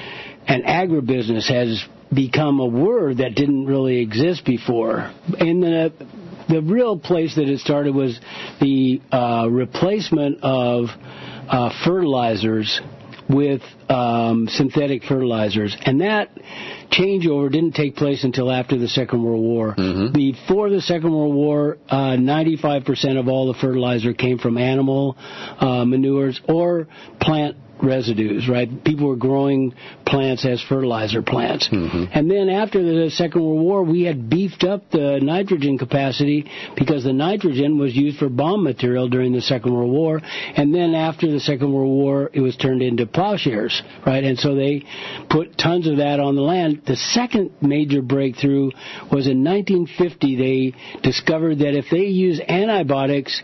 S11: and agribusiness has become a word that didn't really exist before. In the The real place that it started was the uh, replacement of uh, fertilizers with um, synthetic fertilizers. And that changeover didn't take place until after the Second World War. Mm-hmm. Before the Second World War, uh, ninety-five percent of all the fertilizer came from animal uh, manures or plant residues, right? People were growing plants as fertilizer plants. Mm-hmm. And then after the Second World War, we had beefed up the nitrogen capacity because the nitrogen was used for bomb material during the Second World War. And then after the Second World War, it was turned into plowshares, right? And so they put tons of that on the land. The second major breakthrough was in nineteen fifty. They discovered that if they use antibiotics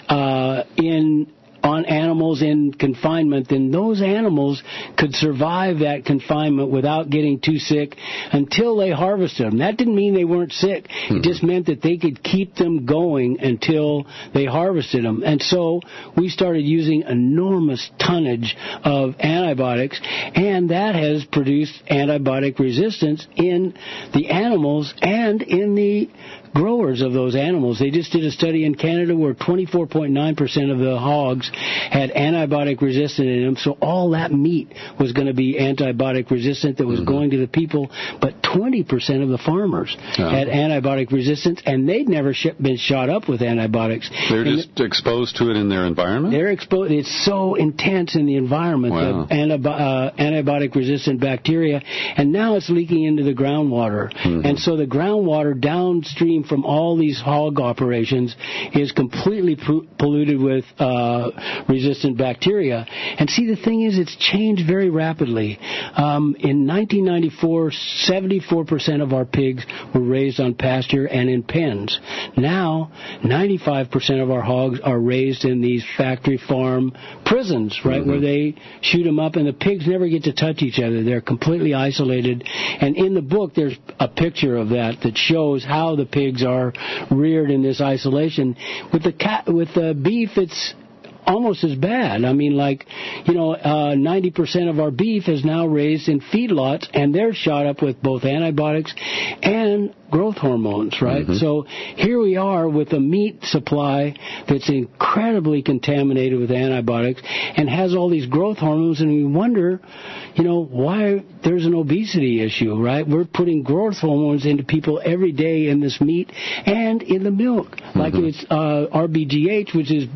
S11: uh, in on animals in confinement, then those animals could survive that confinement without getting too sick until they harvested them. That didn't mean they weren't sick. Mm-hmm. It just meant that they could keep them going until they harvested them. And so we started using enormous tonnage of antibiotics, and that has produced antibiotic resistance in the animals and in the growers of those animals. They just did a study in Canada where twenty-four point nine percent of the hogs had antibiotic resistant in them, so all that meat was going to be antibiotic resistant that was mm-hmm. going to the people, but twenty percent of the farmers oh. had antibiotic resistance, and they'd never sh- been shot up with antibiotics.
S23: They're
S11: and
S23: just exposed to it in their environment?
S11: They're exposed. It's so intense in the environment,
S23: wow.
S11: the antibi- uh, antibiotic resistant bacteria, and now it's leaking into the groundwater. Mm-hmm. And so the groundwater downstream from all these hog operations is completely p- polluted with uh, resistant bacteria. And see, the thing is, it's changed very rapidly. Um, in nineteen ninety-four, seventy-four percent of our pigs were raised on pasture and in pens. Now, ninety-five percent of our hogs are raised in these factory farm prisons, right, mm-hmm. where they shoot them up, and the pigs never get to touch each other. They're completely isolated. And in the book, there's a picture of that that shows how the pigs are reared in this isolation. With the cat, with the beef, it's almost as bad. I mean, like, you know, uh, ninety percent of our beef is now raised in feedlots, and they're shot up with both antibiotics and growth hormones, right? Mm-hmm. So here we are with a meat supply that's incredibly contaminated with antibiotics and has all these growth hormones, and we wonder, you know, why there's an obesity issue, right? We're putting growth hormones into people every day in this meat and in the milk. Mm-hmm. Like it's uh, R B G H, which is,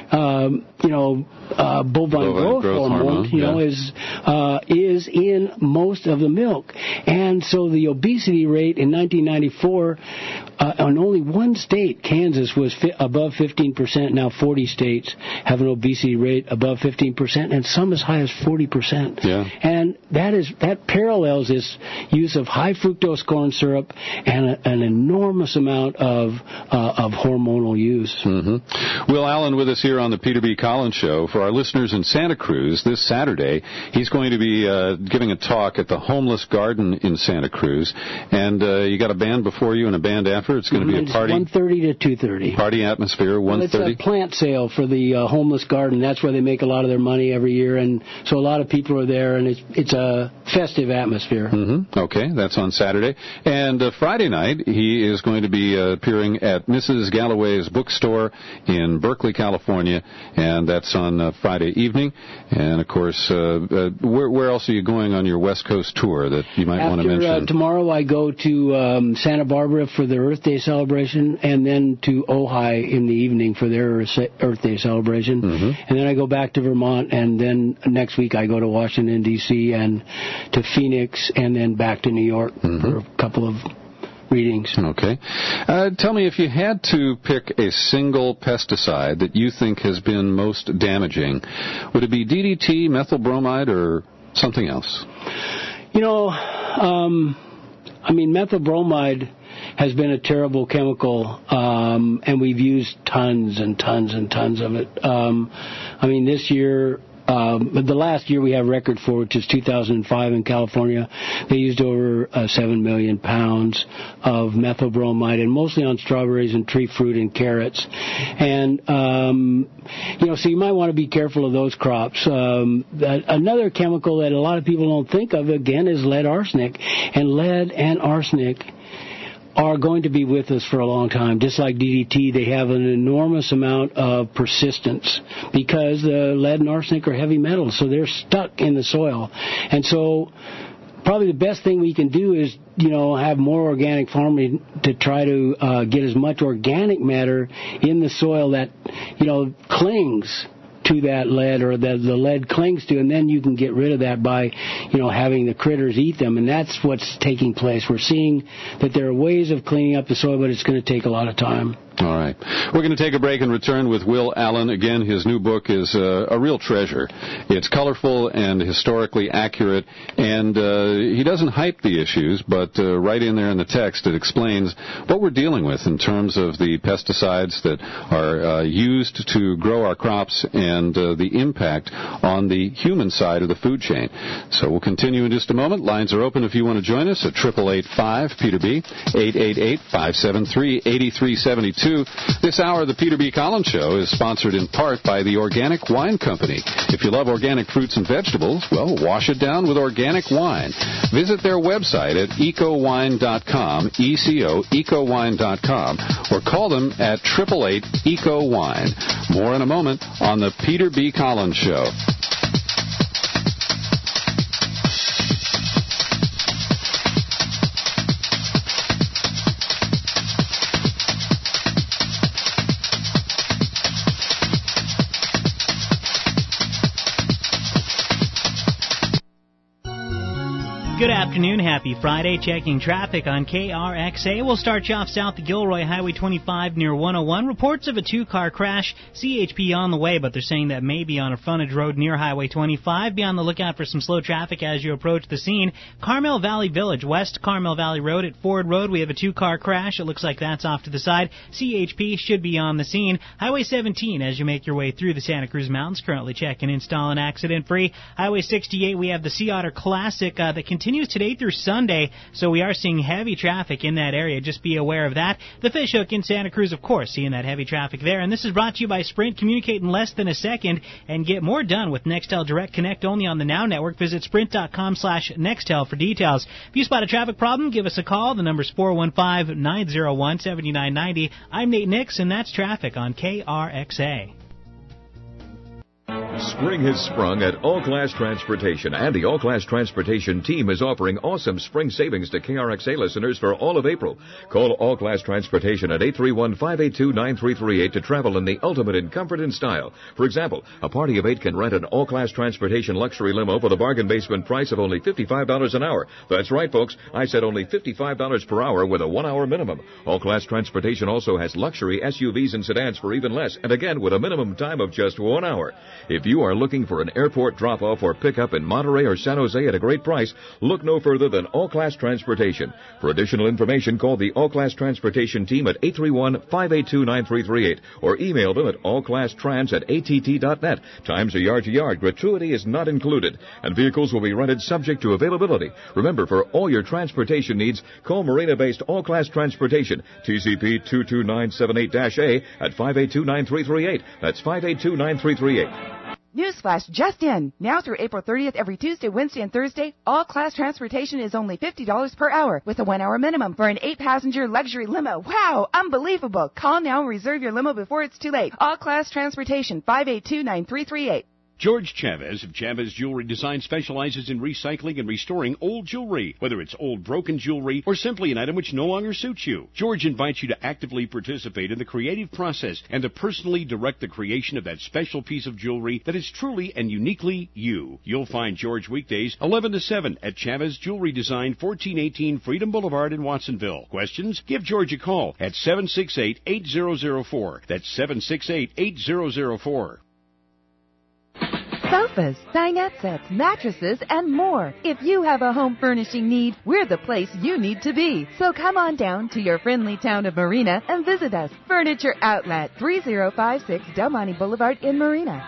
S11: um, you know, uh, bovine, bovine growth, growth hormone, hormone, you yeah. know, is uh, is in most of the milk. And so the obesity rate in nineteen ninety-four, uh, on only one state, Kansas, was fi- above fifteen percent. Now forty states have an obesity rate above fifteen percent, and some as high as forty percent.
S23: Yeah.
S11: And that is that parallels this use of high fructose corn syrup and a, an enormous amount of uh, of hormonal use.
S23: Mm-hmm. Will Allen with us here on the Peter B. Collins Show. For our listeners in Santa Cruz, this Saturday, he's going to be uh, giving a talk at the Homeless Garden in Santa Cruz. And uh, you got a band before you and a band after. It's going to
S11: mm-hmm.
S23: be a party.
S11: one thirty to two thirty.
S23: Party atmosphere, one thirty.
S11: Well, it's a plant sale for the uh, Homeless Garden. That's where they make a lot of their money every year. And so a lot of people are there, and it's it's a festive atmosphere.
S23: Mm-hmm. Okay, that's on Saturday. And uh, Friday night, he is going to be uh, appearing at Missus Galloway's bookstore in Berkeley, California, and that's on uh, Friday evening. And, of course, uh, uh, where, where else are you going on your West Coast tour that you might
S11: After,
S23: want to mention?
S11: Uh, tomorrow I go to um, Santa Barbara for the Earth Day celebration, and then to Ojai in the evening for their Earth Day celebration. Mm-hmm. And then I go back to Vermont, and then next week I go to Washington, D C, and to Phoenix, and then back to New York mm-hmm. for a couple of readings.
S23: Okay. Uh, tell me, if you had to pick a single pesticide that you think has been most damaging, would it be D D T, methyl bromide, or something else?
S11: You know, um, I mean, methyl bromide has been a terrible chemical, um, and we've used tons and tons and tons of it. Um, I mean, this year... Um, but the last year we have record for, which is two thousand five in California, they used over uh, seven million pounds of methyl bromide, and mostly on strawberries and tree fruit and carrots. And, um, you know, so you might want to be careful of those crops. Um, another chemical that a lot of people don't think of, again, is lead arsenic. And lead and arsenic are going to be with us for a long time. Just like D D T, they have an enormous amount of persistence because the lead and arsenic are heavy metals, so they're stuck in the soil. And so probably the best thing we can do is, you know, have more organic farming to try to uh, get as much organic matter in the soil that, you know, clings to that lead, or that the lead clings to, and then you can get rid of that by, you know, having the critters eat them, and that's what's taking place. We're seeing that there are ways of cleaning up the soil, but it's going to take a lot of time.
S23: All right. We're going to take a break and return with Will Allen. Again, his new book is uh, a real treasure. It's colorful and historically accurate, and uh, he doesn't hype the issues, but uh, right in there in the text it explains what we're dealing with in terms of the pesticides that are uh, used to grow our crops and uh, the impact on the human side of the food chain. So we'll continue in just a moment. Lines are open if you want to join us at eight eight eight five Peter B, eight eight eight, five seven three, eight three seven two. This hour of the Peter B. Collins Show is sponsored in part by the Organic Wine Company. If you love organic fruits and vegetables, well, wash it down with organic wine. Visit their website at eco wine dot com, E C O, eco wine dot com, or call them at eight eight eight, E C O wine. More in a moment on the Peter B. Collins Show.
S1: Good afternoon. Happy Friday. Checking traffic on K R X A. We'll start you off south of Gilroy, Highway twenty-five near one oh one. Reports of a two-car crash. C H P on the way, but they're saying that may be on a frontage road near Highway twenty-five. Be on the lookout for some slow traffic as you approach the scene. Carmel Valley Village, west Carmel Valley Road at Ford Road. We have a two-car crash. It looks like that's off to the side. C H P should be on the scene. Highway seventeen as you make your way through the Santa Cruz Mountains. Currently checking, installing accident-free. Highway sixty-eight, we have the Sea Otter Classic uh, that continues today through Sunday, so we are seeing heavy traffic in that area. Just be aware of that. The Fishhook in Santa Cruz, of course, seeing that heavy traffic there. And this is brought to you by Sprint. Communicate in less than a second and get more done with Nextel Direct Connect only on the Now Network. Visit sprint.com slash Nextel for details. If you spot a traffic problem, give us a call. The number's four one five, nine oh one, seven nine nine oh. I'm Nate Nix, and that's traffic on K R X A.
S5: Spring has sprung at All Class Transportation, and the All Class Transportation team is offering awesome spring savings to K R X A listeners for all of April. Call All Class Transportation at eight three one, five eight two, nine three three eight to travel in the ultimate in comfort and style. For example, a party of eight can rent an All Class Transportation luxury limo for the bargain basement price of only fifty-five dollars an hour. That's right, folks. I said only fifty-five dollars per hour with a one-hour minimum. All Class Transportation also has luxury S U Vs and sedans for even less, and again with a minimum time of just one hour. If you are looking for an airport drop-off or pickup in Monterey or San Jose at a great price, look no further than All Class Transportation. For additional information, call the All Class Transportation team at eight three one, five eight two, nine three three eight or email them at allclasstrans at A T T dot net. Times are yard to yard. Gratuity is not included, and vehicles will be rented subject to availability. Remember, for all your transportation needs, call Marina-based All Class Transportation, T C P two two nine seven eight A at five eight two, nine three three eight. That's five eight two, nine three three eight.
S21: Newsflash just in. Now through April thirtieth, every Tuesday, Wednesday, and Thursday, all class transportation is only fifty dollars per hour with a one-hour minimum for an eight-passenger luxury limo. Wow, unbelievable. Call now and reserve your limo before it's too late. All class transportation, five eight two, nine three three eight.
S22: George Chavez of Chavez Jewelry Design specializes in recycling and restoring old jewelry, whether it's old broken jewelry or simply an item which no longer suits you. George invites you to actively participate in the creative process and to personally direct the creation of that special piece of jewelry that is truly and uniquely you. You'll find George weekdays eleven to seven at Chavez Jewelry Design, fourteen eighteen Freedom Boulevard in Watsonville. Questions? Give George a call at seven six eight, eight zero zero four. That's seven six eight, eight zero zero four.
S21: Sofas, dinette sets, mattresses, and more. If you have a home furnishing need, we're the place you need to be. So come on down to your friendly town of Marina and visit us. Furniture Outlet, three oh five six Del Monte Boulevard in Marina.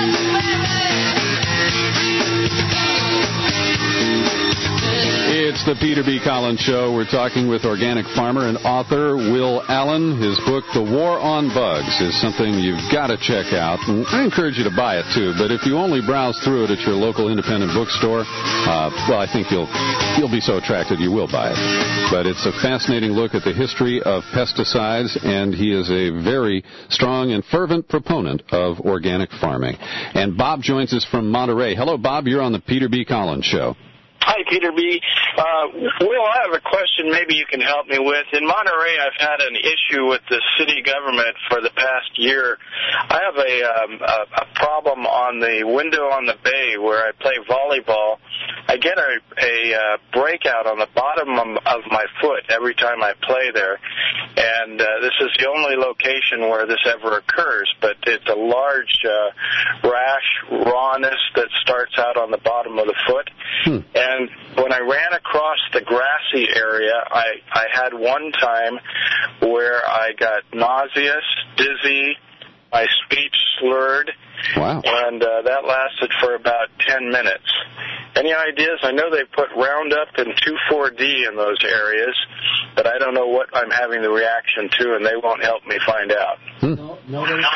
S23: It's the the Peter B. Collins Show. We're talking with organic farmer and author Will Allen. His book, The War on Bugs, is something you've got to check out. And I encourage you to buy it, too. But if you only browse through it at your local independent bookstore, uh, well, I think you'll you'll be so attracted you will buy it. But it's a fascinating look at the history of pesticides, and he is a very strong and fervent proponent of organic farming. And Bob joins us from Monterey. Hello, Bob. You're on the Peter B. Collins Show.
S3: Hi, Peter B. Uh, Will, I have a question maybe you can help me with. In Monterey, I've had an issue with the city government for the past year. I have a, um, a, a problem on the window on the bay where I play volleyball. I get a, a uh, breakout on the bottom of my foot every time I play there. And uh, this is the only location where this ever occurs, but it's a large uh, rash, rawness that starts out on the bottom of the foot. Hmm. And when I ran across the grassy area, I, I had one time where I got nauseous, dizzy, my speech slurred,
S23: wow.
S3: and uh, that lasted for about ten minutes. Any ideas? I know they put Roundup and two four D in those areas, but I don't know what I'm having the reaction to, and they won't help me find out.
S23: Hmm.
S11: No, no, they,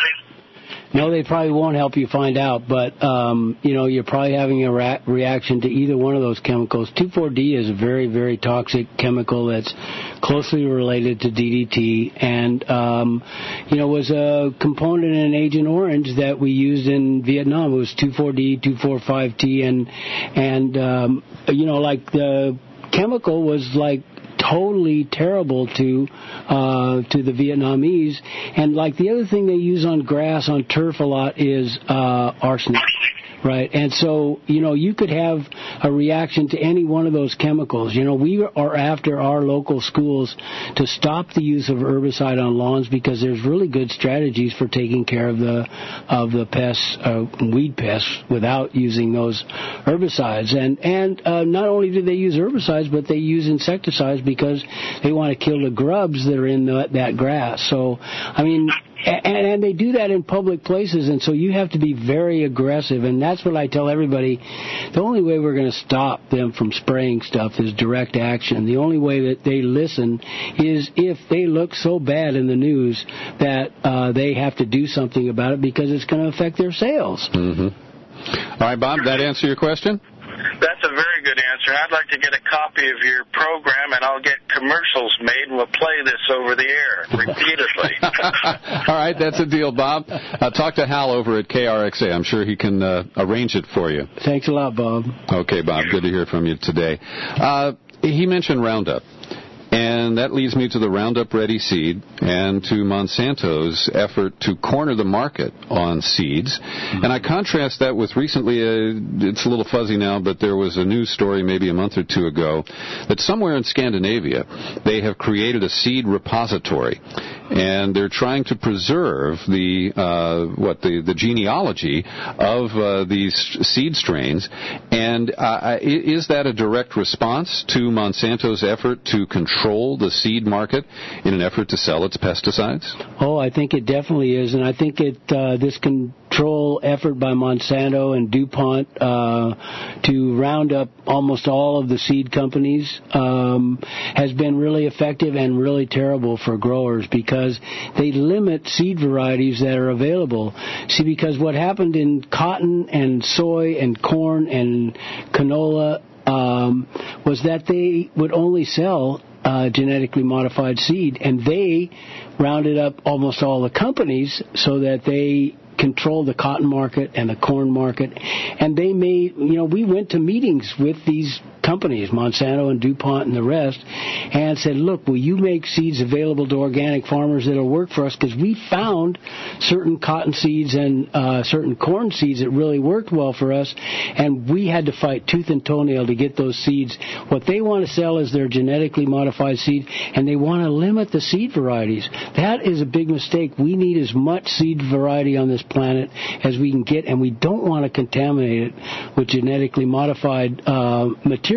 S11: no, they probably won't help you find out, but, um, you know, you're probably having a ra- reaction to either one of those chemicals. two four D is a very, very toxic chemical that's closely related to D D T and, um, you know, was a component in Agent Orange that we used in Vietnam. It was two four D, two forty-five T, and, and um, you know, like the chemical was like totally terrible to uh, to the Vietnamese. And like the other thing they use on grass, on turf a lot is uh, arsenic. Right, and so, you know, you could have a reaction to any one of those chemicals. You know, we are after our local schools to stop the use of herbicide on lawns because there's really good strategies for taking care of the of the pests, uh, weed pests, without using those herbicides. And and uh, not only do they use herbicides, but they use insecticides because they want to kill the grubs that are in the, that grass. So, I mean, and, and they do that in public places, and so you have to be very aggressive, and that's what I tell everybody. The only way we're going to stop them from spraying stuff is direct action. The only way that they listen is if they look so bad in the news that uh, they have to do something about it because it's going to affect their sales.
S23: Mm-hmm. All right, Bob, that answer your question?
S3: That's a very good answer. I'd like to get a copy of your program, and I'll get commercials made, and we'll play this over the air repeatedly.
S23: All right, that's a deal, Bob. Uh, talk to Hal over at K R X A. I'm sure he can uh, arrange it for you.
S11: Thanks a lot, Bob.
S23: Okay, Bob, good to hear from you today. Uh, he mentioned Roundup. And that leads me to the Roundup Ready seed and to Monsanto's effort to corner the market on seeds. Mm-hmm. And I contrast that with recently, uh, it's a little fuzzy now, but there was a news story maybe a month or two ago that somewhere in Scandinavia they have created a seed repository. And they're trying to preserve the uh, what the, the genealogy of uh, these seed strains. And uh, is that a direct response to Monsanto's effort to control the seed market in an effort to sell its pesticides?
S11: Oh, I think it definitely is, and I think it uh, this control effort by Monsanto and DuPont uh, to round up almost all of the seed companies um, has been really effective and really terrible for growers because they limit seed varieties that are available. See, because what happened in cotton and soy and corn and canola um, was that they would only sell uh, genetically modified seed, and they rounded up almost all the companies so that they control the cotton market and the corn market. And they made, you know, we went to meetings with these companies, Monsanto and DuPont and the rest, and said, look, will you make seeds available to organic farmers that will work for us? Because we found certain cotton seeds and uh, certain corn seeds that really worked well for us, and we had to fight tooth and toenail to get those seeds. What they want to sell is their genetically modified seed, and they want to limit the seed varieties. That is a big mistake. We need as much seed variety on this planet as we can get, and we don't want to contaminate it with genetically modified uh, material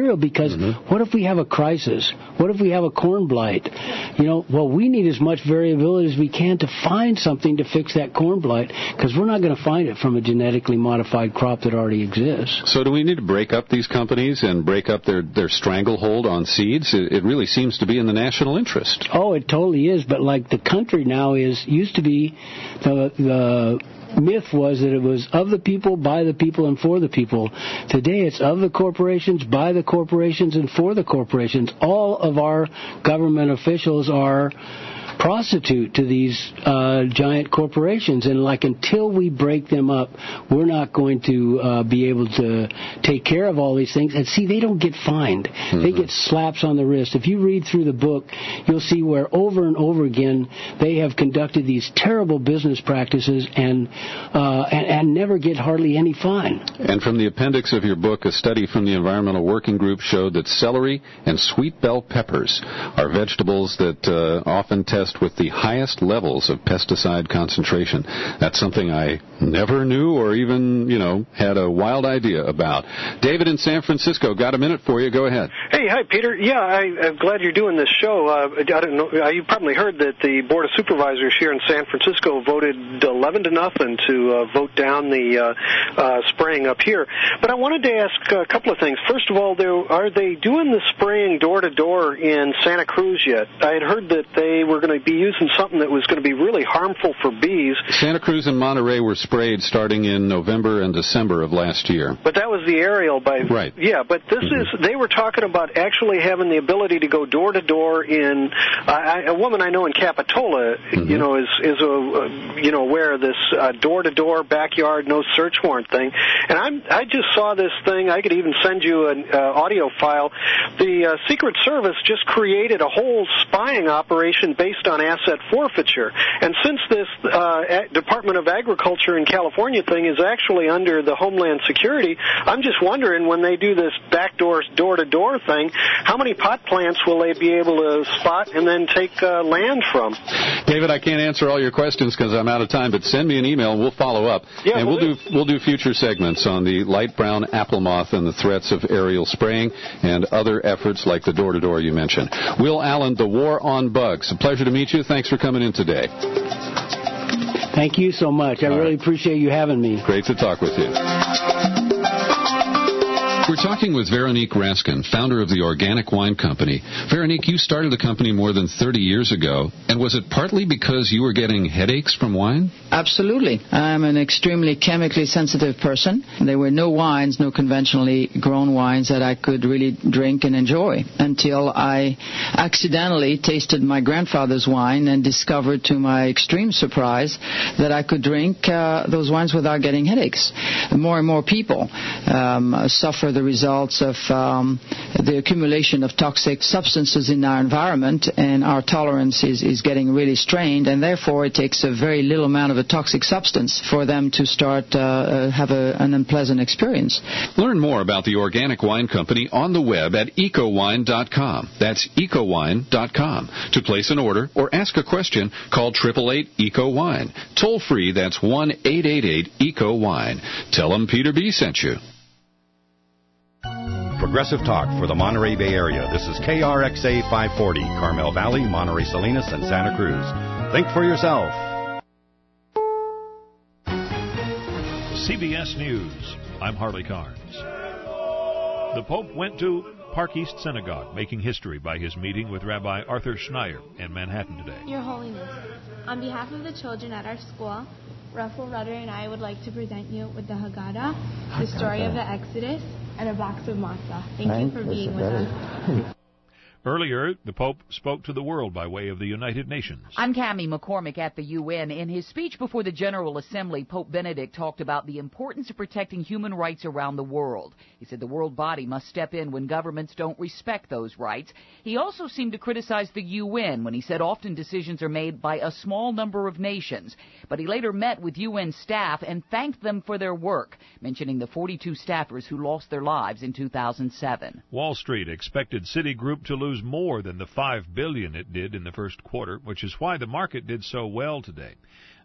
S11: material because mm-hmm. what if we have a crisis? What if we have a corn blight? You know, well, we need as much variability as we can to find something to fix that corn blight because we're not going to find it from a genetically modified crop that already exists.
S23: So do we need to break up these companies and break up their, their stranglehold on seeds? It, it really seems to be in the national interest.
S11: Oh, it totally is. But like the country now is, used to be the, the myth was that it was of the people, by the people, and for the people. Today it's of the corporations, by the corporations, and for the corporations. All of our government officials are prostitute to these uh, giant corporations, and like until we break them up, we're not going to uh, be able to take care of all these things. And see, they don't get fined; mm-hmm. they get slaps on the wrist. If you read through the book, you'll see where over and over again they have conducted these terrible business practices and uh, and, and never get hardly any fine.
S23: And from the appendix of your book, a study from the Environmental Working Group showed that celery and sweet bell peppers are vegetables that uh, often test with the highest levels of pesticide concentration. That's something I never knew or even, you know, had a wild idea about. David in San Francisco, got a minute for you. Go ahead.
S7: Hey, hi, Peter. Yeah, I, I'm glad you're doing this show. Uh, I don't know. Uh, you probably heard that the Board of Supervisors here in San Francisco voted eleven to nothing to uh, vote down the uh, uh, spraying up here. But I wanted to ask a couple of things. First of all, there, are they doing the spraying door-to-door in Santa Cruz yet? I had heard that they were going to be using something that was going to be really harmful for bees.
S23: Santa Cruz and Monterey were sprayed starting in November and December of last year.
S7: But that was the aerial by...
S23: Right.
S7: Yeah, but this
S23: mm-hmm.
S7: is... They were talking about actually having the ability to go door-to-door in... Uh, I, a woman I know in Capitola, mm-hmm. you know, is, is a, uh, you know, aware of this uh, door-to-door, backyard, no search warrant thing. And I'm, I just saw this thing. I could even send you an uh, audio file. The uh, Secret Service just created a whole spying operation based on asset forfeiture. And since this uh, Department of Agriculture in California thing is actually under the Homeland Security, I'm just wondering when they do this backdoor, door-to-door thing, how many pot plants will they be able to spot and then take uh, land from?
S23: David, I can't answer all your questions because I'm out of time, but send me an email and we'll follow up.
S7: Yeah,
S23: and we'll
S7: do.
S23: do we'll do future segments on the light brown apple moth and the threats of aerial spraying and other efforts like the door-to-door you mentioned. Will Allen, The War on Bugs. A pleasure to meet you. Thanks for coming in today.
S11: Thank you so much. I All really right. appreciate you having me.
S23: Great to talk with you. We're talking with Veronique Raskin, founder of the Organic Wine Company. Veronique, you started the company more than thirty years ago, and was it partly because you were getting headaches from wine?
S9: Absolutely. I'm an extremely chemically sensitive person. There were no wines, no conventionally grown wines that I could really drink and enjoy until I accidentally tasted my grandfather's wine and discovered to my extreme surprise that I could drink uh, those wines without getting headaches. More and more people um, suffer the results of um, the accumulation of toxic substances in our environment, and our tolerance is, is getting really strained, and therefore it takes a very little amount of a toxic substance for them to start uh, uh, have a, an unpleasant experience.
S23: Learn more about the Organic Wine Company on the web at eco wine dot com. That's eco wine dot com. To place an order or ask a question, call eight eight eight, E C O wine. Toll free, that's one eight eight eight, E C O wine. Tell them Peter B. sent you.
S8: Progressive Talk for the Monterey Bay Area. This is K R X A five forty, Carmel Valley, Monterey Salinas, and Santa Cruz. Think for yourself.
S12: C B S News. I'm Harley Carnes. The Pope went to Park East Synagogue, making history by his meeting with Rabbi Arthur Schneier in Manhattan today.
S24: Your Holiness, on behalf of the children at our school, Russell Rudder and I would like to present you with the Haggadah, the story of the Exodus, and a box of matzah. Thank you for being with us.
S12: Earlier, the Pope spoke to the world by way of the United Nations.
S25: I'm Cammie McCormick at the U N. In his speech before the General Assembly, Pope Benedict talked about the importance of protecting human rights around the world. He said the world body must step in when governments don't respect those rights. He also seemed to criticize the U N when he said often decisions are made by a small number of nations. But he later met with U N staff and thanked them for their work, mentioning the forty-two staffers who lost their lives in two thousand seven.
S12: Wall Street expected Citigroup to lose more than the five billion dollars it did in the first quarter, which is why the market did so well today.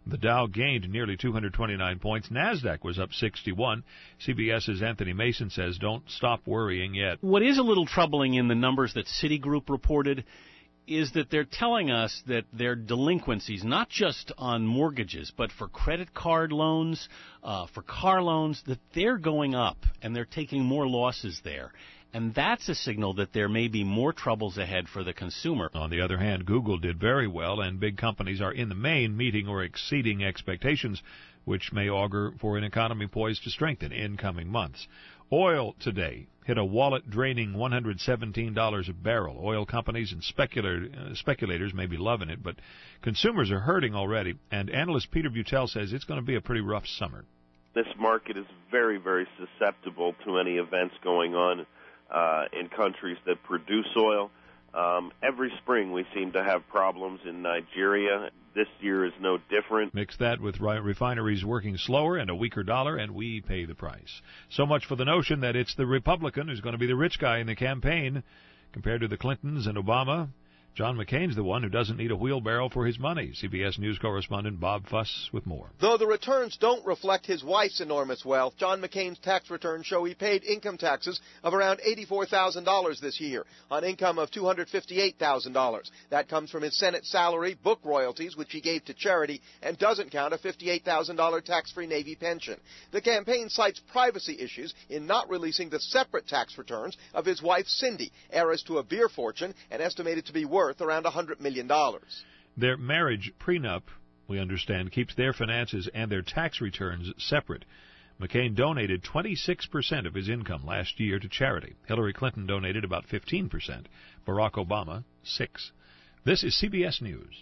S12: The Dow gained nearly two hundred twenty-nine points. NASDAQ was up sixty-one. CBS's Anthony Mason says, don't stop worrying yet.
S13: What is a little troubling in the numbers that Citigroup reported is that they're telling us that their delinquencies, not just on mortgages, but for credit card loans, uh, for car loans, that they're going up and they're taking more losses there. And that's a signal that there may be more troubles ahead for the consumer.
S12: On the other hand, Google did very well, and big companies are in the main meeting or exceeding expectations, which may augur for an economy poised to strengthen in coming months. Oil today hit a wallet-draining one hundred seventeen dollars a barrel. Oil companies and speculator, uh, speculators may be loving it, but consumers are hurting already, and analyst Peter Buttel says it's going to be a pretty rough summer.
S15: This market is very, very susceptible to any events going on uh, in countries that produce oil. Um, every spring we seem to have problems in Nigeria. This year is no different.
S12: Mix that with refineries working slower and a weaker dollar, and we pay the price. So much for the notion that it's the Republican who's going to be the rich guy in the campaign. Compared to the Clintons and Obama, John McCain's the one who doesn't need a wheelbarrow for his money. C B S News correspondent Bob Fuss with more.
S16: Though the returns don't reflect his wife's enormous wealth, John McCain's tax returns show he paid income taxes of around eighty-four thousand dollars this year on income of two hundred fifty-eight thousand dollars. That comes from his Senate salary, book royalties, which he gave to charity, and doesn't count a fifty-eight thousand dollars tax-free Navy pension. The campaign cites privacy issues in not releasing the separate tax returns of his wife Cindy, heiress to a beer fortune and estimated to be worth around one hundred million dollars.
S12: Their marriage prenup, we understand, keeps their finances and their tax returns separate. McCain donated twenty-six percent of his income last year to charity. Hillary Clinton donated about fifteen percent. Barack Obama, six percent. This is C B S News.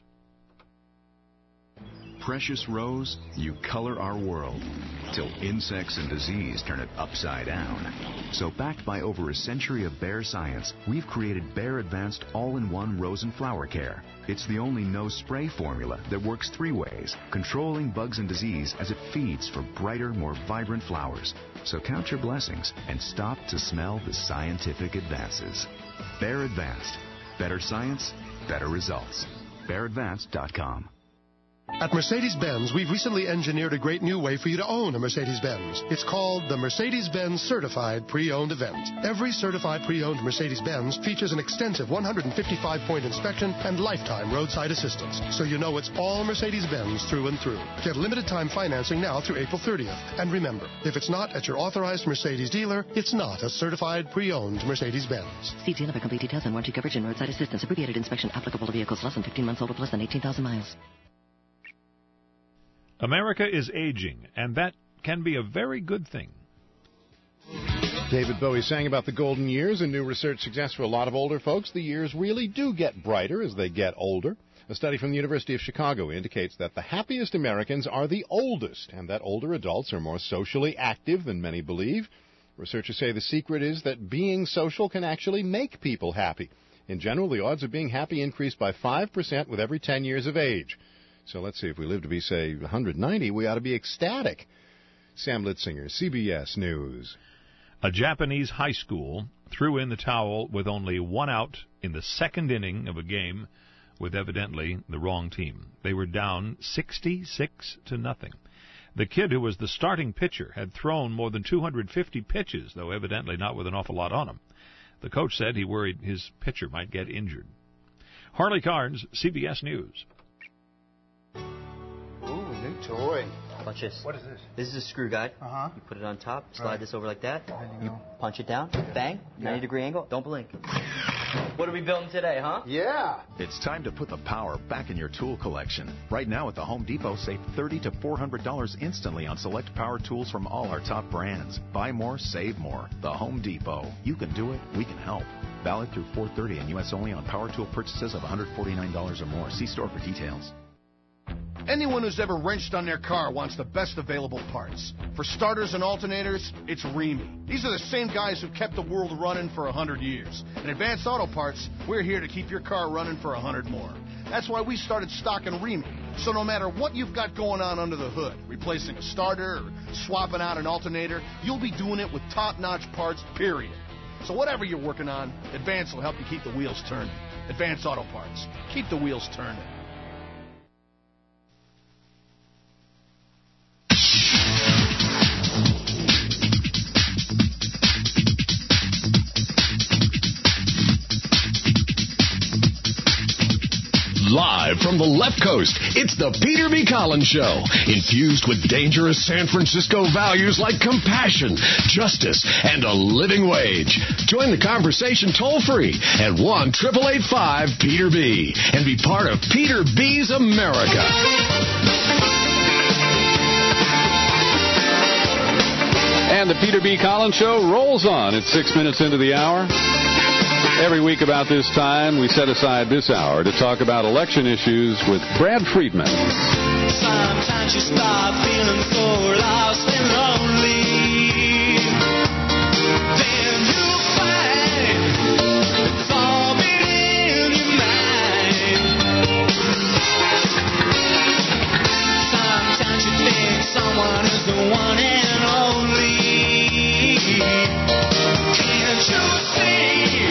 S17: Precious rose, you color our world, till insects and disease turn it upside down. So backed by over a century of Bayer science, we've created Bayer Advanced All-in-One Rose and Flower Care. It's the only no-spray formula that works three ways, controlling bugs and disease as it feeds for brighter, more vibrant flowers. So count your blessings and stop to smell the scientific advances. Bayer Advanced. Better science, better results. Bayer Advanced dot com.
S19: At Mercedes-Benz, we've recently engineered a great new way for you to own a Mercedes-Benz. It's called the Mercedes-Benz Certified Pre-Owned Event. Every certified pre-owned Mercedes-Benz features an extensive one hundred fifty-five point inspection and lifetime roadside assistance, so you know it's all Mercedes-Benz through and through. Get limited time financing now through April thirtieth. And remember, if it's not at your authorized Mercedes dealer, it's not a certified pre-owned Mercedes-Benz.
S26: See dealer for complete details and warranty coverage and roadside assistance. Abbreviated inspection applicable to vehicles less than fifteen months old with less than eighteen thousand miles.
S12: America is aging, and that can be a very good thing.
S27: David Bowie sang about the golden years, and new research suggests for a lot of older folks, the years really do get brighter as they get older. A study from the University of Chicago indicates that the happiest Americans are the oldest, and that older adults are more socially active than many believe. Researchers say the secret is that being social can actually make people happy. In general, the odds of being happy increase by five percent with every ten years of age. So let's see, if we live to be, say, one hundred ninety, we ought to be ecstatic. Sam Litzinger, C B S News.
S12: A Japanese high school threw in the towel with only one out in the second inning of a game with evidently the wrong team. They were down sixty-six to nothing. The kid who was the starting pitcher had thrown more than two hundred fifty pitches, though evidently not with an awful lot on him. The coach said he worried his pitcher might get injured. Harley Carnes, C B S News.
S28: New toy.
S29: Watch this.
S28: What is this?
S29: This is a screw guide.
S28: Uh-huh.
S29: You put it on top, slide
S28: right.
S29: this over like that.
S28: You,
S29: you punch it down, bang,
S28: yeah.
S29: ninety degree angle, don't blink. What are we building today, huh?
S28: Yeah.
S17: It's time to put the power back in your tool collection. Right now at the Home Depot, save thirty to four hundred dollars instantly on select power tools from all our top brands. Buy more, save more. The Home Depot. You can do it. We can help. Valid through four thirty and U S only on power tool purchases of one hundred forty-nine dollars or more. See store for details.
S30: Anyone who's ever wrenched on their car wants the best available parts. For starters and alternators, it's Remy. These are the same guys who kept the world running for one hundred years. At Advanced Auto Parts, we're here to keep your car running for one hundred more. That's why we started stocking Remy. So no matter what you've got going on under the hood, replacing a starter or swapping out an alternator, you'll be doing it with top-notch parts, period. So whatever you're working on, Advance will help you keep the wheels turning. Advanced Auto Parts. Keep the wheels turning.
S1: from the left coast. It's the Peter B. Collins Show, infused with dangerous San Francisco values like compassion, justice, and a living wage. Join the conversation toll-free at one eight eight eight five Peter B. and be part of Peter B's America.
S23: And the Peter B. Collins Show rolls on. It's six minutes into the hour. Every week about this time, we set aside this hour to talk about election issues with Brad Friedman.
S2: Sometimes you start feeling so lost and lonely. Then you find something in your mind. Sometimes you think someone is the one and only. Can't you see?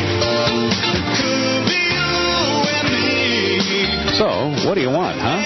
S23: So, what do you want, huh?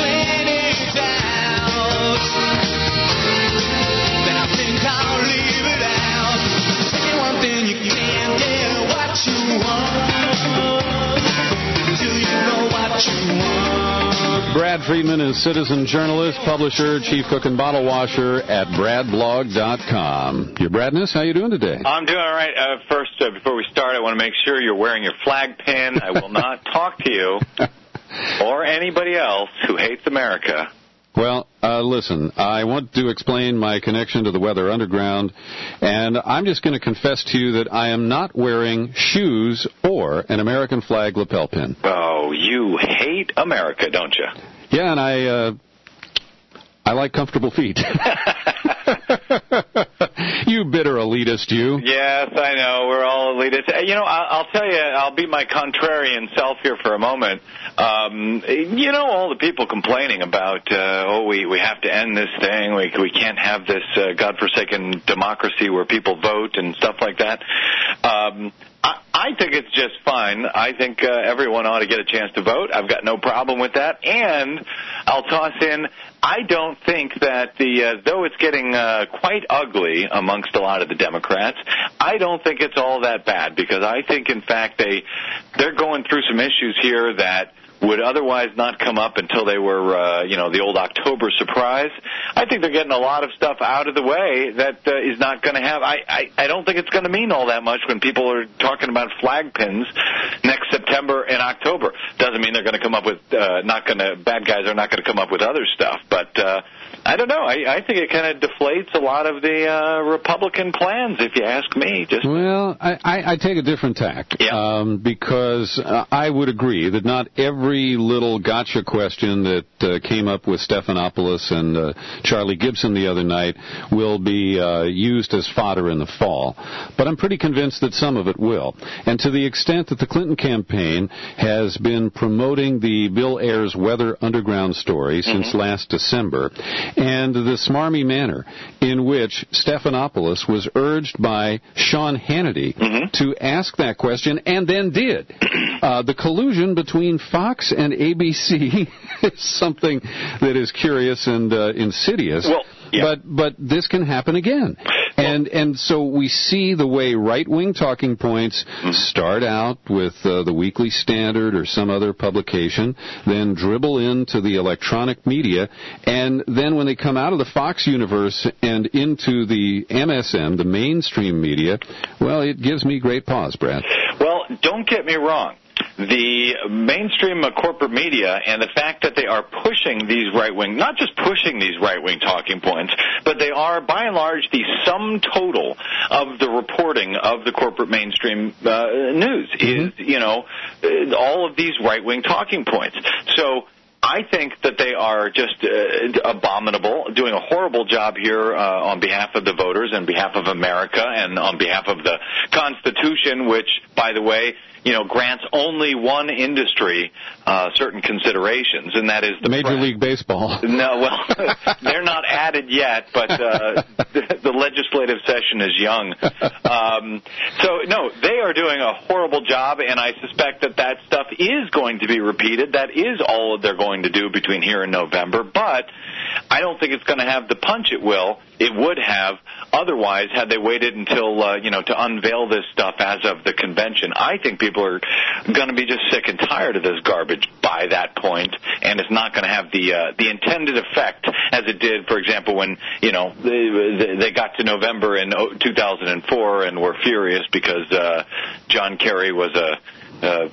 S23: Brad Friedman is citizen journalist, publisher, chief cook and bottle washer at brad blog dot com. Your Bradness, how you doing today?
S4: I'm doing all right. Uh, first, uh, before we start, I want to make sure you're wearing your flag pin. I will not talk to you or anybody else who hates America.
S23: Well, uh, listen, I want to explain my connection to the Weather Underground, and I'm just going to confess to you that I am not wearing shoes or an American flag lapel pin.
S4: Oh, you hate America, don't you?
S23: Yeah, and I, uh, I like comfortable feet. You bitter elitist, you.
S4: Yes, I know. We're all elitist. You know, I'll, I'll tell you, I'll be my contrarian self here for a moment. Um, you know, all the people complaining about, uh, oh, we, we have to end this thing. We, we can't have this uh, godforsaken democracy where people vote and stuff like that. Um, I, I think it's just fine. I think uh, everyone ought to get a chance to vote. I've got no problem with that. And I'll toss in, I don't think that the, uh, though it's getting uh, quite ugly amongst a lot of the Democrats, I don't think it's all that bad, because I think, in fact, they, they're going through some issues here that would otherwise not come up until they were, uh, you know, the old October surprise. I think they're getting a lot of stuff out of the way that uh, is not going to have, I, I, I don't think it's going to mean all that much when people are talking about flag pins next September and October. Doesn't mean they're going to come up with, uh, not going to, bad guys are not going to come up with other stuff, but, uh, I don't know. I, I think it kind of deflates a lot of the uh, Republican plans, if you ask me. Just
S23: well, I, I, I take a different tack,
S4: yeah.
S23: um, because uh, I would agree that not every little gotcha question that uh, came up with Stephanopoulos and uh, Charlie Gibson the other night will be uh, used as fodder in the fall. But I'm pretty convinced that some of it will. And to the extent that the Clinton campaign has been promoting the Bill Ayers Weather Underground story mm-hmm. since last December, and the smarmy manner in which Stephanopoulos was urged by Sean Hannity mm-hmm. to ask that question, and then did. Uh, the collusion between Fox and A B C is something that is curious and uh, insidious.
S4: Well, yeah.
S23: But but this can happen again. And and so we see the way right-wing talking points mm-hmm. start out with uh, the Weekly Standard or some other publication, then dribble into the electronic media, and then when they come out of the Fox universe and into the M S M, the mainstream media, well, it gives me great pause, Brad.
S4: Well, don't get me wrong. The mainstream uh, corporate media and the fact that they are pushing these right-wing, not just pushing these right-wing talking points, but they are, by and large, the sum total of the reporting of the corporate mainstream uh, news mm-hmm. is, you know, all of these right-wing talking points. So I think that they are just uh, abominable, doing a horrible job here uh, on behalf of the voters and behalf of America and on behalf of the Constitution, which, by the way, you know, grants only one industry uh, certain considerations, and that is the
S23: Major
S4: press.
S23: League Baseball.
S4: No, well, they're not added yet, but uh, the, the legislative session is young. Um, so, no, they are doing a horrible job, and I suspect that that stuff is going to be repeated. That is all they're going going to do between here and November, but I don't think it's going to have the punch it will. It would have otherwise had they waited until, uh, you know, to unveil this stuff as of the convention. I think people are going to be just sick and tired of this garbage by that point, and it's not going to have the uh, the intended effect as it did, for example, when, you know, they, they got to November in two thousand four and were furious because uh, John Kerry was a Uh,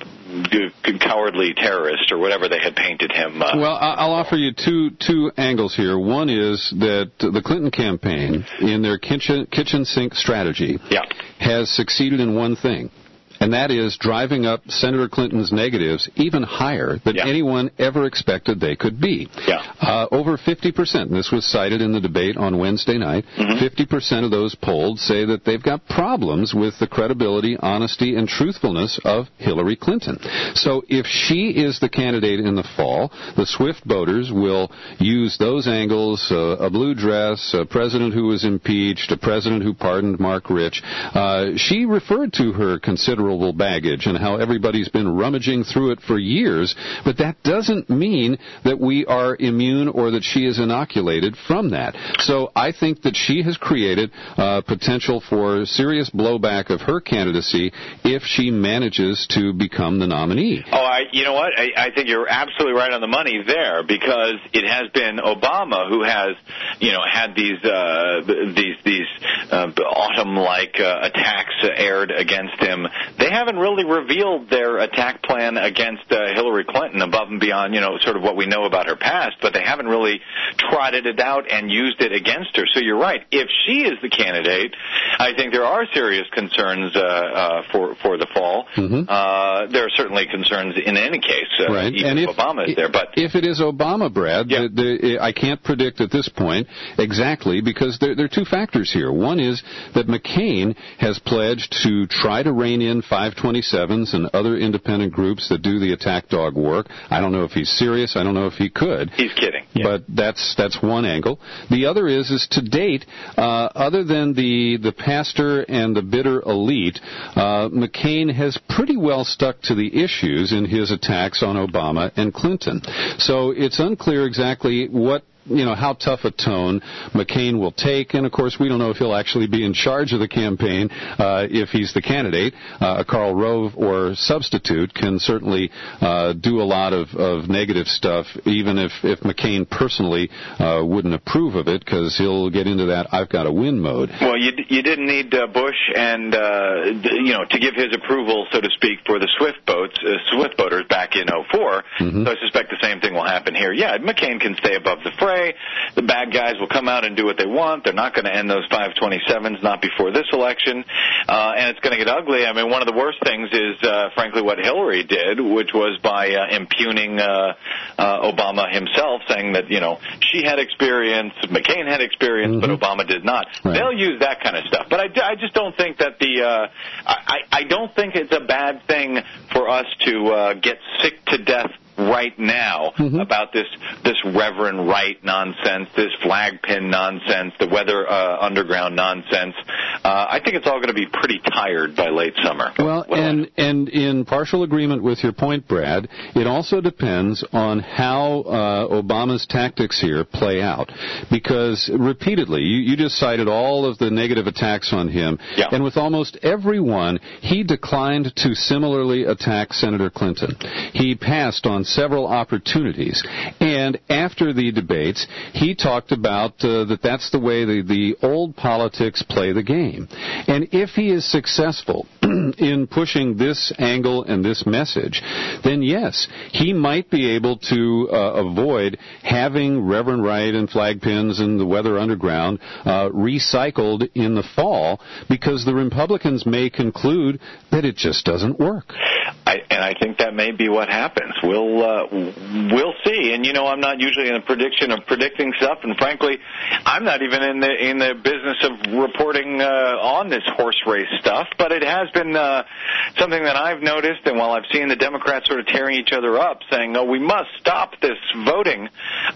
S4: cowardly terrorist or whatever they had painted him. Uh,
S23: well, I'll offer you two two angles here. One is that the Clinton campaign, in their kitchen kitchen sink strategy,
S4: yeah.
S23: has succeeded in one thing, and that is driving up Senator Clinton's negatives even higher than
S4: yeah.
S23: anyone ever expected they could be.
S4: Yeah.
S23: Uh, over fifty percent, and this was cited in the debate on Wednesday night, mm-hmm. fifty percent of those polled say that they've got problems with the credibility, honesty, and truthfulness of Hillary Clinton. So if she is the candidate in the fall, the Swift voters will use those angles, uh, a blue dress, a president who was impeached, a president who pardoned Mark Rich. Uh, she referred to her considerable baggage and how everybody's been rummaging through it for years, but that doesn't mean that we are immune or that she is inoculated from that. So I think that she has created uh, potential for serious blowback of her candidacy if she manages to become the nominee.
S4: Oh, I, you know what? I, I think you're absolutely right on the money there, because it has been Obama who has, you know, had these uh, these these uh, autumn-like uh, attacks uh, aired against him. They haven't really revealed their attack plan against uh, Hillary Clinton above and beyond, you know, sort of what we know about her past, but they haven't really trotted it out and used it against her. So you're right. If she is the candidate, I think there are serious concerns uh, uh, for for the fall.
S23: Mm-hmm.
S4: Uh, there are certainly concerns in any case, uh,
S23: right.
S4: even
S23: and
S4: if
S23: if
S4: Obama is there. But
S23: if it is Obama, Brad,
S4: yeah.
S23: the, the, I can't predict at this point exactly, because there, there are two factors here. One is that McCain has pledged to try to rein in five twenty-sevens and other independent groups that do the attack dog work. I don't know if he's serious. I don't know if he could.
S4: He's kidding.
S23: But that's that's one angle. The other is is to date, uh, other than the the pastor and the bitter elite, uh, McCain has pretty well stuck to the issues in his attacks on Obama and Clinton. So it's unclear exactly what, you know, how tough a tone McCain will take, and of course we don't know if he'll actually be in charge of the campaign uh, if he's the candidate. Uh, Karl Rove or substitute can certainly uh, do a lot of, of negative stuff, even if, if McCain personally uh, wouldn't approve of it, because he'll get into that I've got to win mode.
S4: Well, you you didn't need uh, Bush and uh, you know to give his approval, so to speak, for the Swift votes, uh, Swift voters back in oh four.
S23: Mm-hmm.
S4: So I suspect the same thing will happen here. Yeah, McCain can stay above the fray. The bad guys will come out and do what they want. They're not going to end those five twenty-sevens, not before this election. Uh, and it's going to get ugly. I mean, one of the worst things is, uh, frankly, what Hillary did, which was by uh, impugning uh, uh, Obama himself, saying that, you know, she had experience, McCain had experience, mm-hmm. but Obama did not.
S23: Right.
S4: They'll use that kind of stuff. But I, I just don't think that the, uh, I, I don't think it's a bad thing for us to uh, get sick to death right now mm-hmm. about this this Reverend Wright nonsense, this flag pin nonsense, the Weather uh, Underground nonsense. Uh, I think it's all going to be pretty tired by late summer.
S23: Well,
S4: what
S23: and and in partial agreement with your point, Brad, it also depends on how uh, Obama's tactics here play out. Because repeatedly, you, you just cited all of the negative attacks on him,
S4: yeah.
S23: and with almost every one, he declined to similarly attack Senator Clinton. He passed on several opportunities, and after the debates, he talked about uh, that that's the way the, the old politics play the game. And if he is successful in pushing this angle and this message, then yes, he might be able to uh, avoid having Reverend Wright and flag pins and the Weather Underground uh, recycled in the fall, because the Republicans may conclude that it just doesn't work.
S4: I, and I think that may be what happens. We'll uh, we'll see. And you know, I'm not usually in the prediction of predicting stuff, and frankly, I'm not even in the in the business of reporting uh, on this horse race stuff. But it has been uh, something that I've noticed, and while I've seen the Democrats sort of tearing each other up, saying, "Oh, we must stop this voting,"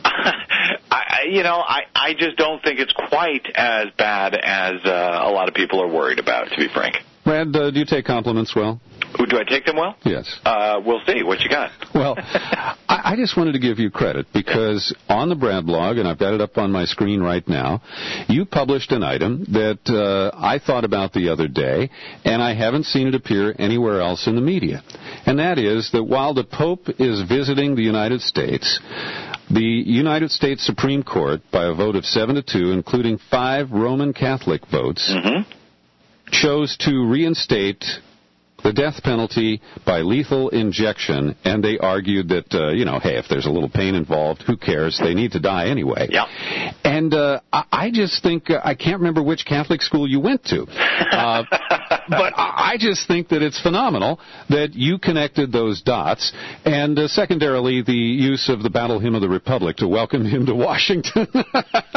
S4: I, you know, I I just don't think it's quite as bad as uh, a lot of people are worried about, to be frank.
S23: Brad, uh, do you take compliments well?
S4: Do I take them well?
S23: Yes.
S4: Uh, we'll see. What you got?
S23: Well, I, I just wanted to give you credit because on the Brad blog, and I've got it up on my screen right now, you published an item that uh, I thought about the other day, and I haven't seen it appear anywhere else in the media. And that is that while the Pope is visiting the United States, the United States Supreme Court, by a vote of seven to two, including five Roman Catholic votes,
S4: mm-hmm.
S23: chose to reinstate the death penalty by lethal injection, and they argued that, uh, you know, hey, if there's a little pain involved, who cares? They need to die anyway.
S4: Yeah.
S23: And uh, I, I just think, uh, I can't remember which Catholic school you went to, uh, but I, I just think that it's phenomenal that you connected those dots, and uh, secondarily, the use of the Battle Hymn of the Republic to welcome him to Washington.
S4: It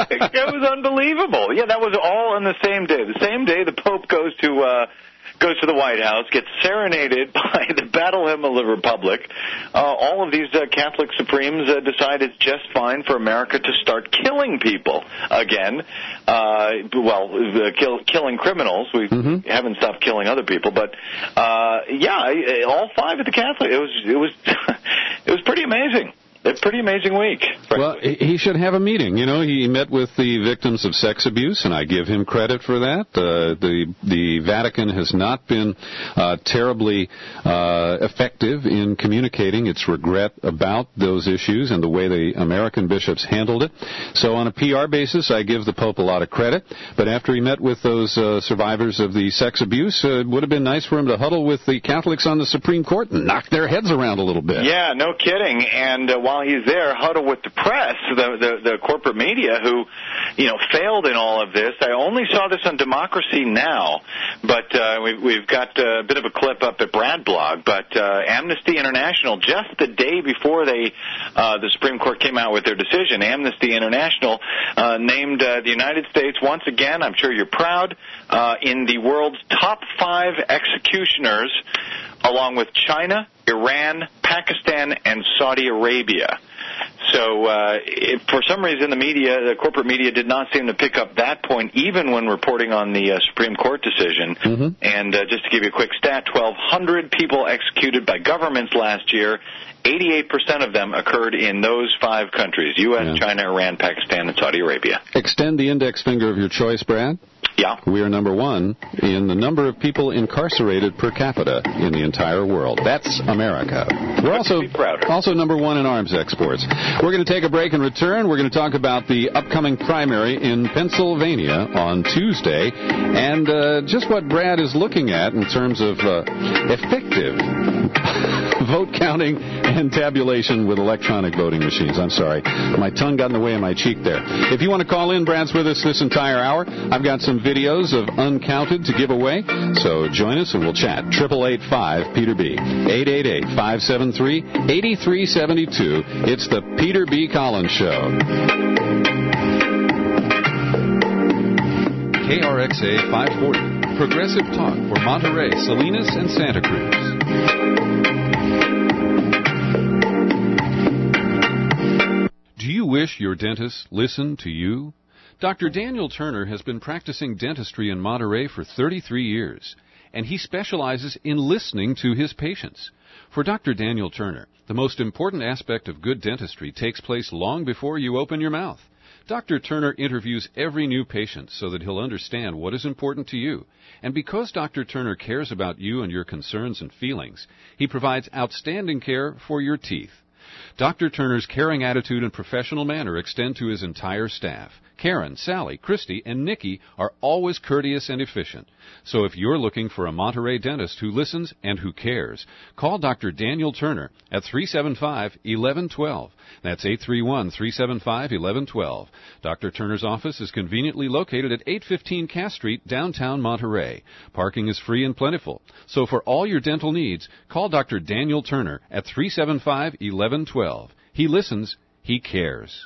S4: was unbelievable. Yeah, that was all on the same day. The same day the Pope goes to... Uh, goes to the White House, gets serenaded by the Battle Hymn of the Republic. Uh, all of these uh, Catholic Supremes uh, decide it's just fine for America to start killing people again. Uh, well, uh, kill, killing criminals. We mm-hmm. haven't stopped killing other people, but uh, yeah, all five of the Catholic. It was it was it was pretty amazing. A pretty amazing week.
S23: Well, he should have a meeting. You know, he met with the victims of sex abuse, and I give him credit for that. Uh, the the Vatican has not been uh, terribly uh, effective in communicating its regret about those issues and the way the American bishops handled it. So on a P R basis, I give the Pope a lot of credit. But after he met with those uh, survivors of the sex abuse, uh, it would have been nice for him to huddle with the Catholics on the Supreme Court and knock their heads around a little bit.
S4: Yeah, no kidding. And uh, while he's there, huddle with the press, the, the the corporate media, who, you know, failed in all of this. I only saw this on Democracy Now!, but uh, we've, we've got a bit of a clip up at Brad blog. But uh, Amnesty International, just the day before they uh, the Supreme Court came out with their decision, Amnesty International uh, named uh, the United States once again, I'm sure you're proud, uh, in the world's top five executioners, along with China, Iran, Pakistan, and Saudi Arabia. So uh, if for some reason the media, the corporate media, did not seem to pick up that point, even when reporting on the uh, Supreme Court decision.
S23: Mm-hmm.
S4: And uh, just to give you a quick stat, twelve hundred people executed by governments last year. eighty-eight percent of them occurred in those five countries, U S, yeah. China, Iran, Pakistan, and Saudi Arabia.
S23: Extend the index finger of your choice, Brad.
S4: Yeah.
S23: We are number one in the number of people incarcerated per capita in the entire world. That's America. We're also, also number one in arms exports. We're going to take a break and return. We're going to talk about the upcoming primary in Pennsylvania on Tuesday and uh, just what Brad is looking at in terms of uh, effective vote counting and tabulation with electronic voting machines. I'm sorry. My tongue got in the way of my cheek there. If you want to call in, Brad's with us this entire hour. I've got some videos of uncounted to give away, so join us and we'll chat. eight eight eight five Peter B. eight eight eight, five seven three, eight three seven two. It's the Peter B. Collins Show. K R X A five forty, Progressive Talk for Monterey, Salinas, and Santa Cruz. Do you wish your dentist listened to you? Doctor Daniel Turner has been practicing dentistry in Monterey for thirty-three years, and he specializes in listening to his patients. For Doctor Daniel Turner, the most important aspect of good dentistry takes place long before you open your mouth. Doctor Turner interviews every new patient so that he'll understand what is important to you. And because Doctor Turner cares about you and your concerns and feelings, he provides outstanding care for your teeth. Doctor Turner's caring attitude and professional manner extend to his entire staff. Karen, Sally, Christy, and Nikki are always courteous and efficient. So if you're looking for a Monterey dentist who listens and who cares, call Doctor Daniel Turner at three seven five, one one one two. That's eight three one, three seven five, one one one two. Doctor Turner's office is conveniently located at eight fifteen Cass Street, downtown Monterey. Parking is free and plentiful. So for all your dental needs, call Doctor Daniel Turner at three seven five, one one one two. He listens. He cares.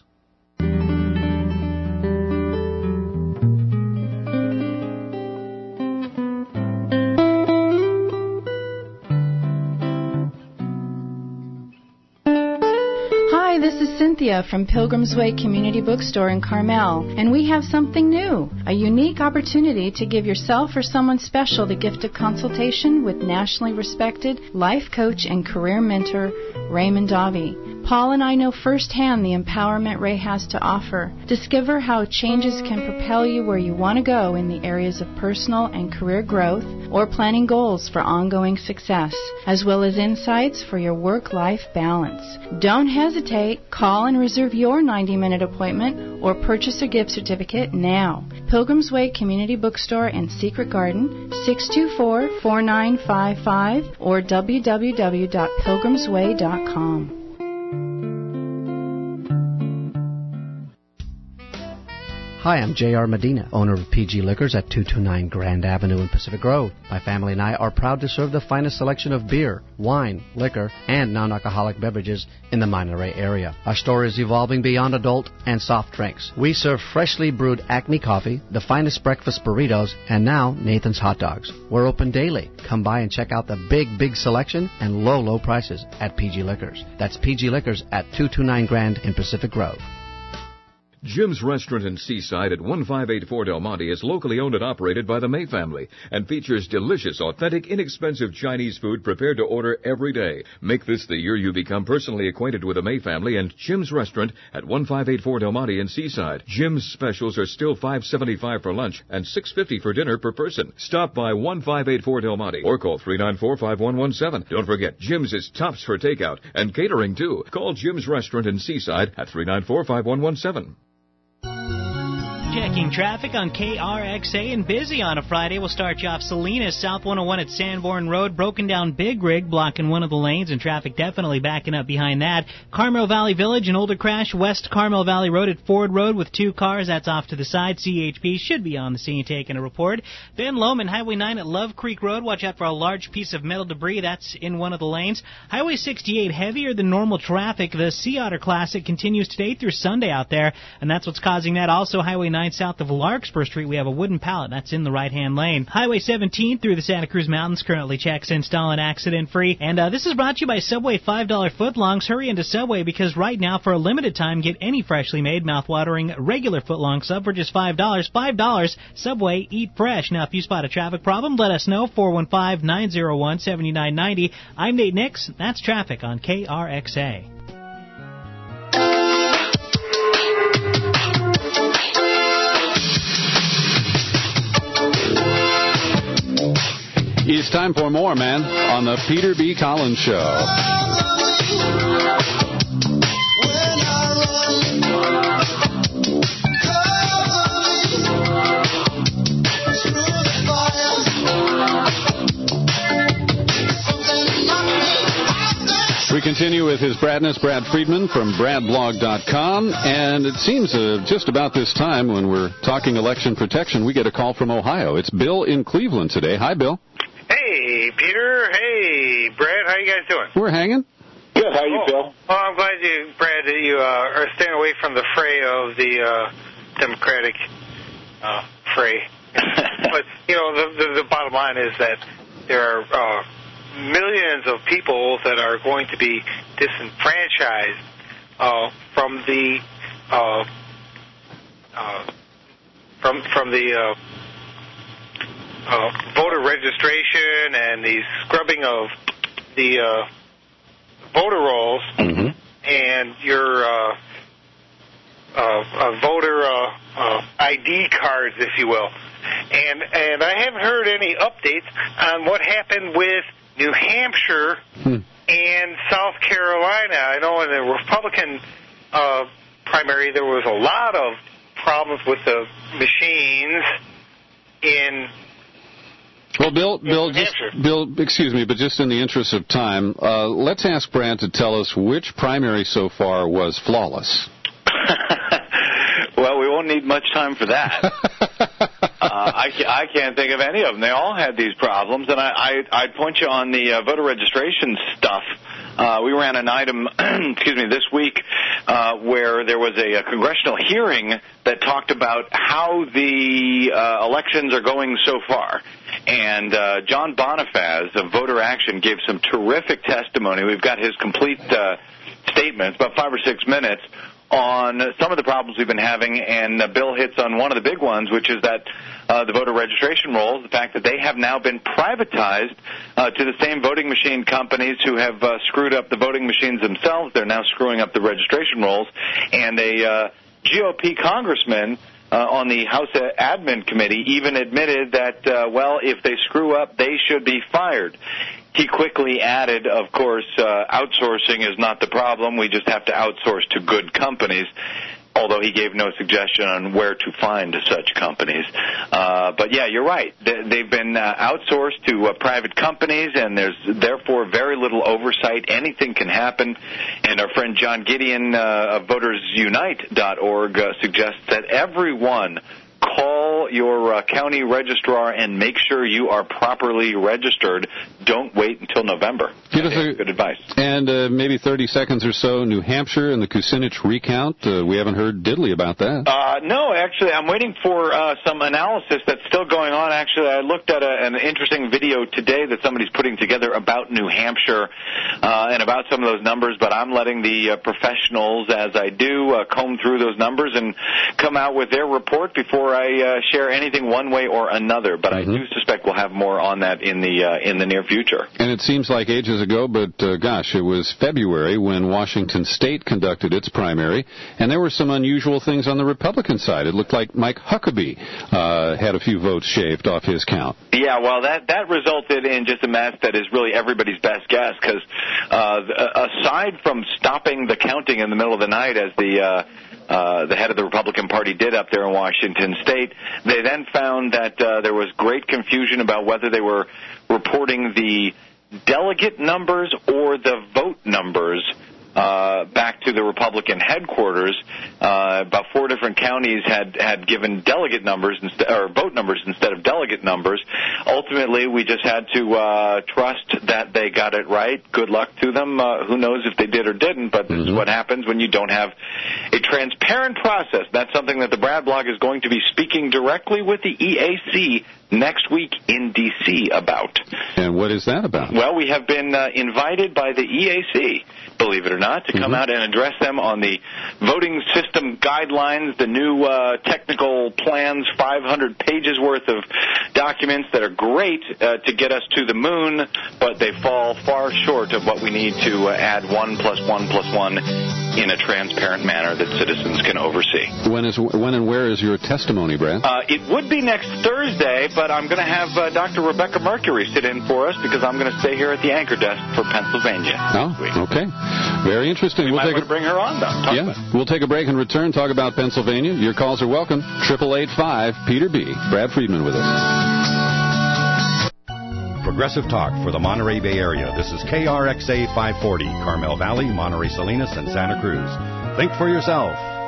S3: Cynthia from Pilgrim's Way Community Bookstore in Carmel, and we have something new, a unique opportunity to give yourself or someone special the gift of consultation with nationally respected life coach and career mentor Raymond Davi. Paul and I know firsthand the empowerment Ray has to offer. Discover how changes can propel you where you want to go in the areas of personal and career growth or planning goals for ongoing success, as well as insights for your work-life balance. Don't hesitate. Call and reserve your ninety-minute appointment or purchase a gift certificate now. Pilgrim's Way Community Bookstore and Secret Garden, six two four, four nine five five or w w w dot pilgrims way dot com.
S5: Hi, I'm J R Medina, owner of P G Liquors at two twenty-nine Grand Avenue in Pacific Grove. My family and I are proud to serve the finest selection of beer, wine, liquor, and non-alcoholic beverages in the Monterey area. Our store is evolving beyond adult and soft drinks. We serve freshly brewed Acme coffee, the finest breakfast burritos, and now Nathan's hot dogs. We're open daily. Come by and check out the big, big selection and low, low prices at P G Liquors. That's P G Liquors at two twenty-nine Grand in Pacific Grove.
S6: Jim's Restaurant in Seaside at one five eight four Del Monte is locally owned and operated by the May family and features delicious, authentic, inexpensive Chinese food prepared to order every day. Make this the year you become personally acquainted with the May family and Jim's Restaurant at one five eight four Del Monte in Seaside. Jim's specials are still five seventy-five for lunch and six fifty for dinner per person. Stop by one five eight four Del Monte or call three nine four, five one one seven. Don't forget, Jim's is tops for takeout and catering too. Call Jim's Restaurant in Seaside at three nine four, five one one seven.
S10: Checking traffic on K R X A and busy on a Friday. We'll start you off Salinas, South one oh one at Sanborn Road. Broken down Big Rig, blocking one of the lanes, and traffic definitely backing up behind that. Carmel Valley Village, an older crash, West Carmel Valley Road at Ford Road with two cars. That's off to the side. C H P should be on the scene taking a report. Ben Lomond, Highway nine at Love Creek Road. Watch out for a large piece of metal debris. That's in one of the lanes. Highway sixty-eight, heavier than normal traffic. The Sea Otter Classic continues today through Sunday out there, and that's what's causing that. Also, Highway nine south of Larkspur Street, we have a wooden pallet. That's in the right-hand lane. Highway seventeen through the Santa Cruz Mountains currently checks installing accident-free. And uh, this is brought to you by Subway five dollar footlongs. Hurry into Subway because right now, for a limited time, get any freshly made, mouth-watering, regular footlong sub for just five dollars. five dollars. Subway, eat fresh. Now, if you spot a traffic problem, let us know. four one five, nine oh one, seven nine nine oh. I'm Nate Nix. That's traffic on K R X A.
S23: It's time for more, man, on the Peter B. Collins Show. We continue with his Bradness, Brad Friedman from brad blog dot com, and it seems uh, just about this time when we're talking election protection, we get a call from Ohio. It's Bill in Cleveland today. Hi, Bill.
S14: Hey, Peter. Hey, Brad. How you guys doing?
S23: We're hanging.
S14: Good. How you, oh. Bill? Oh, I'm glad you, Brad, that you uh, are staying away from the fray of the uh, Democratic uh, fray. But, you know, the, the, the bottom line is that there are uh, millions of people that are going to be disenfranchised uh, from the uh, uh, from from the uh, uh, voter registration and the scrubbing of the uh, voter rolls,
S23: mm-hmm.
S14: and your uh, uh, uh, voter uh, uh, I D cards, if you will. And and I haven't heard any updates on what happened with New Hampshire hmm. and South Carolina. I know in the Republican uh, primary there was a lot of problems with the machines in.
S23: Well, Bill, Bill, just, Bill, excuse me, but just in the interest of time, uh, let's ask Brad to tell us which primary so far was flawless.
S4: Well, we won't need much time for that. uh, I, I can't think of any of them. They all had these problems, and I, I, I'd point you on the uh, voter registration stuff. Uh, we ran an item, excuse me, this week uh, where there was a, a congressional hearing that talked about how the uh, elections are going so far. And uh, John Bonifaz of Voter Action gave some terrific testimony. We've got his complete uh, statements, about five or six minutes, on some of the problems we've been having, and uh, Bill hits on one of the big ones, which is that uh, the voter registration rolls, the fact that they have now been privatized uh, to the same voting machine companies who have uh, screwed up the voting machines themselves. They're now screwing up the registration rolls, and a uh, G O P congressman uh, on the House Admin Committee even admitted that, uh, well, if they screw up, they should be fired. He quickly added, of course, uh, outsourcing is not the problem. We just have to outsource to good companies, although he gave no suggestion on where to find such companies. Uh, but, yeah, you're right. They've been uh, outsourced to uh, private companies, and there's therefore very little oversight. Anything can happen. And our friend John Gideon uh, of voters unite dot org uh, suggests that everyone call your uh, county registrar and make sure you are properly registered. Don't wait until November.
S23: Give us a,
S4: good advice.
S23: And uh, maybe thirty seconds or so, New Hampshire and the Kucinich recount. Uh, we haven't heard diddly about that.
S4: Uh, no, actually, I'm waiting for uh, some analysis that's still going on. Actually, I looked at a, an interesting video today that somebody's putting together about New Hampshire uh, and about some of those numbers, but I'm letting the uh, professionals, as I do, uh, comb through those numbers and come out with their report before I uh, share anything one way or another. But mm-hmm. I do suspect we'll have more on that in the uh, in the near future.
S23: And it seems like ages ago, but uh, gosh, it was February when Washington State conducted its primary, and there were some unusual things on the Republican side. It looked like Mike Huckabee uh, had a few votes shaved off his count.
S4: Yeah, well, that, that resulted in just a mess that is really everybody's best guess, because uh, aside from stopping the counting in the middle of the night as the uh, Uh, the head of the Republican Party did up there in Washington State, they then found that uh, there was great confusion about whether they were reporting the delegate numbers or the vote numbers uh, back to the Republican headquarters. Uh, about four different counties had, had given delegate numbers instead, or vote numbers instead of delegate numbers. Ultimately, we just had to uh, trust that they got it right. Good luck to them. Uh, who knows if they did or didn't, but this mm-hmm. is what happens when you don't have a transparent process. That's something that the Brad blog is going to be speaking directly with the E A C next week in D C about.
S23: And what is that about?
S4: Well, we have been uh, invited by the E A C, believe it or not, to come mm-hmm. out and address them on the voting system guidelines, the new uh, technical plans, five hundred pages worth of documents that are great uh, to get us to the moon, but they fall far short of what we need to uh, add one plus one plus one in a transparent manner that citizens can oversee.
S23: When is when and where is your testimony, Brad?
S4: Uh, it would be next Thursday, but I'm going to have uh, Doctor Rebecca Mercury sit in for us because I'm going to stay here at the anchor desk for Pennsylvania.
S23: Oh, okay. Very interesting.
S4: We
S23: we'll
S4: might
S23: take
S4: want
S23: a,
S4: to bring her on, though. Talk
S23: yeah, we'll take a break and return, talk about Pennsylvania. Your calls are welcome. Triple eight five Peter B. Brad Friedman with us.
S7: Progressive Talk for the Monterey Bay Area. This is K R X A five forty, Carmel Valley, Monterey Salinas, and Santa Cruz. Think for yourself.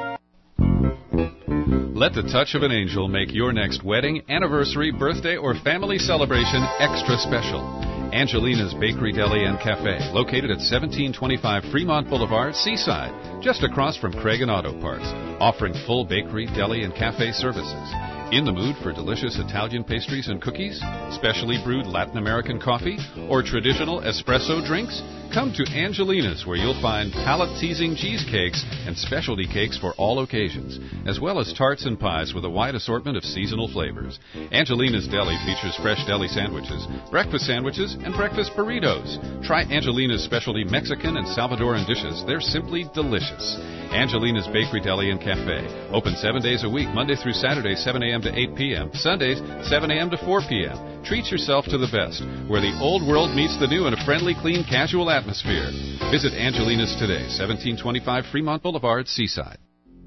S23: Let the touch of an angel make your next wedding, anniversary, birthday, or family celebration extra special. Angelina's Bakery, Deli, and Cafe, located at seventeen twenty-five Fremont Boulevard, Seaside, just across from Craig and Auto Parts, offering full bakery, deli, and cafe services. In the mood for delicious Italian pastries and cookies, specially brewed Latin American coffee, or traditional espresso drinks? Come to Angelina's, where you'll find palate-teasing cheesecakes and specialty cakes for all occasions, as well as tarts and pies with a wide assortment of seasonal flavors. Angelina's Deli features fresh deli sandwiches, breakfast sandwiches, and breakfast burritos. Try Angelina's specialty Mexican and Salvadoran dishes. They're simply delicious. Angelina's Bakery, Deli, and Cafe. Open seven days a week, Monday through Saturday, seven a.m. to eight p.m. Sundays, seven a.m. to four p.m. Treat yourself to the best, where the old world meets the new in a friendly, clean, casual atmosphere. Visit Angelina's today, seventeen twenty-five Fremont Boulevard, Seaside.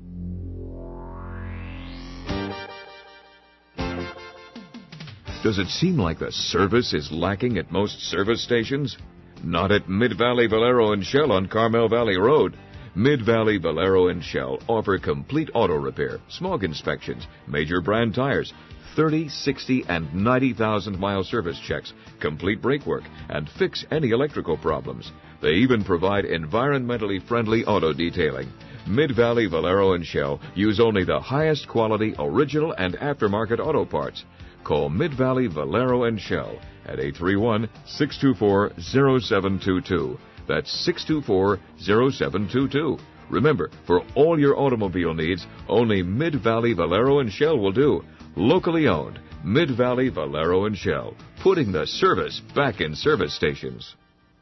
S6: Does it seem like the service is lacking at most service stations? Not at Mid-Valley Valero and Shell on Carmel Valley Road. Mid-Valley Valero and Shell offer complete auto repair, smog inspections, major brand tires, thirty, sixty, and ninety thousand mile service checks, complete brake work, and fix any electrical problems. They even provide environmentally friendly auto detailing. Mid-Valley Valero and Shell use only the highest quality original and aftermarket auto parts. Call Mid-Valley Valero and Shell at eight three one, six two four, zero seven two two. That's six two four, zero seven two two. Remember, for all your automobile needs, only Mid-Valley Valero and Shell will do. Locally owned, Mid-Valley Valero and Shell, putting the service back in service stations.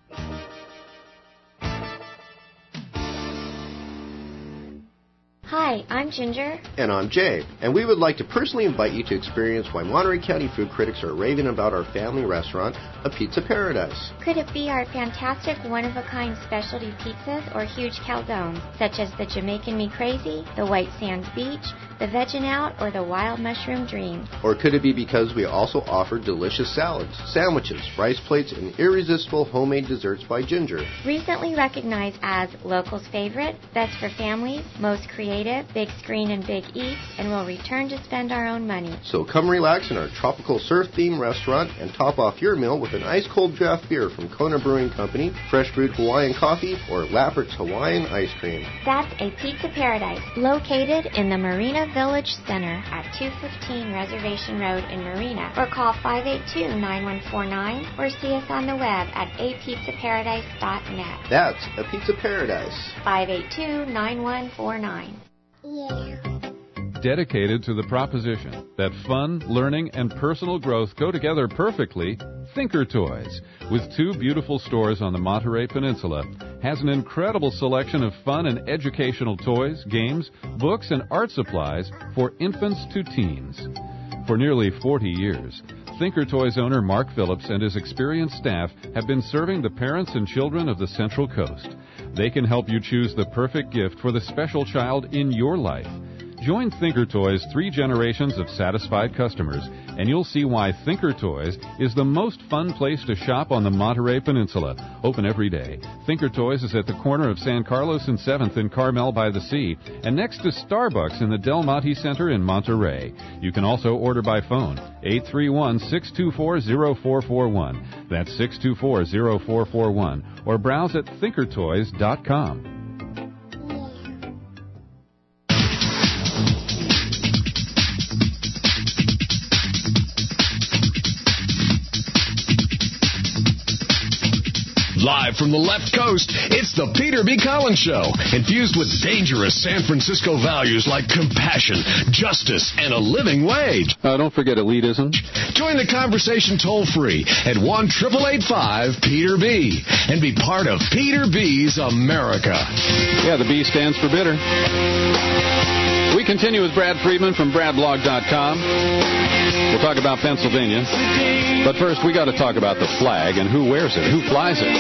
S8: Hi, I'm Ginger.
S9: And I'm Jay. And we would like to personally invite you to experience why Monterey County food critics are raving about our family restaurant, A Pizza Paradise.
S8: Could it be our fantastic one-of-a-kind specialty pizzas or huge calzones, such as the Jamaican Me Crazy, the White Sands Beach, the Veggin' Out, or the Wild Mushroom Dream?
S9: Or could it be because we also offer delicious salads, sandwiches, rice plates, and irresistible homemade desserts by Ginger?
S8: Recently recognized as locals' favorite, best for families, most creative, big screen and big eats, and will return to spend our own money.
S9: So come relax in our tropical surf-themed restaurant and top off your meal with an ice-cold draft beer from Kona Brewing Company, fresh brewed Hawaiian coffee, or Laffert's Hawaiian ice cream.
S8: That's A Pizza Paradise, located in the Marina Village Center at two fifteen Reservation Road in Marina, or call five eight two, nine one four nine or see us on the web at a pizza paradise dot net.
S9: That's A Pizza Paradise.
S8: five eight two, nine one four nine. Yeah.
S23: Dedicated to the proposition that fun, learning, and personal growth go together perfectly, Thinker Toys, with two beautiful stores on the Monterey Peninsula, has an incredible selection of fun and educational toys, games, books, and art supplies for infants to teens. For nearly forty years, Thinker Toys owner Mark Phillips and his experienced staff have been serving the parents and children of the Central Coast. They can help you choose the perfect gift for the special child in your life. Join Thinker Toys' three generations of satisfied customers, and you'll see why Thinker Toys is the most fun place to shop on the Monterey Peninsula. Open every day. Thinker Toys is at the corner of San Carlos and seventh in Carmel by the Sea, and next to Starbucks in the Del Monte Center in Monterey. You can also order by phone, eight three one, six two four, zero four four one. That's six two four, zero four four one. Or browse at thinker toys dot com.
S1: Live from the left coast, it's the Peter B. Collins Show, infused with dangerous San Francisco values like compassion, justice, and a living wage.
S23: Uh, don't forget elitism.
S1: Join the conversation toll-free at one eight eight five, Peter B. and be part of Peter B's America.
S23: Yeah, the B stands for bitter. We continue with Brad Friedman from brad blog dot com. We'll talk about Pennsylvania. But first, we got to talk about the flag and who wears it, who flies it.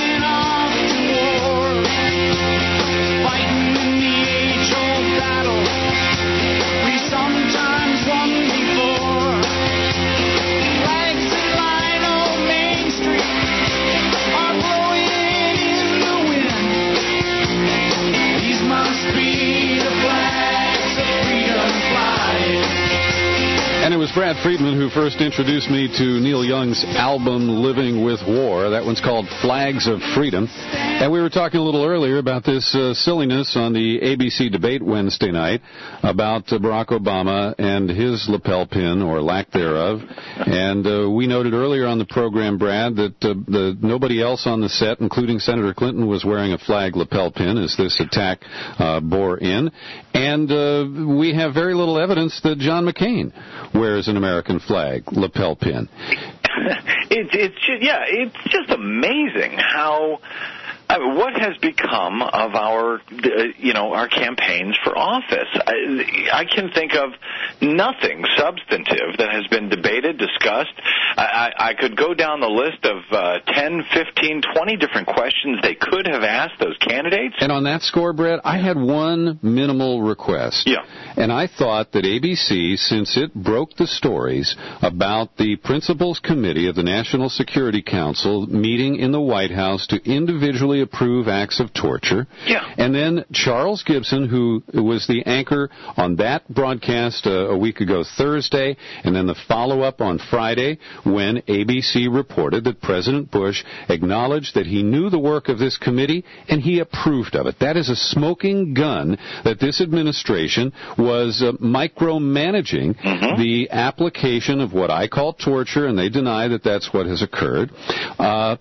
S23: And it was Brad Friedman who first introduced me to Neil Young's album Living with War. That one's called Flags of Freedom. And we were talking a little earlier about this uh, silliness on the A B C debate Wednesday night about uh, Barack Obama and his lapel pin, or lack thereof. And uh, we noted earlier on the program, Brad, that uh, the, nobody else on the set, including Senator Clinton, was wearing a flag lapel pin as this attack uh, bore in. And uh, we have very little evidence that John McCain wears an American flag lapel pin.
S4: It's it's just, yeah, it's just amazing how. I mean, what has become of our, uh, you know, our campaigns for office? I, I can think of nothing substantive that has been debated, discussed. I, I, I could go down the list of uh, ten, fifteen, twenty different questions they could have asked those candidates.
S23: And on that score, Brett, I had one minimal request.
S4: Yeah.
S23: And I thought that A B C, since it broke the stories about the Principals Committee of the National Security Council meeting in the White House to individually approve acts of torture.
S4: Yeah.
S23: And then Charles Gibson, who was the anchor on that broadcast uh, a week ago Thursday, and then the follow-up on Friday when A B C reported that President Bush acknowledged that he knew the work of this committee and he approved of it. That is a smoking gun that this administration was uh, micromanaging mm-hmm. the application of what I call torture, and they deny that that's what has occurred. Uh,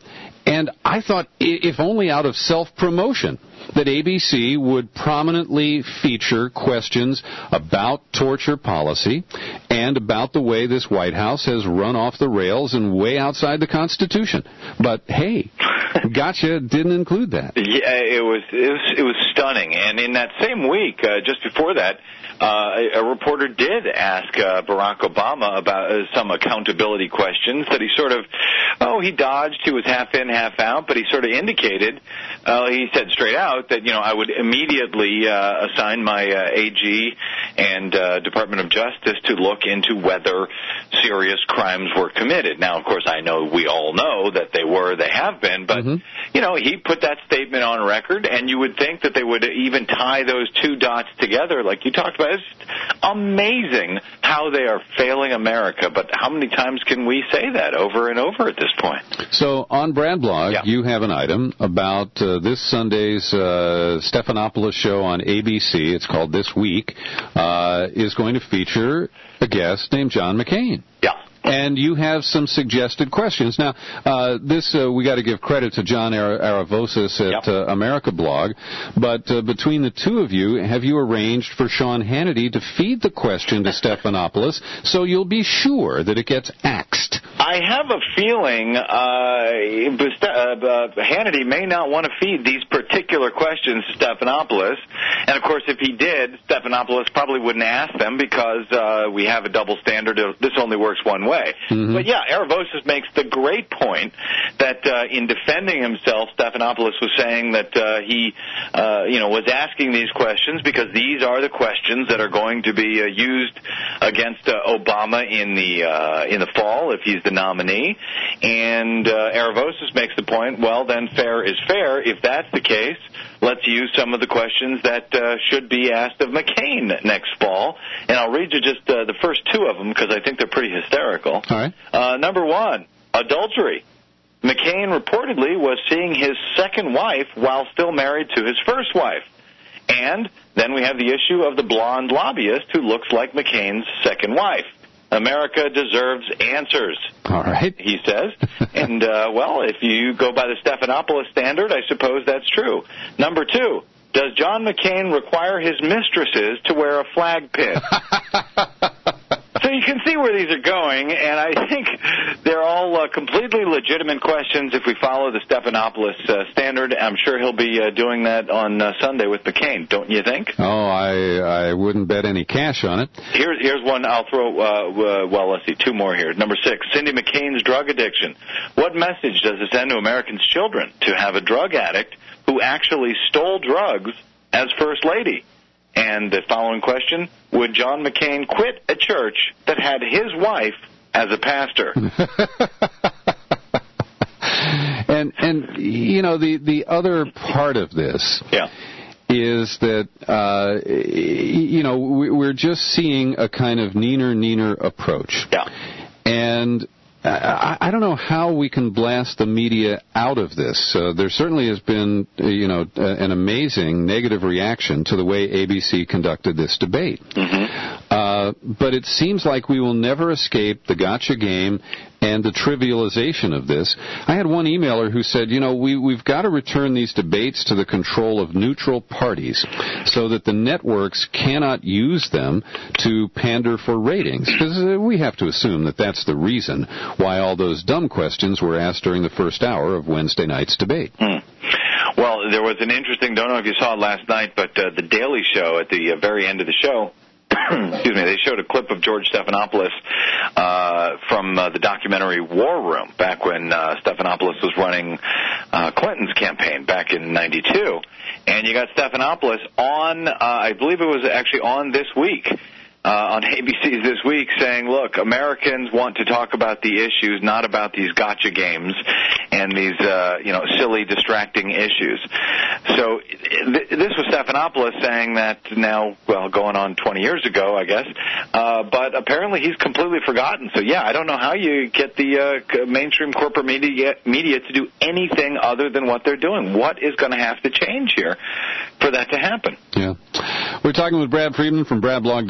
S23: And I thought, if only out of self-promotion, that A B C would prominently feature questions about torture policy and about the way this White House has run off the rails and way outside the Constitution. But, hey, Gotcha didn't include that.
S4: Yeah, it was it was, it was stunning. And in that same week, uh, just before that, Uh, a, a reporter did ask uh, Barack Obama about uh, some accountability questions that he sort of, oh, he dodged. He was half in, half out, but he sort of indicated, uh, he said straight out that, you know, I would immediately uh, assign my uh, A G and uh, Department of Justice to look into whether serious crimes were committed. Now, of course, I know we all know that they were, they have been, but, mm-hmm. you know, he put that statement on record, and you would think that they would even tie those two dots together like you talked about. It's amazing how they are failing America, but how many times can we say that over and over at this point?
S23: So on Brad Blog, yeah. you have an item about uh, this Sunday's uh, Stephanopoulos show on A B C. It's called This Week, uh, is going to feature a guest named John McCain.
S4: Yeah.
S23: And you have some suggested questions. Now, uh, this, uh, we got to give credit to John Ar- Aravosis at yep. uh, America Blog, but uh, between the two of you, have you arranged for Sean Hannity to feed the question to Stephanopoulos so you'll be sure that it gets axed?
S4: I have a feeling uh, uh, Hannity may not want to feed these particular questions to Stephanopoulos, and of course, if he did, Stephanopoulos probably wouldn't ask them because uh, we have a double standard of this only works one way. Mm-hmm. But yeah, Aravosis makes the great point that uh, in defending himself, Stephanopoulos was saying that uh, he, uh, you know, was asking these questions because these are the questions that are going to be uh, used against uh, Obama in the uh, in the fall if he's the nominee. And uh, Aravosis makes the point, well, then fair is fair. If that's the case, let's use some of the questions that uh, should be asked of McCain next fall. And I'll read you just uh, the first two of them because I think they're pretty hysterical.
S23: All right.
S4: Uh, number one, adultery. McCain reportedly was seeing his second wife while still married to his first wife. And then we have the issue of the blonde lobbyist who looks like McCain's second wife. America deserves answers.
S23: All right.
S4: He says. And, uh, well, if you go by the Stephanopoulos standard, I suppose that's true. Number two, does John McCain require his mistresses to wear a flag pin? So you can see where these are going, and I think they're all uh, completely legitimate questions if we follow the Stephanopoulos uh, standard. I'm sure he'll be uh, doing that on uh, Sunday with McCain, don't you think?
S23: Oh, I I wouldn't bet any cash on it.
S4: Here's, here's one I'll throw, uh, uh, well, let's see, two more here. Number six, Cindy McCain's drug addiction. What message does it send to Americans' children to have a drug addict who actually stole drugs as First Lady? And the following question, would John McCain quit a church that had his wife as a pastor?
S23: and, and you know, the, the other part of this
S4: yeah.
S23: is that, uh, you know, we're just seeing a kind of neener-neener approach.
S4: Yeah.
S23: And I, I don't know how we can blast the media out of this. Uh, there certainly has been, uh, you know, uh, an amazing negative reaction to the way A B C conducted this debate.
S4: Mm-hmm.
S23: Uh, but it seems like we will never escape the gotcha game and the trivialization of this. I had one emailer who said, you know, we, we've got to return these debates to the control of neutral parties so that the networks cannot use them to pander for ratings, because uh, we have to assume that that's the reason why all those dumb questions were asked during the first hour of Wednesday night's debate.
S4: Hmm. Well, there was an interesting, don't know if you saw it last night, but uh, the Daily Show at the uh, very end of the show, excuse me, they showed a clip of George Stephanopoulos uh, from uh, the documentary War Room, back when uh, Stephanopoulos was running uh, Clinton's campaign back in ninety-two. And you got Stephanopoulos on, uh, I believe it was actually on This Week, Uh, on A B C's This Week, saying, look, Americans want to talk about the issues, not about these gotcha games and these, uh, you know, silly, distracting issues. So th- this was Stephanopoulos saying that now, well, going on twenty years ago, I guess, uh, but apparently he's completely forgotten. So, yeah, I don't know how you get the uh, mainstream corporate media, media to do anything other than what they're doing. What is going to have to change here for that to happen?
S23: Yeah. We're talking with Brad Friedman from brad blog dot com.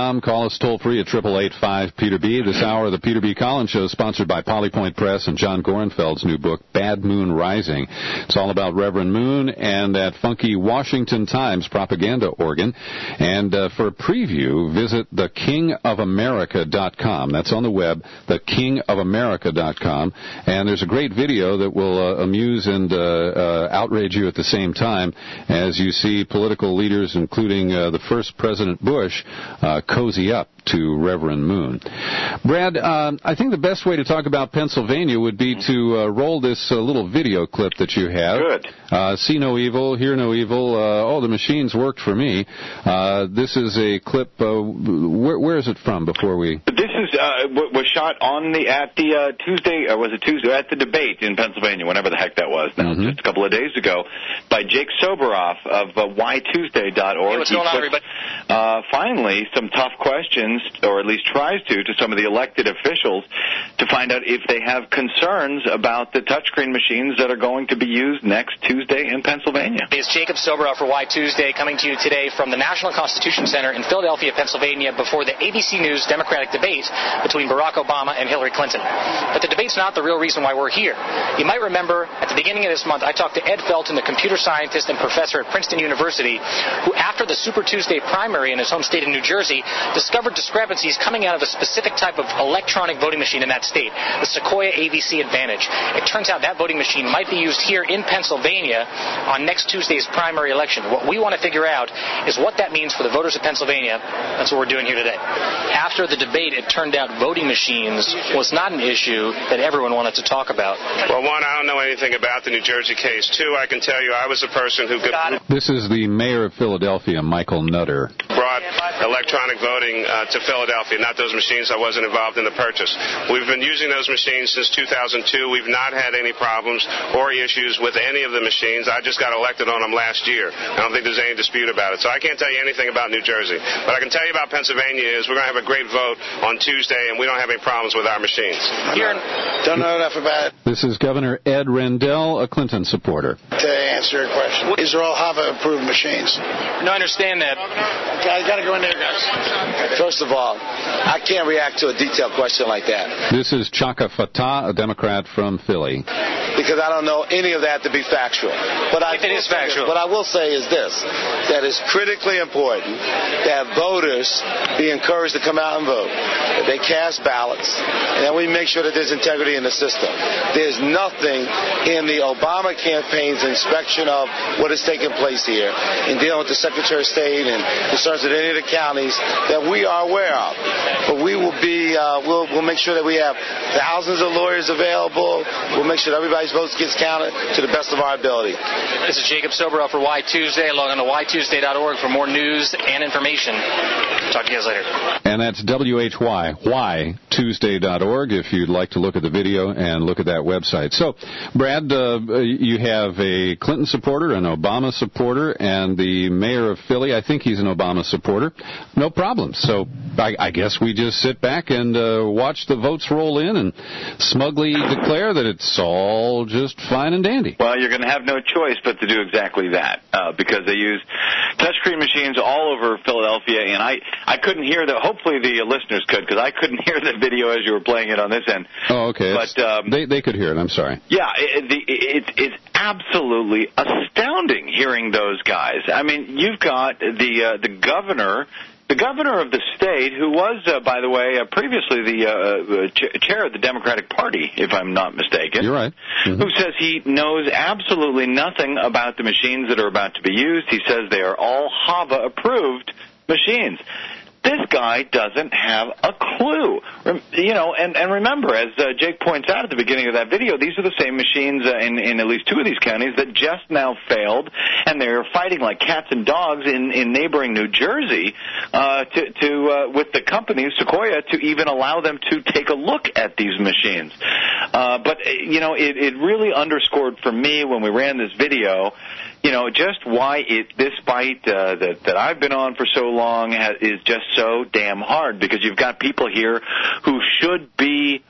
S23: com. Call us toll-free at eight eight eight, five, Peter B. This hour of the Peter B. Collins Show is sponsored by Polypoint Press and John Gorenfeld's new book, Bad Moon Rising. It's all about Reverend Moon and that funky Washington Times propaganda organ. And uh, for a preview, visit the king of america dot com. That's on the web, the king of america dot com. And there's a great video that will uh, amuse and uh, uh, outrage you at the same time as you see political leaders, including uh, the first President Bush, uh, cozy up to Reverend Moon. Brad, uh, I think the best way to talk about Pennsylvania would be to uh, roll this uh, little video clip that you have.
S4: Good.
S23: Uh, see no evil, hear no evil. Uh, oh, the machines worked for me. Uh, this is a clip. Uh, where, where is it from before we...
S4: This is uh, was shot on the at the uh, Tuesday, or was it Tuesday, at the debate in Pennsylvania, whenever the heck that was now, mm-hmm. just a couple of days ago, by Jake Soboroff of uh, why tuesday dot org.
S11: Hey, what's going on, everybody?
S4: Uh, finally, some tough questions, or at least tries to, to some of the elected officials to find out if they have concerns about the touchscreen machines that are going to be used next Tuesday in Pennsylvania.
S11: It's Jacob Soboroff for Why Tuesday, coming to you today from the National Constitution Center in Philadelphia, Pennsylvania, before the A B C News Democratic debate between Barack Obama and Hillary Clinton. But the debate's not the real reason why we're here. You might remember at the beginning of this month, I talked to Ed Felton, the computer scientist and professor at Princeton University, who after the Super Tuesday primary in his home state of New Jersey, discovered discrepancies coming out of a specific type of electronic voting machine in that state, the Sequoia A V C Advantage. It turns out that voting machine might be used here in Pennsylvania on next Tuesday's primary election. What we want to figure out is what that means for the voters of Pennsylvania. That's what we're doing here today. After the debate, it turned out voting machines was not an issue that everyone wanted to talk about.
S13: Well, one, I don't know anything about the New Jersey case. Two, I can tell you I was the person who could...
S23: This is the mayor of Philadelphia, Michael Nutter.
S13: Brought electronic voting uh, to Philadelphia, not those machines. I wasn't involved in the purchase. We've been using those machines since two thousand two. We've not had any problems or issues with any of the machines. I just got elected on them last year. I don't think there's any dispute about it. So I can't tell you anything about New Jersey. What I can tell you about Pennsylvania is we're going to have a great vote on Tuesday, and we don't have any problems with our machines.
S11: Here,
S13: don't know enough about it.
S23: This is Governor Ed Rendell, a Clinton supporter.
S13: To answer your question, these are all Hava-approved machines.
S11: No, I understand that.
S13: Okay, I got to go in there, guys.
S15: First of all, I can't react to a detailed question like that.
S23: This is Chaka Fattah, a Democrat from Philly.
S15: Because I don't know any of that to be factual. But I
S11: if it is factual.
S15: What I will say is this, that it's critically important that voters be encouraged to come out and vote, that they cast ballots, and that we make sure that there's integrity in the system. There's nothing in the Obama campaign's inspection of what is taking place here in dealing with the Secretary of State and concerns with any of the counties that we are aware of. But we will be, uh, we'll, we'll make sure that we have thousands of lawyers available. We'll make sure that everybody's votes gets counted to the best of our ability.
S11: This is Jacob Soboroff for Why Tuesday. Log on to why tuesday dot org for more news and information. Talk to you guys later.
S23: And that's W H Y, why tuesday dot org, if you'd like to look at the video and look at that website. So, Brad, uh, you have a Clinton supporter, an Obama supporter, and the mayor of Philly, I think he's an Obama supporter. No problem. So I, I guess we just sit back and uh, watch the votes roll in and smugly declare that it's all just fine and dandy.
S4: Well, you're going to have no choice but to do exactly that uh, because they use touchscreen machines all over Philadelphia, and I, I couldn't hear the, hopefully the listeners could, because I couldn't hear the video as you were playing it on this end.
S23: Oh, okay.
S4: But um,
S23: they, they could hear it, I'm sorry.
S4: Yeah, it, it, it, it's absolutely astounding hearing those guys. I mean, you've got the uh, the governor... The governor of the state, who was, uh, by the way, uh, previously the uh, ch- chair of the Democratic Party, if I'm not mistaken.
S23: You're right. Mm-hmm.
S4: Who says he knows absolutely nothing about the machines that are about to be used. He says they are all Hava-approved machines. This guy doesn't have a clue. You know, and, and remember, as uh, Jake points out at the beginning of that video, these are the same machines uh, in, in at least two of these counties that just now failed, and they're fighting like cats and dogs in, in neighboring New Jersey uh, to, to uh, with the company, Sequoia, to even allow them to take a look at these machines. Uh, but, you know, it, it really underscored for me when we ran this video, you know, just why it, this fight uh, that, that I've been on for so long has, is just so damn hard, because you've got people here who should be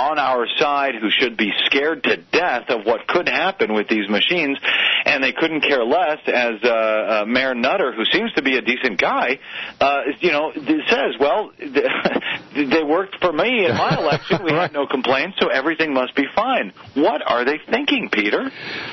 S4: on our side, who should be scared to death of what could happen with these machines, and they couldn't care less, as uh, uh, Mayor Nutter, who seems to be a decent guy, uh, you know, says, well, they worked for me in my election. We had no complaints, so everything must be fine. What are they thinking, Peter?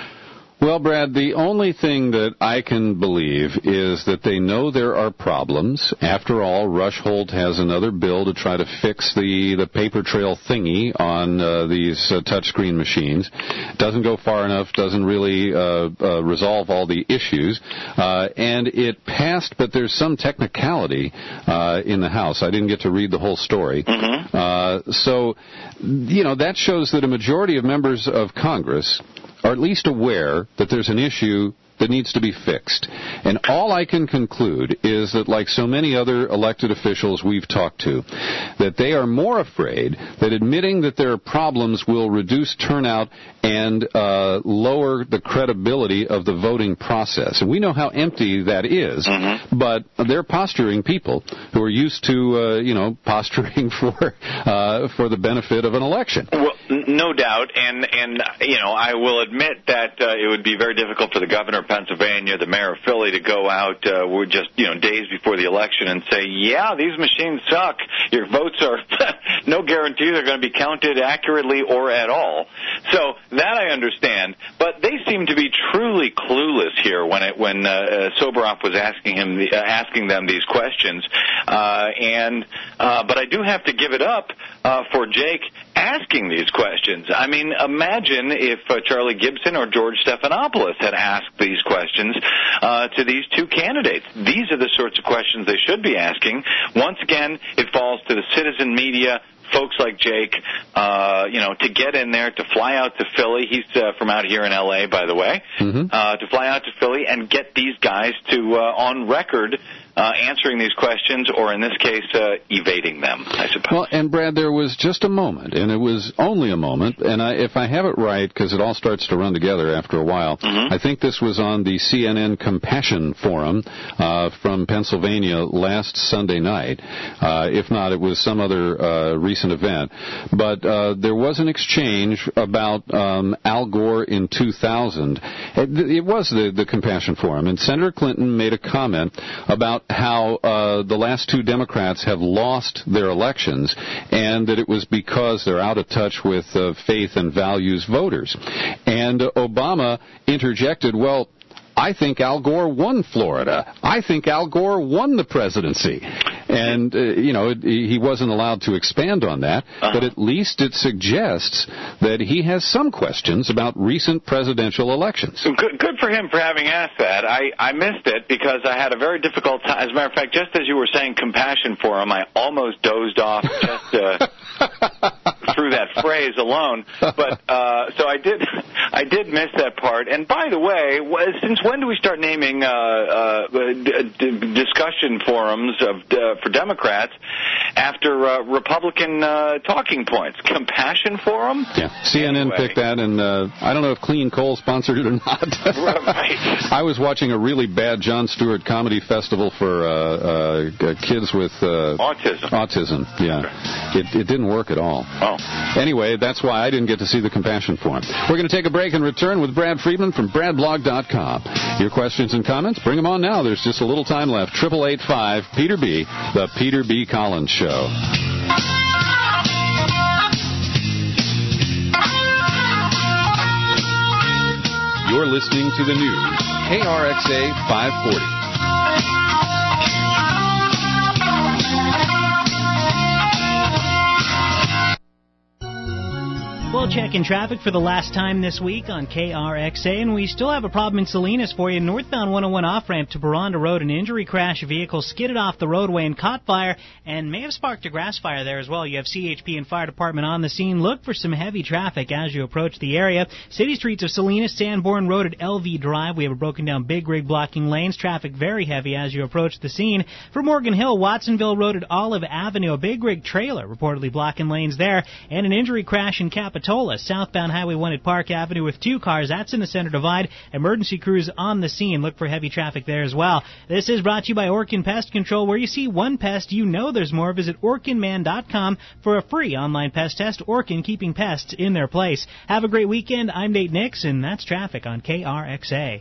S23: Well, Brad, the only thing that I can believe is that they know there are problems. After all, Rush Holt has another bill to try to fix the, the paper trail thingy on uh, these uh, touchscreen machines. Doesn't go far enough, doesn't really uh, uh, resolve all the issues. Uh, and it passed, but there's some technicality uh, in the House. I didn't get to read the whole story. Mm-hmm. Uh, so, you know, that shows that a majority of members of Congress are at least aware that there's an issue that needs to be fixed. And all I can conclude is that, like so many other elected officials we've talked to, that they are more afraid that admitting that there are problems will reduce turnout and uh, lower the credibility of the voting process. And we know how empty that is, mm-hmm. but they're posturing people who are used to, uh, you know, posturing for uh, for the benefit of an election.
S4: Well, no doubt, and, and you know, I will admit that uh, it would be very difficult for the governor of Pennsylvania, the mayor of Philly, to go out uh, we're just, you know, days before the election and say, yeah, these machines suck. Your votes are no guarantee they're going to be counted accurately or at all. So that I understand, but they seem to be truly clueless here when it when uh, Soboroff was asking him the, uh, asking them these questions. Uh, and uh, but I do have to give it up uh, for Jake asking these questions. I mean, imagine if uh, Charlie Gibson or George Stephanopoulos had asked these questions uh, to these two candidates. These are the sorts of questions they should be asking. Once again, it falls to the citizen media, folks like Jake, uh, you know, to get in there, to fly out to Philly. He's uh, from out here in L A, by the way, mm-hmm. uh, to fly out to Philly and get these guys to, uh, on record, Uh, answering these questions, or in this case, uh, evading them, I suppose.
S23: Well, and Brad, there was just a moment, and it was only a moment, and I, if I have it right, because it all starts to run together after a while, mm-hmm. I think this was on the C N N Compassion Forum uh, from Pennsylvania last Sunday night. Uh, if not, it was some other uh, recent event. But uh, there was an exchange about um, Al Gore in two thousand. It, it was the, the Compassion Forum, and Senator Clinton made a comment about how uh, the last two Democrats have lost their elections, and that it was because they're out of touch with uh, faith and values voters. And uh, Obama interjected, well, I think Al Gore won Florida. I think Al Gore won the presidency. And, uh, you know, it, he wasn't allowed to expand on that, uh-huh. but at least it suggests that he has some questions about recent presidential elections.
S4: So good, good for him for having asked that. I, I missed it because I had a very difficult time. As a matter of fact, just as you were saying Compassion Forum, I almost dozed off just uh, through that phrase alone. But uh, so I did I did miss that part. And by the way, since when do we start naming uh, uh, d- discussion forums of uh, for Democrats after uh, Republican uh, talking points? Compassion Forum?
S23: Yeah, C N N anyway. picked that, and uh, I don't know if Clean Coal sponsored it or not.
S4: Right.
S23: I was watching a really bad Jon Stewart comedy festival for uh, uh, kids with uh,
S4: autism.
S23: Autism, yeah. Okay. It, it didn't work at all.
S4: Oh.
S23: Anyway, that's why I didn't get to see the Compassion Forum. We're going to take a break and return with Brad Friedman from brad blog dot com. Your questions and comments, bring them on now. There's just a little time left. Triple eight five Peter B. The Peter B. Collins Show. You're listening to the news. K R X A five forty.
S10: We'll check in traffic for the last time this week on K R X A, and we still have a problem in Salinas for you. Northbound one oh one off-ramp to Baranda Road, an injury crash. A vehicle skidded off the roadway and caught fire, and may have sparked a grass fire there as well. You have C H P and fire department on the scene. Look for some heavy traffic as you approach the area. City streets of Salinas, Sanborn Road at L V Drive. We have a broken down Big Rig blocking lanes. Traffic very heavy as you approach the scene. For Morgan Hill, Watsonville Road at Olive Avenue. A Big Rig trailer reportedly blocking lanes there, and an injury crash in Capitola Amatola, southbound Highway one at Park Avenue with two cars. That's in the center divide. Emergency crews on the scene. Look for heavy traffic there as well. This is brought to you by Orkin Pest Control. Where you see one pest, you know there's more. Visit orkin man dot com for a free online pest test. Orkin, keeping pests in their place. Have a great weekend. I'm Nate Nix, and that's traffic on K R X A.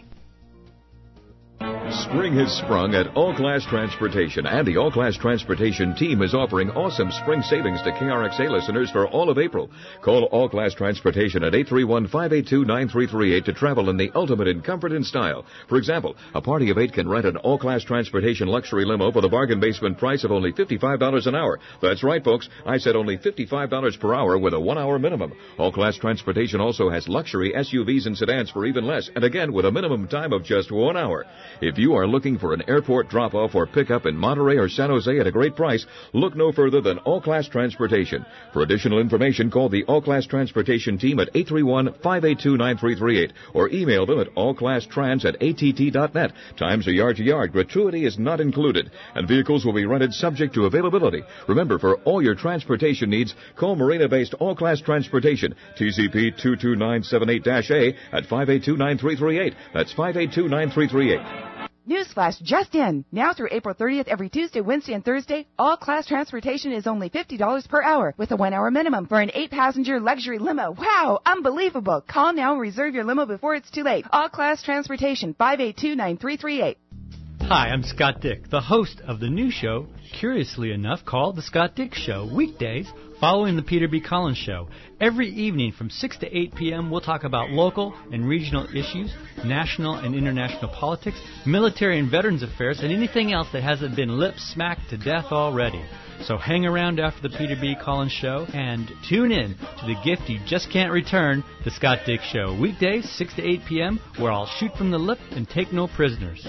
S6: Spring has sprung at All Class Transportation, and the All Class Transportation team is offering awesome spring savings to K R X A listeners for all of April. Call All Class Transportation at eight three one, five eight two, nine three three eight to travel in the ultimate in comfort and style. For example, a party of eight can rent an All Class Transportation luxury limo for the bargain basement price of only fifty-five dollars an hour. That's right, folks. I said only fifty-five dollars per hour with a one-hour minimum. All Class Transportation also has luxury S U Vs and sedans for even less, and again with a minimum time of just one hour. If you are looking for an airport drop-off or pickup in Monterey or San Jose at a great price, look no further than All Class Transportation. For additional information, call the All Class Transportation team at eight three one, five eight two, nine three three eight or email them at allclasstrans at A T T dot net. Times are yard to yard. Gratuity is not included, and vehicles will be rented subject to availability. Remember, for all your transportation needs, call Marina-based All Class Transportation, T C P two two nine seven eight A at five eight two, nine three three eight. That's five eight two, nine three three eight.
S16: Newsflash just in. Now through April thirtieth, every Tuesday, Wednesday, and Thursday, all class transportation is only fifty dollars per hour with a one-hour minimum for an eight-passenger luxury limo. Wow, unbelievable. Call now and reserve your limo before it's too late. All class transportation, five eight two, nine three three eight.
S18: Hi, I'm Scott Dick, the host of the new show, curiously enough, called The Scott Dick Show, weekdays following the Peter B. Collins Show. Every evening from six to eight p.m., we'll talk about local and regional issues, national and international politics, military and veterans affairs, and anything else that hasn't been lip-smacked to death already. So hang around after the Peter B. Collins Show and tune in to the gift you just can't return, The Scott Dick Show, weekdays, six to eight p.m., where I'll shoot from the lip and take no prisoners.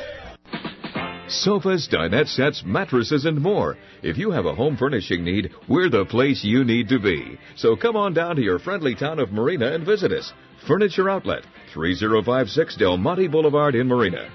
S6: Sofas, dinette sets, mattresses, and more. If you have a home furnishing need, we're the place you need to be. So come on down to your friendly town of Marina and visit us. Furniture Outlet, three oh five six Del Monte Boulevard in Marina.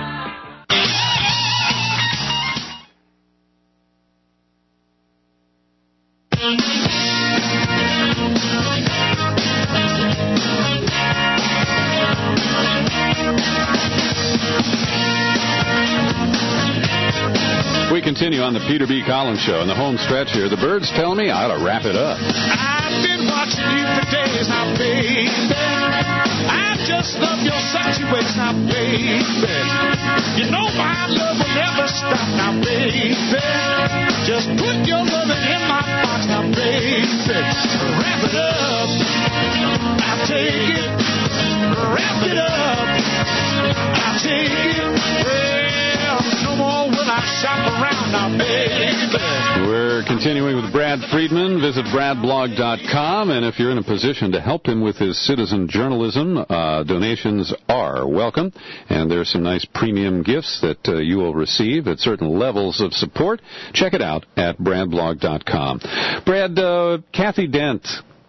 S23: We continue on the Peter B. Collins Show. In the home stretch here, the birds tell me I ought to wrap it up.
S2: I've been watching you for days now, baby. I just love your sexy ways now, baby. You know my love will never stop now, baby. Just put your loving in my box now, baby. Wrap it up. I'll take it. Wrap it up. I'll take it. Well, no more will I shop around now, baby.
S23: We're continuing with Brad Friedman. Visit brad blog dot com, and if you're in a position to help him with his citizen journalism, uh, donations are welcome, and there's some nice premium gifts that uh, you will receive at certain levels of support. Check it out at brad blog dot com. Brad, uh, Kathy Dent,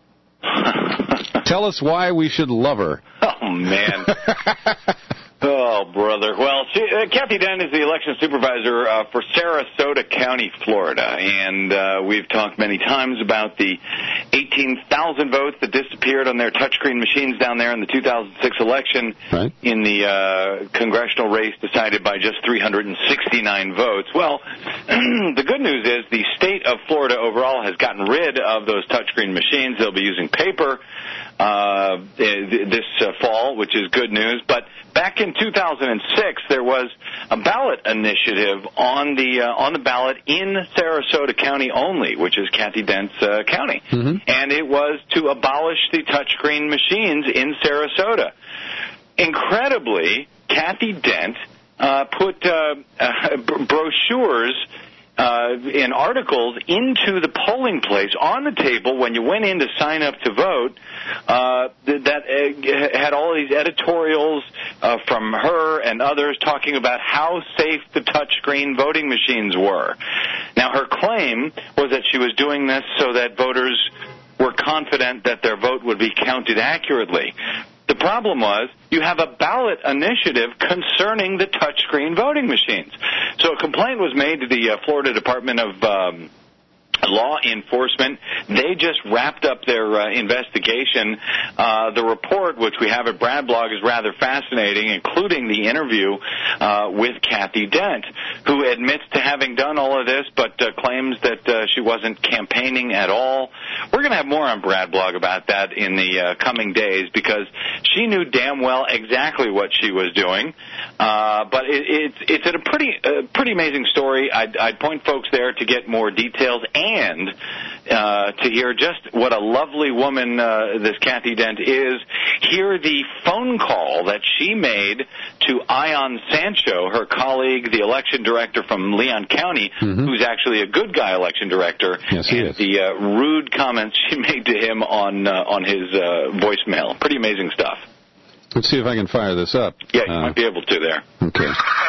S23: tell us why we should love her.
S4: Oh, man. Oh, brother. Well, she, uh, Kathy Dent is the election supervisor uh, for Sarasota County, Florida, and uh, we've talked many times about the eighteen thousand votes that disappeared on their touchscreen machines down there in the two thousand six election,
S23: right,
S4: in the uh, congressional race decided by just three hundred sixty-nine votes. Well, the good news is the state of Florida overall has gotten rid of those touchscreen machines. They'll be using paper uh, this uh, fall, which is good news, but back in two thousand six, there was a ballot initiative on the uh, on the ballot in Sarasota County only, which is Kathy Dent's uh, county,
S23: mm-hmm.
S4: and it was to abolish the touchscreen machines in Sarasota. Incredibly, Kathy Dent uh, put uh, uh, brochures Uh, in articles into the polling place on the table when you went in to sign up to vote uh, that uh, had all these editorials uh, from her and others talking about how safe the touchscreen voting machines were. Now, her claim was that she was doing this so that voters were confident that their vote would be counted accurately. The problem was you have a ballot initiative concerning the touchscreen voting machines. So a complaint was made to the uh, Florida Department of um, law enforcement. They just wrapped up their uh, investigation. Uh, the report, which we have at Brad Blog, is rather fascinating, including the interview uh, with Kathy Dent, who admits to having done all of this, but uh, claims that uh, she wasn't campaigning at all. We're going to have more on Brad Blog about that in the uh, coming days, because she knew damn well exactly what she was doing. Uh, but it, it's it's a pretty uh, pretty amazing story. I'd, I'd point folks there to get more details and uh, to hear just what a lovely woman uh, this Kathy Dent is. Hear the phone call that she made to Ion Sancho, her colleague, the election director from Leon County, mm-hmm. who's actually a good guy election director.
S23: Yes, he
S4: and
S23: is.
S4: The uh, rude comments she made to him on uh, on his uh, voicemail. Pretty amazing stuff.
S23: Let's see if I can fire this up.
S4: Yeah, you
S23: uh,
S4: might be able to there.
S23: Okay.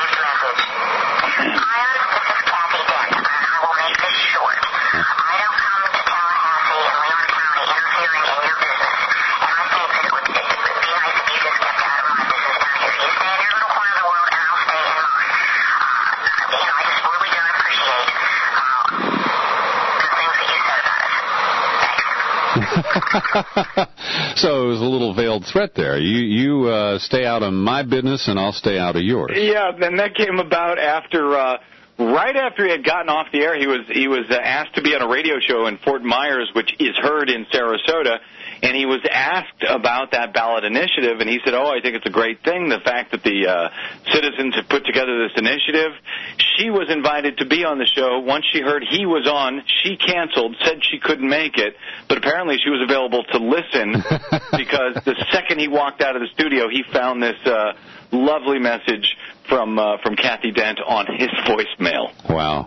S23: So it was a little veiled threat there. You you uh, stay out of my business and I'll stay out of yours.
S4: Yeah, and that came about after, uh, right after he had gotten off the air, he was he was uh, asked to be on a radio show in Fort Myers, which is heard in Sarasota. And he was asked about that ballot initiative, and he said, oh, I think it's a great thing, the fact that the uh, citizens have put together this initiative. She was invited to be on the show. Once she heard he was on, she canceled, said she couldn't make it, but apparently she was available to listen because the second he walked out of the studio, he found this uh, lovely message from uh, from Kathy Dent on his voicemail.
S23: Wow.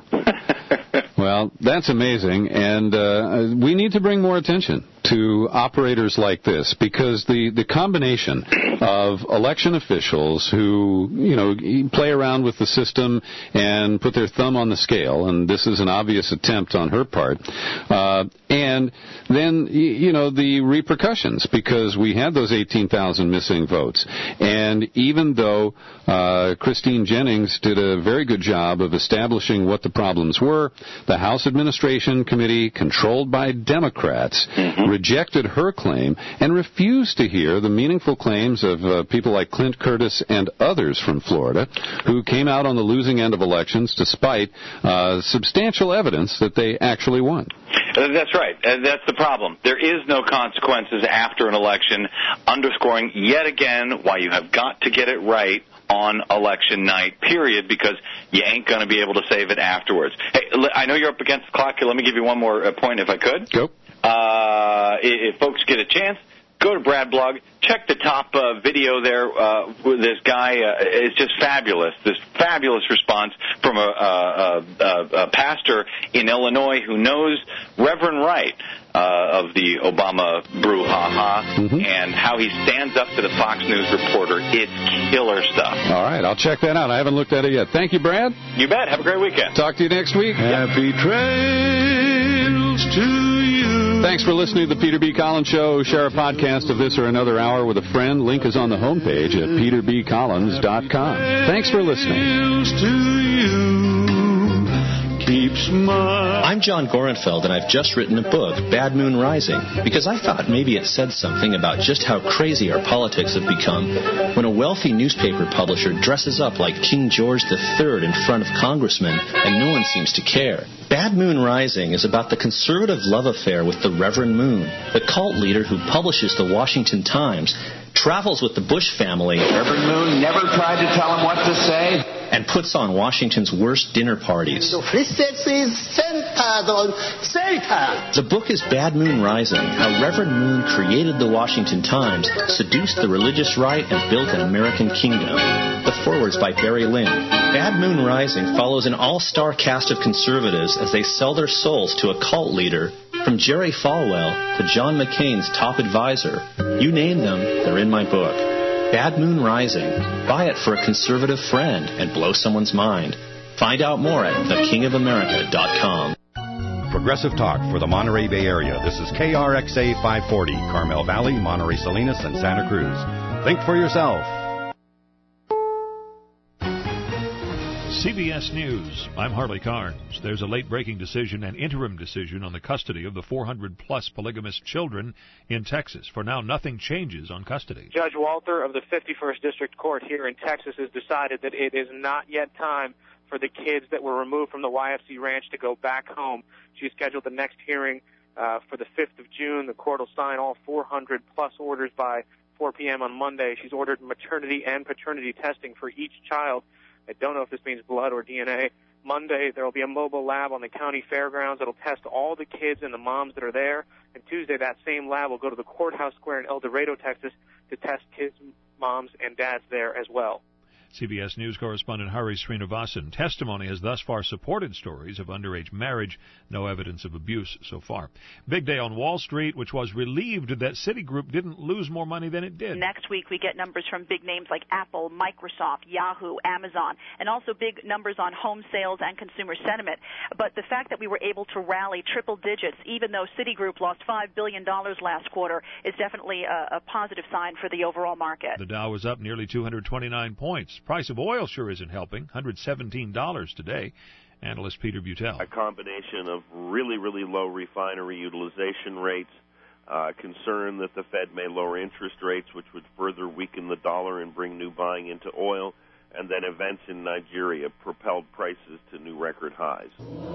S23: Well, that's amazing, and uh, we need to bring more attention to operators like this, because the, the combination of election officials who, you know, play around with the system and put their thumb on the scale, and this is an obvious attempt on her part, uh, and then, you know, the repercussions, because we had those eighteen thousand missing votes, and even though uh, Christine Jennings did a very good job of establishing what the problems were, the House Administration Committee, controlled by Democrats, mm-hmm. rejected her claim and refused to hear the meaningful claims of uh, people like Clint Curtis and others from Florida who came out on the losing end of elections despite uh, substantial evidence that they actually won.
S4: Uh, that's right. Uh, that's the problem. There is no consequences after an election, underscoring yet again why you have got to get it right on election night, period, because you ain't going to be able to save it afterwards. Hey, I know you're up against the clock here. Let me give you one more point if I could.
S23: Go.
S4: Uh, if folks get a chance, go to Brad Blog. Check the top uh, video there. Uh, with this guy uh, it's just fabulous. This fabulous response from a, a, a, a pastor in Illinois who knows Reverend Wright uh, of the Obama brouhaha, mm-hmm. and how he stands up to the Fox News reporter. It's killer stuff.
S23: All right, I'll check that out. I haven't looked at it yet. Thank you, Brad.
S4: You bet. Have a great weekend.
S23: Talk to you next week.
S2: Happy trails to you.
S23: Thanks for listening to the Peter B. Collins Show. Share a podcast of this or another hour with a friend. Link is on the homepage at peter b collins dot com. Thanks for listening.
S12: I'm John Gorenfeld, and I've just written a book, Bad Moon Rising, because I thought maybe it said something about just how crazy our politics have become when a wealthy newspaper publisher dresses up like King George the Third in front of congressmen, and no one seems to care. Bad Moon Rising is about the conservative love affair with the Reverend Moon, the cult leader who publishes the Washington Times, travels with the Bush family.
S19: Reverend Moon never tried to tell him what to say.
S12: And puts on Washington's worst dinner parties. The book is Bad Moon Rising, how Reverend Moon created the Washington Times, seduced the religious right, and built an American kingdom. The foreword's by Barry Lynn. Bad Moon Rising follows an all-star cast of conservatives as they sell their souls to a cult leader. From Jerry Falwell to John McCain's top advisor, you name them, they're in my book. Bad Moon Rising. Buy it for a conservative friend and blow someone's mind. Find out more at the king of america dot com.
S7: Progressive Talk for the Monterey Bay Area. This is K R X A five forty, Carmel Valley, Monterey Salinas, and Santa Cruz. Think for yourself.
S17: C B S News, I'm Harley Carnes. There's a late-breaking decision, an interim decision on the custody of the four hundred plus polygamous children in Texas. For now, nothing changes on custody.
S20: Judge Walter of the fifty-first District Court here in Texas has decided that it is not yet time for the kids that were removed from the Y F C ranch to go back home. She's scheduled the next hearing uh, for the fifth of June. The court will sign all four hundred plus orders by four p.m. on Monday. She's ordered maternity and paternity testing for each child. I don't know if this means blood or D N A. Monday, there will be a mobile lab on the county fairgrounds that will test all the kids and the moms that are there. And Tuesday, that same lab will go to the courthouse square in El Dorado, Texas, to test kids, moms, and dads there as well.
S17: C B S News correspondent Hari Srinivasan. Testimony has thus far supported stories of underage marriage. No evidence of abuse so far. Big day on Wall Street, which was relieved that Citigroup didn't lose more money than it did.
S21: Next week, we get numbers from big names like Apple, Microsoft, Yahoo, Amazon, and also big numbers on home sales and consumer sentiment. But the fact that we were able to rally triple digits, even though Citigroup lost five billion dollars last quarter, is definitely a, a positive sign for the overall market.
S17: The Dow was up nearly two hundred twenty-nine points. Price of oil sure isn't helping. one hundred seventeen dollars today. Analyst Peter Butel.
S22: A combination of really, really low refinery utilization rates, uh, concern that the Fed may lower interest rates, which would further weaken the dollar and bring new buying into oil, and then events in Nigeria propelled prices to new record highs.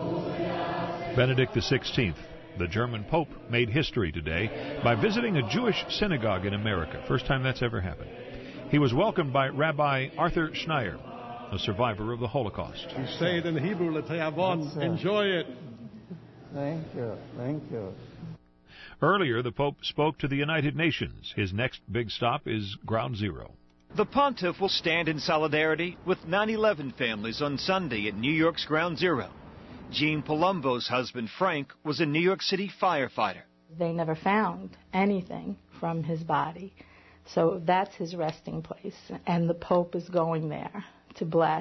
S17: Benedict the sixteenth, the German Pope, made history today by visiting a Jewish synagogue in America. First time that's ever happened. He was welcomed by Rabbi Arthur Schneier, a survivor of the Holocaust.
S24: You say it in Hebrew, L'Teavon. Enjoy it.
S25: Thank you. Thank you.
S17: Earlier, the Pope spoke to the United Nations. His next big stop is Ground Zero.
S26: The Pontiff will stand in solidarity with nine eleven families on Sunday at New York's Ground Zero. Jean Palumbo's husband, Frank, was a New York City firefighter.
S30: They never found anything from his body. So that's his resting place. And the Pope is going there to bless